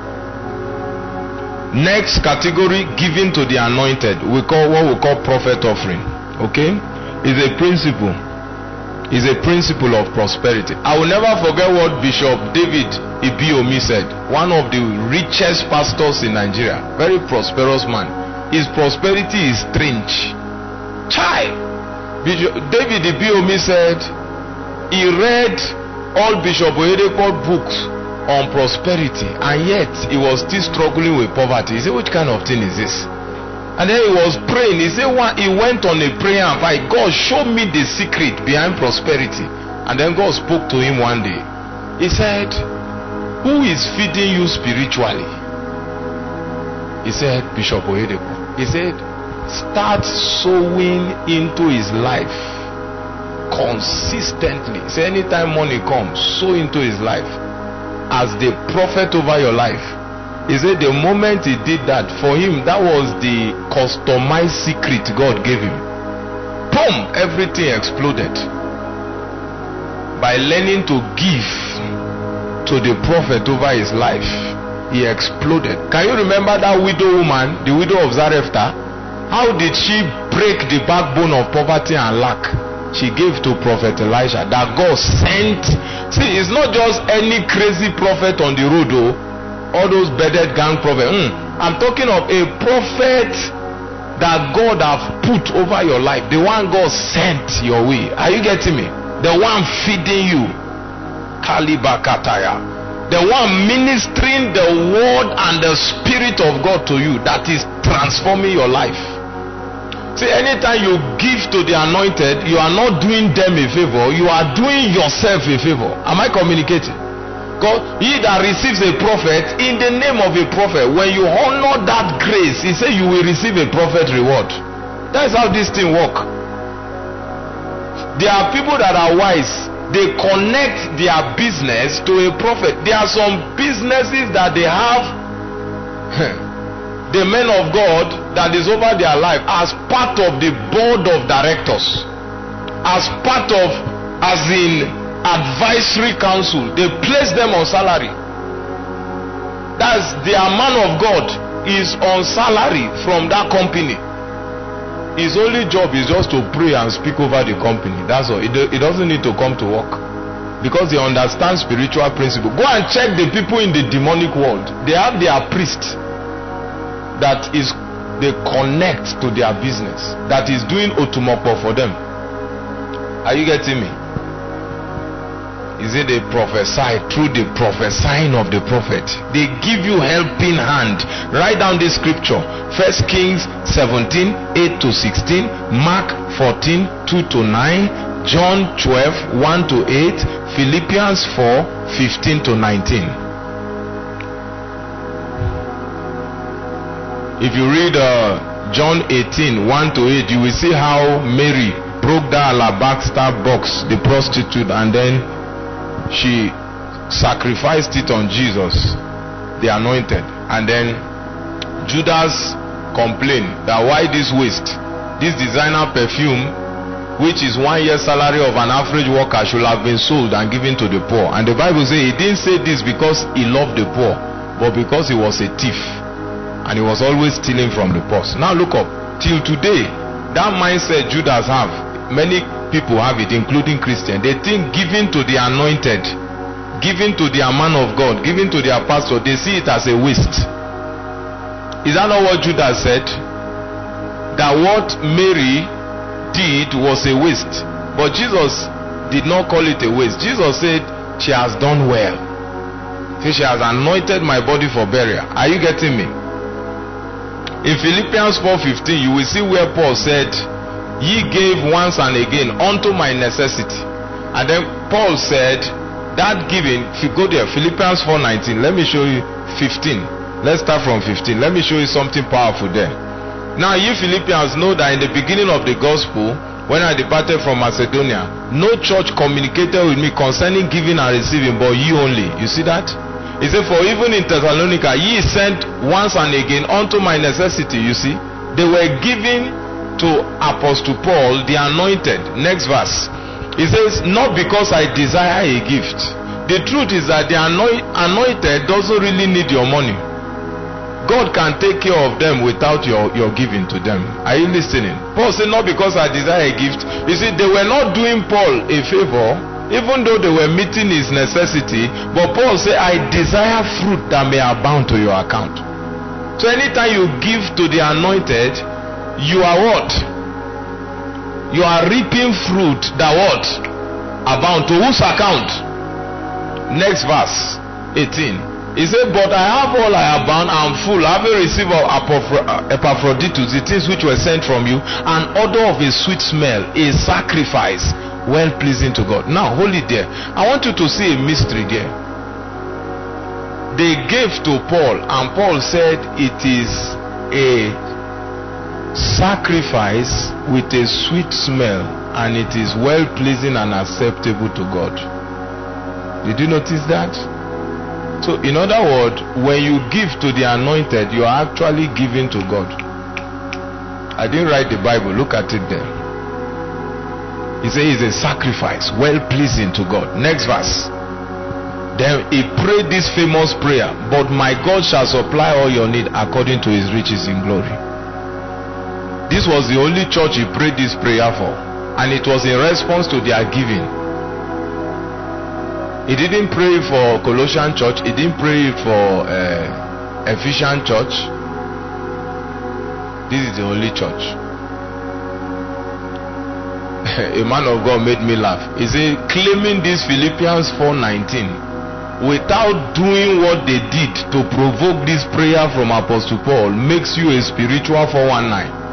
Next category, giving to the anointed. We call what we call prophet offering. Okay? Is a principle. Is a principle of prosperity. I will never forget what Bishop David Ibiomi said. One of the richest pastors in Nigeria. Very prosperous man. His prosperity is strange. Child. Bishop David Ibiomi said he read all Bishop Oyedepo books on prosperity, and yet he was still struggling with poverty. He said, which kind of thing is this? And then he was praying. He said one, he went on a prayer and fight. God, show me the secret behind prosperity. And then God spoke to him one day. He said, who is feeding you spiritually? He said, Bishop Oyedepo. He said, start sowing into his life consistently. He said, anytime money comes, sow into his life as the prophet over your life. He said the moment he did that, for him, that was the customized secret God gave him. Boom! Everything exploded. By learning to give to the prophet over his life, he exploded. Can you remember that widow woman, the widow of Zarephath? How did she break the backbone of poverty and lack? She gave to Prophet Elisha that God sent. See, it's not just any crazy prophet on the road, oh, all those bedded gang prophets. Mm. I'm talking of a prophet that God have put over your life, the one God sent your way. Are you getting me? The one feeding you, Kalibakataya, the one ministering the word and the spirit of God to you, that is transforming your life. See, anytime you give to the anointed, you are not doing them a favor, you are doing yourself a favor. Am I communicating? God, he that receives a prophet in the name of a prophet, when you honor that grace, he said you will receive a prophet reward. That's how this thing work. There are people that are wise. They connect their business to a prophet. There are some businesses that they have the men of God that is over their life as part of the board of directors, as part of, as in advisory council. They place them on salary. That's their man of God is on salary from that company. His only job is just to pray and speak over the company. That's all. He, do, he doesn't need to come to work, because they understand spiritual principle. Go and check the people in the demonic world. They have their priest that is, they connect to their business, that is doing otumopo for them. Are you getting me? Is it they prophesy through the prophesying of the prophet? They give you helping hand. Write down this scripture: First Kings seventeen, eight to sixteen, Mark fourteen, two to nine, John twelve, one to eight, Philippians four, fifteen to nineteen. If you read uh, John eighteen, one to eight, you will see how Mary broke the alabaster box, the prostitute, and then she sacrificed it on Jesus, the anointed. And then Judas complained that why this waste? This designer perfume, which is one year's salary of an average worker, should have been sold and given to the poor. And the Bible says he didn't say this because he loved the poor, but because he was a thief and he was always stealing from the purse. Now look up. Till today, that mindset Judas have, many people have it, including Christians. They think giving to the anointed, giving to their man of God, giving to their pastor, they see it as a waste. Is that not what Judas said? That what Mary did was a waste. But Jesus did not call it a waste. Jesus said she has done well. See, she has anointed my body for burial. Are you getting me? In Philippians four fifteen, you will see where Paul said, ye gave once and again unto my necessity. And then Paul said that giving, if you go there, Philippians four nineteen, let me show you fifteen. Let's start from fifteen. Let me show you something powerful there. Now you Philippians know that in the beginning of the gospel, when I departed from Macedonia, no church communicated with me concerning giving and receiving, but ye only. You see that? He said, for even in Thessalonica, ye sent once and again unto my necessity. You see, they were giving to Apostle Paul, the anointed. Next verse. He says, not because I desire a gift. The truth is that the anoint, anointed doesn't really need your money. God can take care of them without your, your giving to them. Are you listening? Paul said, not because I desire a gift. You see, they were not doing Paul a favor, even though they were meeting his necessity. But Paul said, I desire fruit that may abound to your account. So anytime you give to the anointed, you are what? You are reaping fruit that what? Abound. To whose account? Next verse, eighteen. He said, but I have all I abound, I am full, having received of Epaphroditus the things which were sent from you, an odor of a sweet smell, a sacrifice well pleasing to God. Now hold it there. I want you to see a mystery there. They gave to Paul, and Paul said it is a sacrifice with a sweet smell, and it is well pleasing and acceptable to God. Did you notice that? So in other words, when you give to the anointed, you are actually giving to God. I didn't write the Bible, look at it there. He says it's a sacrifice well pleasing to God. Next verse. Then he prayed this famous prayer, but my God shall supply all your need according to his riches in glory. This was the only church he prayed this prayer for, and it was in response to their giving. He didn't pray for Colossian church, he didn't pray for uh, Ephesian church. This is the only church. A man of God made me laugh. He said, claiming this Philippians four nineteen without doing what they did to provoke this prayer from Apostle Paul makes you a spiritual four one nine.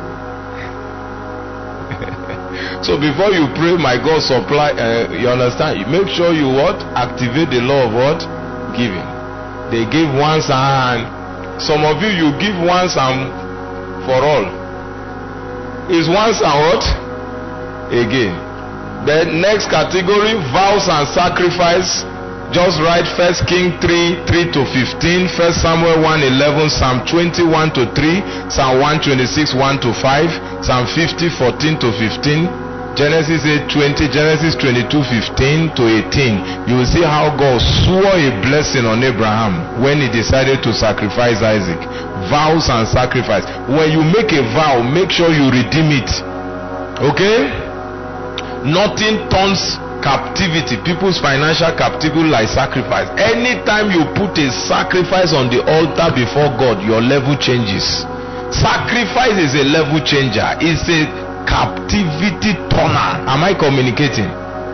So before you pray, my God supply, uh, you understand? Make sure you what? Activate the law of what? Giving. They give once and some of you, you give once and for all. Is once and what? Again. The next category, vows and sacrifice. Just write First Kings three, three to fifteen, First Samuel one, eleven, Psalm twenty, one to three, Psalm one twenty-six, one to five, Psalm fifty, fourteen to fifteen. Genesis eight twenty, Genesis twenty-two fifteen to eighteen. You will see how God swore a blessing on Abraham when he decided to sacrifice Isaac. Vows and sacrifice. When you make a vow, make sure you redeem it. Okay? Nothing turns captivity, people's financial captivity, like sacrifice. Anytime you put a sacrifice on the altar before God, your level changes. Sacrifice is a level changer. It's a captivity turner. Am I communicating?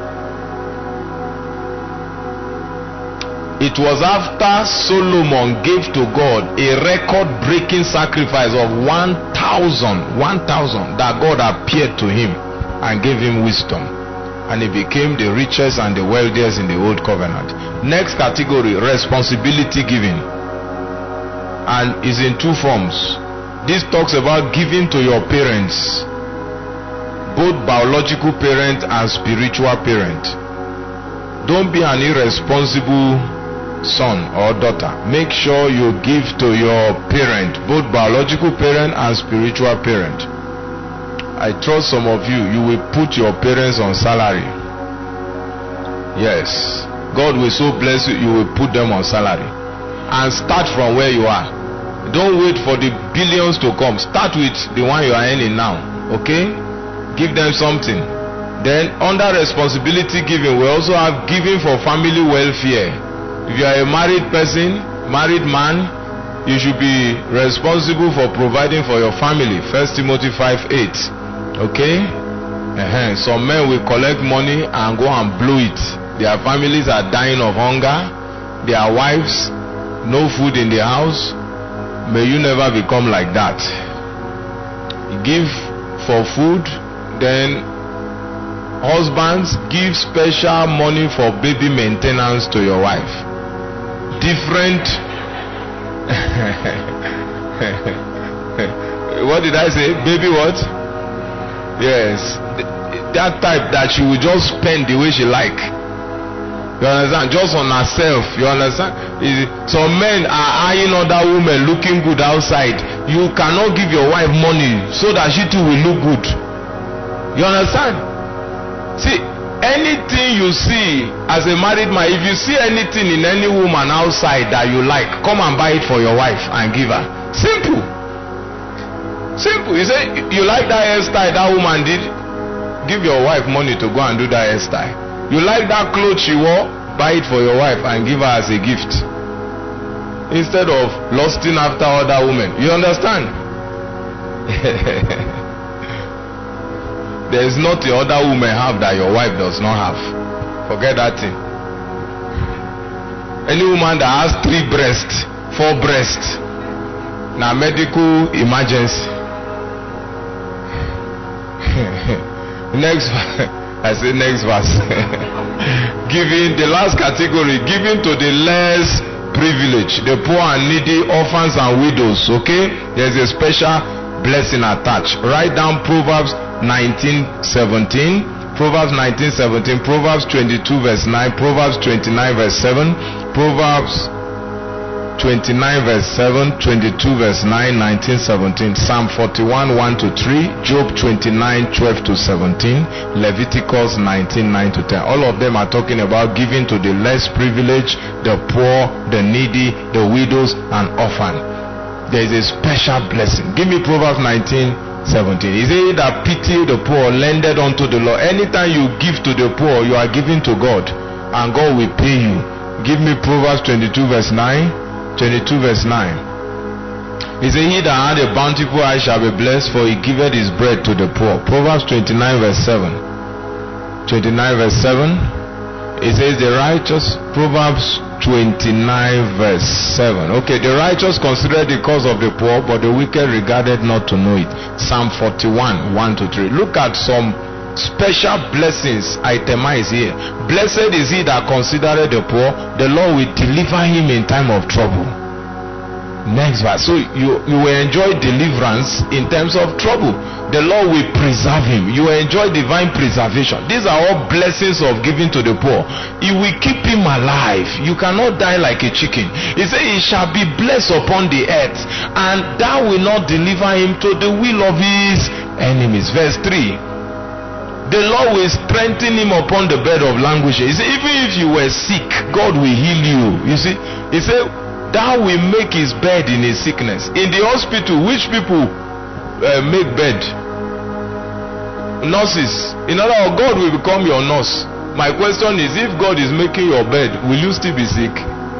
It was after Solomon gave to God a record-breaking sacrifice of one thousand, one thousand, that God appeared to him and gave him wisdom, and he became the richest and the wealthiest in the old covenant. Next category, responsibility giving, and is in two forms. This talks about giving to your parents, both biological parent and spiritual parent. Don't be an irresponsible son or daughter. Make sure you give to your parent, both biological parent and spiritual parent. I trust some of you, you will put your parents on salary. Yes, God will so bless you, you will put them on salary. And start from where you are. Don't wait for the billions to come. Start with the one you are earning now. Okay? Give them something. Then under responsibility giving, we also have giving for family welfare. If you are a married person, married man, you should be responsible for providing for your family. First Timothy five eight. Okay? Uh-huh. Some men will collect money and go and blow it. Their families are dying of hunger. Their wives, no food in the house. May you never become like that. Give for food. Then husbands, give special money for baby maintenance to your wife. Different what did I say? Baby what? Yes, that type that she will just spend the way she like. You understand? Just on herself. You understand? Some men are eyeing other women looking good outside. You cannot give your wife money so that she too will look good. You understand? See, anything you see as a married man, if you see anything in any woman outside that you like, come and buy it for your wife and give her. Simple. Simple. You say you like that hairstyle that woman did, give your wife money to go and do that hairstyle. You like that clothes she wore, buy it for your wife and give her as a gift, instead of lusting after other women. You understand? There is not the other woman have that your wife does not have. Forget that thing. Any woman that has three breasts, four breasts, now medical emergency. Next, I say next verse. Giving, the last category, giving to the less privileged, the poor and needy, orphans and widows. Okay, there's a special blessing attached. Write down Proverbs nineteen seventeen, Proverbs nineteen seventeen, Proverbs twenty-two verse nine, Proverbs twenty-nine verse seven, Proverbs twenty-nine verse seven, twenty-two verse nine, nineteen seventeen, Psalm forty-one one to three, Job twenty-nine twelve to seventeen, Leviticus nineteen nine to ten. All of them are talking about giving to the less privileged, the poor, the needy, the widows and orphan. There is a special blessing. Give me Proverbs nineteen seventeen. He said that pity the poor, lended unto the Lord. Anytime you give to the poor, you are giving to God, and God will pay you. Give me Proverbs twenty-two verse nine. twenty-two verse nine. He said, he that had a bountiful eye shall be blessed, for he giveth his bread to the poor. Proverbs twenty-nine verse seven. twenty-nine verse seven. It says the righteous. Proverbs twenty-nine verse seven. Okay, the righteous consider the cause of the poor, but the wicked regarded not to know it. Psalm forty-one one to three. Look at some special blessings itemized here. Blessed is he that considereth the poor, the Lord will deliver him in time of trouble. Next verse. So you, you will enjoy deliverance in terms of trouble. The Lord will preserve him. You will enjoy divine preservation. These are all blessings of giving to the poor. He will keep him alive. You cannot die like a chicken. He said he shall be blessed upon the earth, and thou will not deliver him to the will of his enemies. Verse three. the Lord will strengthen him upon the bed of languishing. He said, even if you were sick, God will heal you. You see, he said, that will make his bed in his sickness. In the hospital, which people uh, make bed? Nurses. In other words, God will become your nurse. My question is, if God is making your bed, will you still be sick?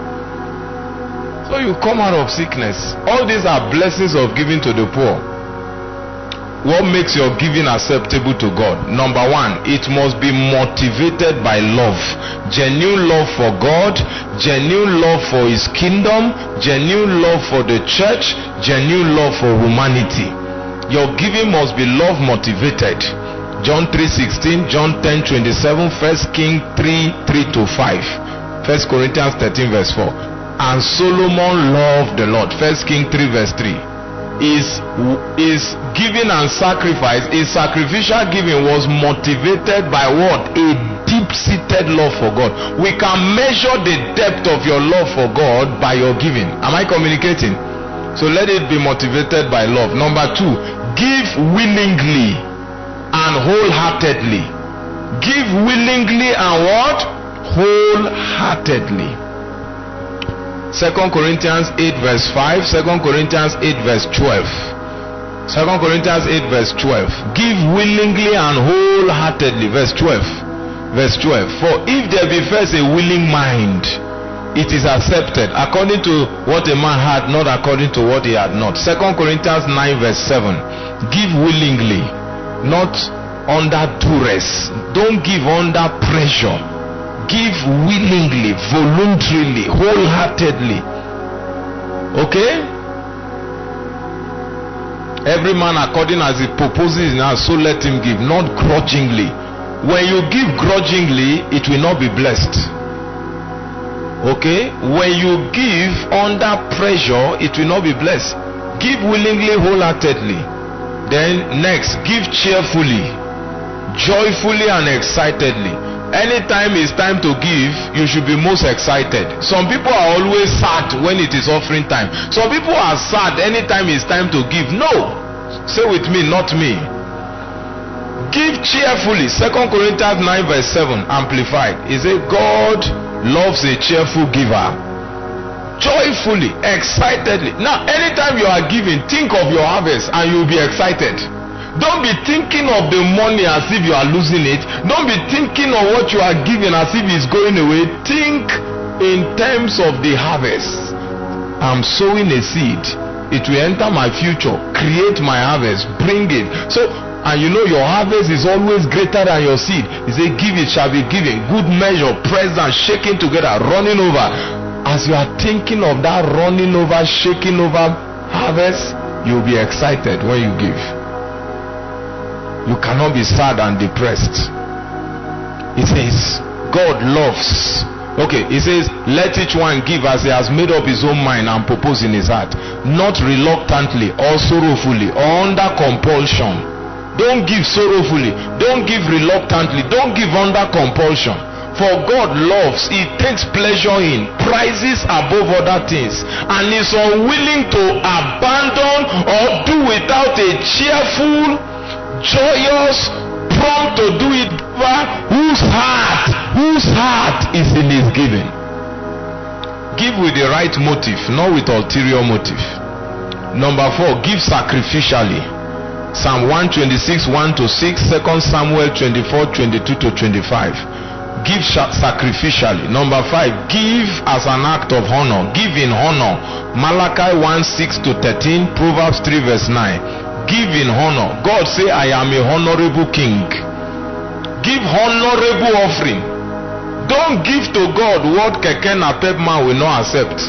So you come out of sickness. All these are blessings of giving to the poor. What makes your giving acceptable to God? Number one, it must be motivated by love. Genuine love for God, genuine love for his kingdom, genuine love for the church, genuine love for humanity. Your giving must be love motivated. John three sixteen, John ten twenty-seven, First Kings three three to five, First Corinthians thirteen verse four. And Solomon loved the Lord. First Kings three verse three. Is is giving and sacrifice, his sacrificial giving was motivated by what? A deep-seated love for God. We can measure the depth of your love for God by your giving. Am I communicating? So let it be motivated by love. Number two, give willingly and wholeheartedly. Give willingly and what? Wholeheartedly. Second Corinthians eight verse five, Second Corinthians eight verse twelve. Second Corinthians eight verse twelve. Give willingly and wholeheartedly. Verse twelve. Verse twelve. For if there be first a willing mind, it is accepted according to what a man had, not according to what he had not. Second Corinthians nine verse seven. Give willingly, not under duress. Don't give under pressure. Give willingly, voluntarily, wholeheartedly. Okay? Every man according as he proposes now, so let him give, not grudgingly. When you give grudgingly, it will not be blessed. Okay? When you give under pressure, it will not be blessed. Give willingly, wholeheartedly. Then next, give cheerfully, joyfully and excitedly. Anytime it's time to give, you should be most excited. Some people are always sad when it is offering time. Some people are sad anytime it's time to give. No. Say with me, not me. Give cheerfully. Second Corinthians nine verse seven, amplified. It says, God loves a cheerful giver. Joyfully, excitedly. Now, anytime you are giving, think of your harvest and you'll be excited. Don't be thinking of the money as if you are losing it. Don't be thinking of what you are giving as if it's going away. Think in terms of the harvest. I'm sowing a seed. It will enter my future, create my harvest, bring it. So, and you know your harvest is always greater than your seed. He said, give it shall be given. Good measure, pressed and shaken together, running over. As you are thinking of that running over, shaking over harvest, you'll be excited when you give. You cannot be sad and depressed. It says, God loves. Okay, it says, let each one give as he has made up his own mind and purpose in his heart, not reluctantly or sorrowfully or under compulsion. Don't give sorrowfully. Don't give reluctantly. Don't give under compulsion. For God loves, he takes pleasure in, prizes above other things, and is unwilling to abandon or do without a cheerful, joyous, prompt to do it, whose heart, whose heart is in his giving. Give with the right motive, not with ulterior motive. Number four, give sacrificially. Psalm one twenty-six, one to six, Second Samuel twenty-four, twenty-two to twenty-five. Give sacrificially. Number five, give as an act of honor. Give in honor. Malachi one, six to thirteen, Proverbs three verse nine. Give in honor. God say, I am a honorable king. Give honorable offering. Don't give to God what Keke Napep man will not accept.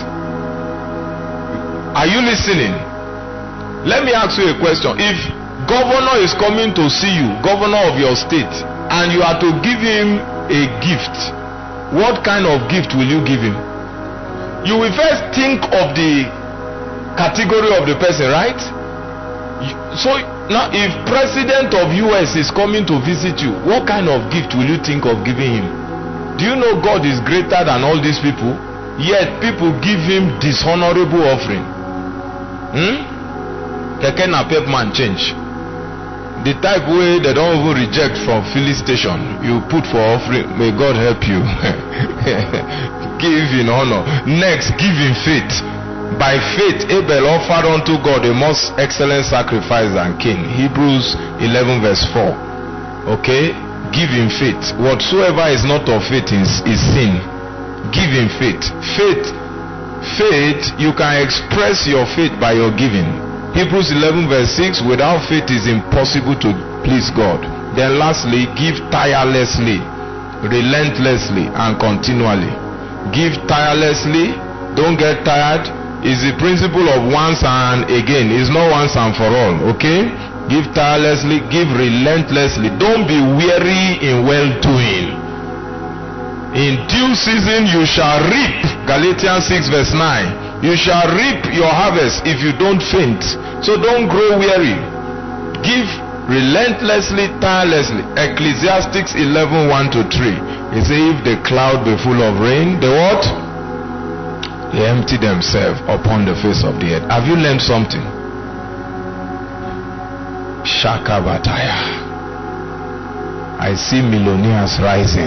Are you listening? Let me ask you a question. If governor is coming to see you, governor of your state, and you are to give him a gift, what kind of gift will you give him? You will first think of the category of the person, right? So now if president of U S is coming to visit you, what kind of gift will you think of giving him? Do you know God is greater than all these people? Yet people give him dishonorable offering. Hmm? Keke Napep man change. The type way they don't even reject from filling station, you put for offering. May God help you. Give in honor. Next, give in faith. By faith, Abel offered unto God a most excellent sacrifice than Cain. Hebrews eleven verse four. Okay? Give in faith. Whatsoever is not of faith is, is sin. Give in faith. Faith, faith, you can express your faith by your giving. Hebrews eleven verse six, without faith is impossible to please God. Then lastly, give tirelessly, relentlessly, and continually. Give tirelessly, don't get tired. Is the principle of once and again. It's not once and for all. Okay? Give tirelessly, give relentlessly. Don't be weary in well-doing. In due season you shall reap. Galatians six verse nine. You shall reap your harvest if you don't faint. So don't grow weary. Give relentlessly, tirelessly. Ecclesiastes eleven one to three. It says, if the cloud be full of rain, the what? They empty themselves upon the face of the earth. Have you learned something? Shakabataya. I see millionaires rising.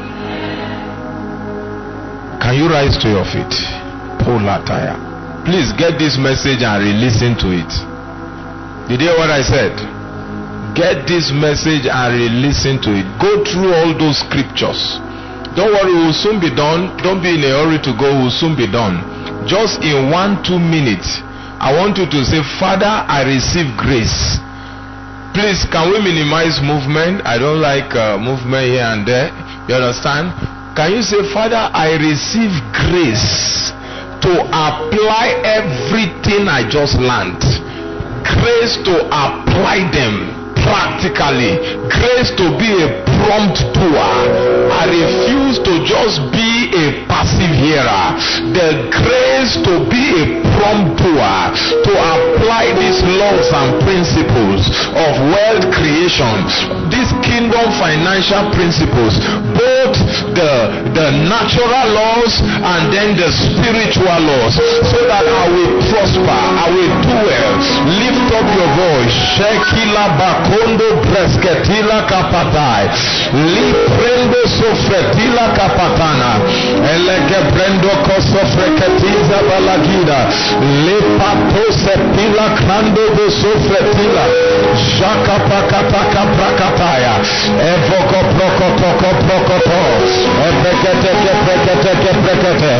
Can you rise to your feet? Polataya. Please get this message and re-listen to it. Did you hear what I said? Get this message and re-listen to it. Go through all those scriptures. Don't worry, we will soon be done. Don't be in a hurry to go, we will soon be done. Just in one, two minutes, I want you to say, Father, I receive grace. Please, can we minimize movement? I don't like uh, movement here and there. You understand? Can you say, Father, I receive grace to apply everything I just learned. Grace to apply them practically. Grace to be a prompt doer. I refuse to just be a passive hearer. The grace to be a prompt doer, to apply these laws and principles of wealth creation, these kingdom financial principles, both the, the natural laws and then the spiritual laws, so that I will prosper, I will do well. Lift up your voice. Shekila bakondo bresketila kapatai. Liprendo sofretila kapatana. Elege brendo kosofreketiza balagida. Lepato sepila krando do sofretila. Shaka pakataka prakataya. Evoko prokotoko prokoto. Ebrekete ke prekete ke prekete.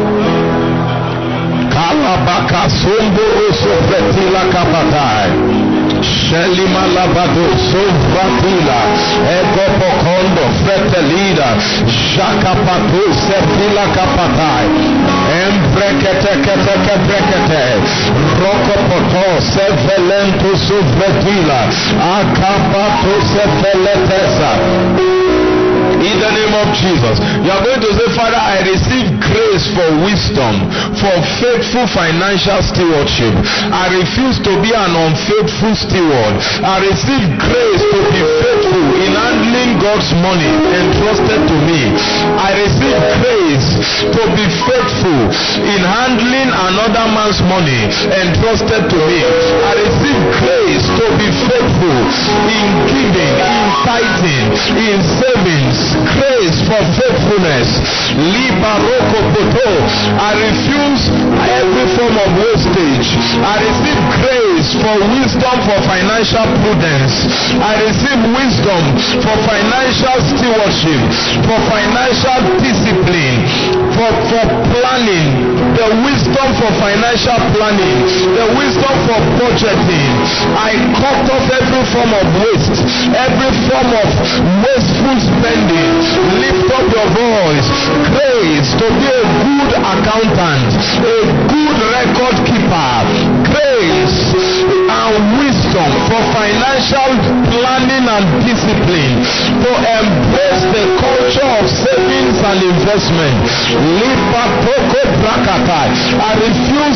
Kalabaka sumburu sofretila kapatai. Shelima labado sofratila. Ego pokondo fretelida. Shaka patu sepila kapatai. Embrekete kete ke prekete. Rokopoto sevelento sofretila. Akapato seveletesa. In the name of Jesus, you are going to say, Father, I receive grace for wisdom, for faithful financial stewardship. I refuse to be an unfaithful steward. I receive grace to be faithful in handling God's money entrusted to me. I receive grace to be faithful in handling another man's money entrusted to me. I receive grace to be faithful in giving, in tithing, in savings. Grace for faithfulness. Libaroko poto. I refuse every form of wastage. I receive grace for wisdom for financial prudence. I receive wisdom for financial stewardship, for financial discipline, for, for planning, the wisdom for financial planning, the wisdom for budgeting. I cut off every form of waste, every form of wasteful spending. Lift up your voice. Grace to be a good accountant, a good record keeper. Grace and wisdom for financial planning and discipline, to embrace the culture of savings and investment. I refuse every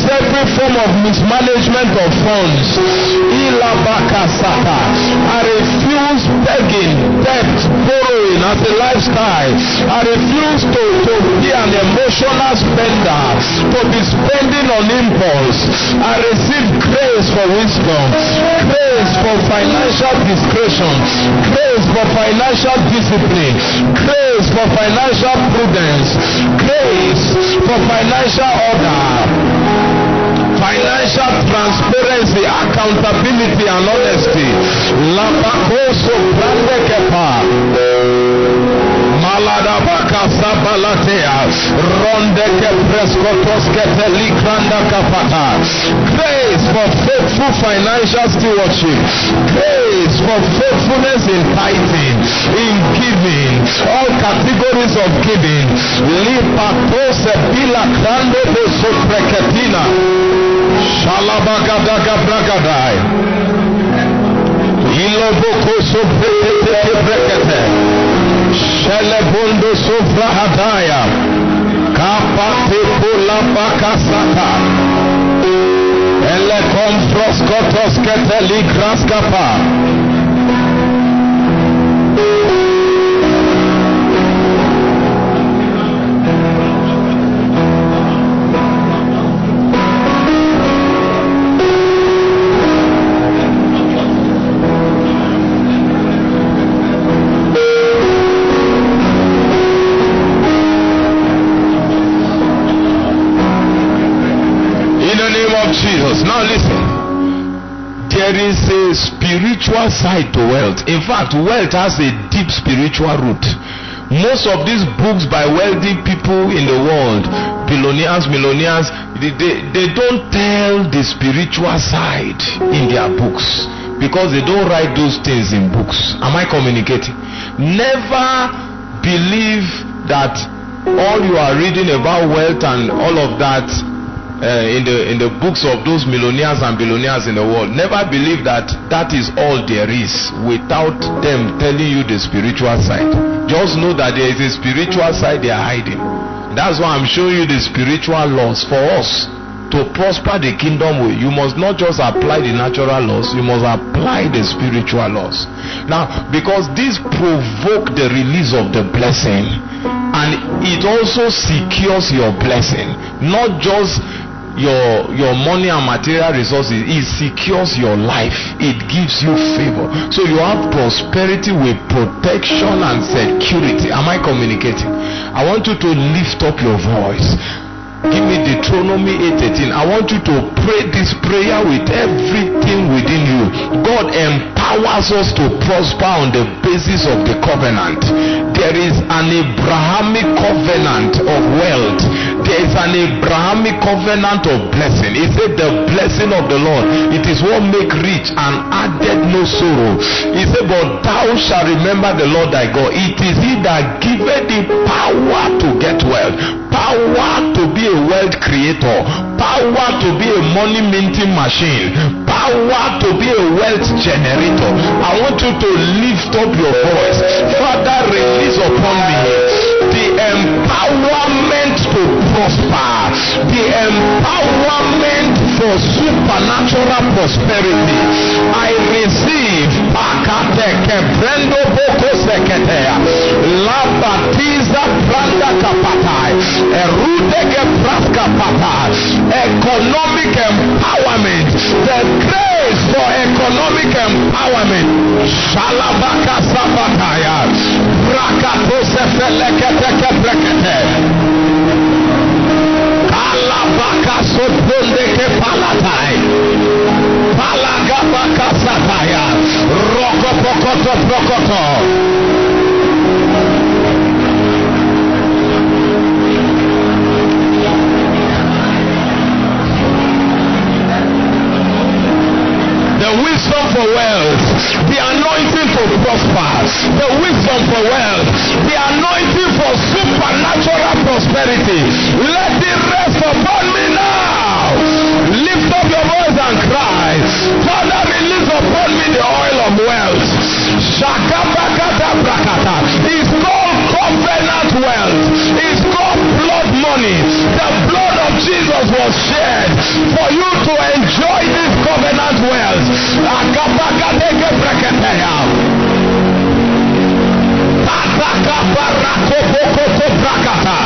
any form of mismanagement of funds. Ilabakasata. I refuse begging, debt, borrowing as a lifestyle. I refuse to, to be an emotional spender, to be spending on impulse. I receive grace for wisdom, grace for financial discretion, grace for financial discipline, grace for financial prudence, grace for financial order, financial transparency, accountability, and honesty. Labakoso brande kepa. Maladabaka sabalatea. Ronde ke preskotos ke telikranda kapata. Grace for faithful financial stewardship. Grace for faithfulness in tithing, in giving, all categories of giving. Lipatose bila krando beso preketina. Shalabagadaga bragadai. Iloboko sobrete brekete. Shelebondo sofra hadaya. Kapate pula bakasata. Ele kompros kotos keteli kraskapa. Jesus. Now listen, there is a spiritual side to wealth. In fact, wealth has a deep spiritual root. Most of these books by wealthy people in the world, billionaires, millionaires, they, they, they don't tell the spiritual side in their books because they don't write those things in books. Am I communicating? Never believe that all you are reading about wealth and all of that Uh, in the in the books of those millionaires and billionaires in the world, never believe that that is all there is without them telling you the spiritual side. Just know that there is a spiritual side they are hiding. That's why I'm showing you the spiritual laws. For us to prosper the kingdom way, you must not just apply the natural laws, you must apply the spiritual laws. Now, because this provoke the release of the blessing, and it also secures your blessing, not just your your money and material resources. It secures your life. It gives you favor. So you have prosperity with protection and security. Am I communicating? I want you to lift up your voice. Give me Deuteronomy eight eighteen. I want you to pray this prayer with everything within you. God empowers us to prosper on the basis of the covenant. There is an Abrahamic covenant of wealth. There is an Abrahamic covenant of blessing. He said the blessing of the Lord, it is what make rich and added no sorrow. He said, but thou shalt remember the Lord thy God. It is he that giveth thee power to get wealth, power to be a wealth creator, power to be a money minting machine, power to be a wealth generator. I want you to lift up your voice. Father, release upon me the empowerment to prosper, the empowerment for supernatural prosperity. I receive Pakateke Brendo Boko Seketea Labatiza Branda Kapatai Erudeke Praska Patai. Economic empowerment, the grace for economic empowerment. Shalabaka Sabataya Brakato Sefelekete Brekete Kalabaka Sopundeke Palatai Palagabaka Sataya Roko Pokoto Prokoto. The wisdom for wealth, the anointing to prosper, the wisdom for wealth, the anointing for supernatural prosperity. Let it rest upon me now. Lift up your voice and cry, Father, release upon me the oil of wealth. Shakabakata brakata. It's called covenant wealth. It's called blood money. The blood of Jesus was shed for you get wealth. Akabagadege breketeya. Atakabarakobokoko brakata.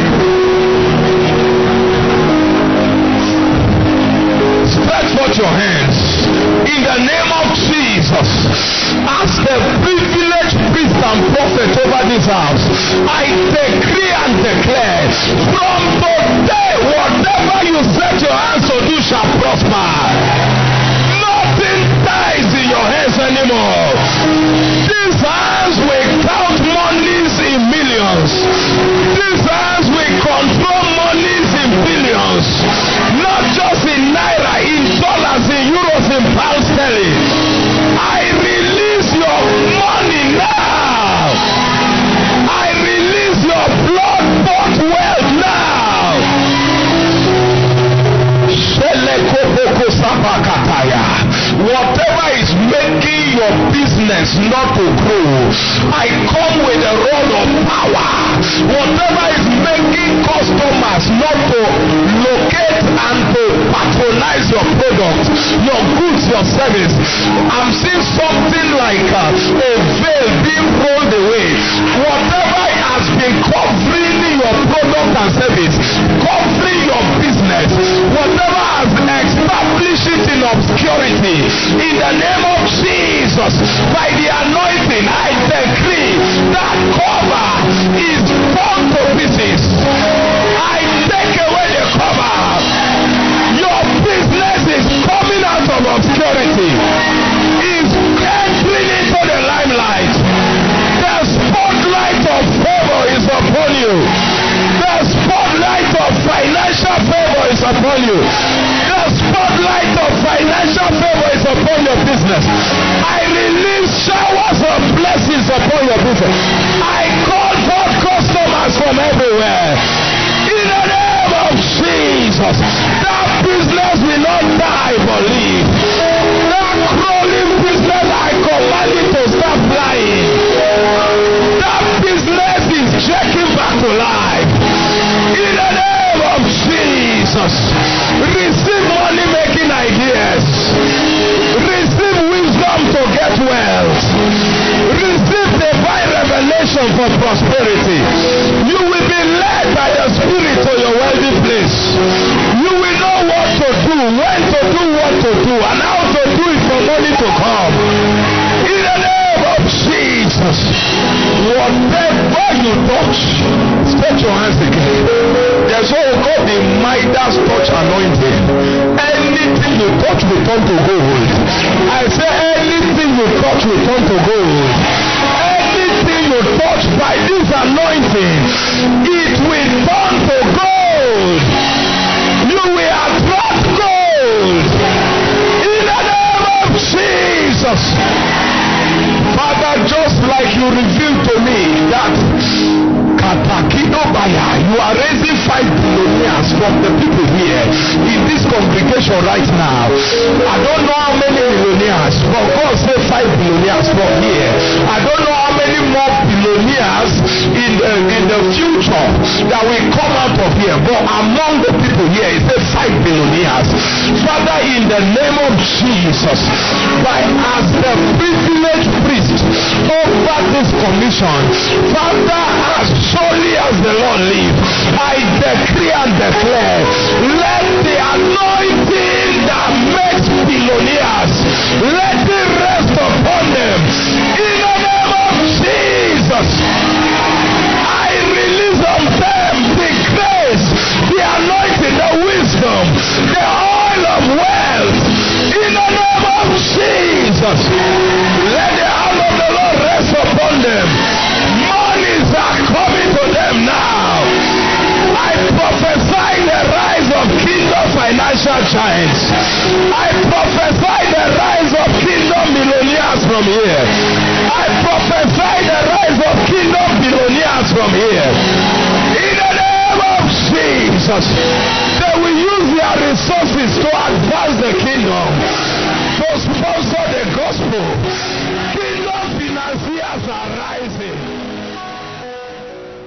Stretch forth your hands in the name of Jesus. As the privileged priest and prophet over this house, I decree and declare, from today, whatever you set your hands to do shall prosper. Nothing dies in your hands anymore. These hands will count monies in millions. These hands will control monies in billions. Not just in naira, in dollars, in euros, in pounds sterling. I release your money now. I release your blood-bought wealth now. Whatever is making your business not to grow, I come with a rod of power. Whatever is making customers not to locate and to patronize your product, your goods, your service, I'm seeing something like uh, a veil being rolled away. Whatever has been covering your product and service, covering your business, whatever has established it in obscurity, in the name of Jesus, by the anointing, I decree that cover is torn to pieces. I take away the cover. Your business is coming out of obscurity, is entering into the limelight. The spotlight of favor is upon you. The spotlight of financial favor is upon you. The spotlight of financial favor is upon your business. I release showers of blessings upon your business. I call for customers from everywhere. In the name of Jesus, that business will not die but live. That crawling business, I command it to start flying. That business is checking back to life. In the name of Jesus, receive money making ideas. Receive wisdom to get wealth. Receive divine revelation for prosperity. You will be led by the Spirit to your wealthy place. You will know what to do, when to do what to do, and how to do it for money to come. In the name of Jesus, whatever you touch, stretch your hands again. There's what we call the Midas touch anointing. Anything you touch will turn to gold. I say anything you touch will turn to gold. Anything you touch by this anointing, it will turn to gold. You will attract gold. In the name of Jesus. Father, just like you revealed to me that you are raising five billionaires from the people here in this congregation right now. I don't know how many millionaires, but God say five billionaires from here. I don't know how many more billionaires in the, in the future that will come out of here, but among the people here, it says five billionaires. Father, in the name of Jesus, by as the privileged priest over this commission, Father, as surely as the Lord lives, I decree and declare, let the anointing that makes billionaires, let it rest upon them. In the name of Jesus, I release on them the grace, the anointing, the wisdom, the oil of wealth. In the name of Jesus, let the hand of the Lord rest upon them. Monies are coming to them now. I prophesy the rise of kingdom financial giants. I prophesy the rise of kingdom millionaires from here. I prophesy the rise of kingdom billionaires from here. In the name of Jesus, they will use their resources to advance the kingdom, to sponsor the gospel. Kingdom financiers are rising.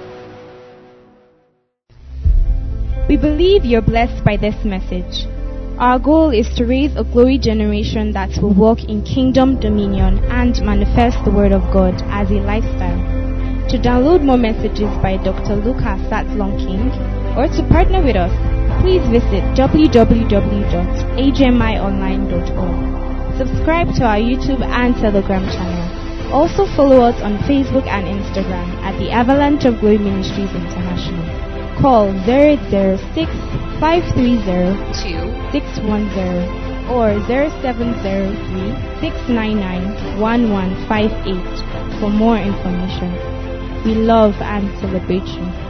We believe you're blessed by this message. Our goal is to raise a glory generation that will walk in kingdom dominion and manifest the word of God as a lifestyle. To download more messages by Doctor Lucas Satlong King or to partner with us, please visit w w w dot a g m i online dot org. Subscribe to our YouTube and Telegram channel. Also follow us on Facebook and Instagram at the Avalanche of Glory Ministries International. Call zero eight zero six, five three zero, two six one zero or zero seven zero three, six nine nine, one one five eight for more information. We love and celebrate you.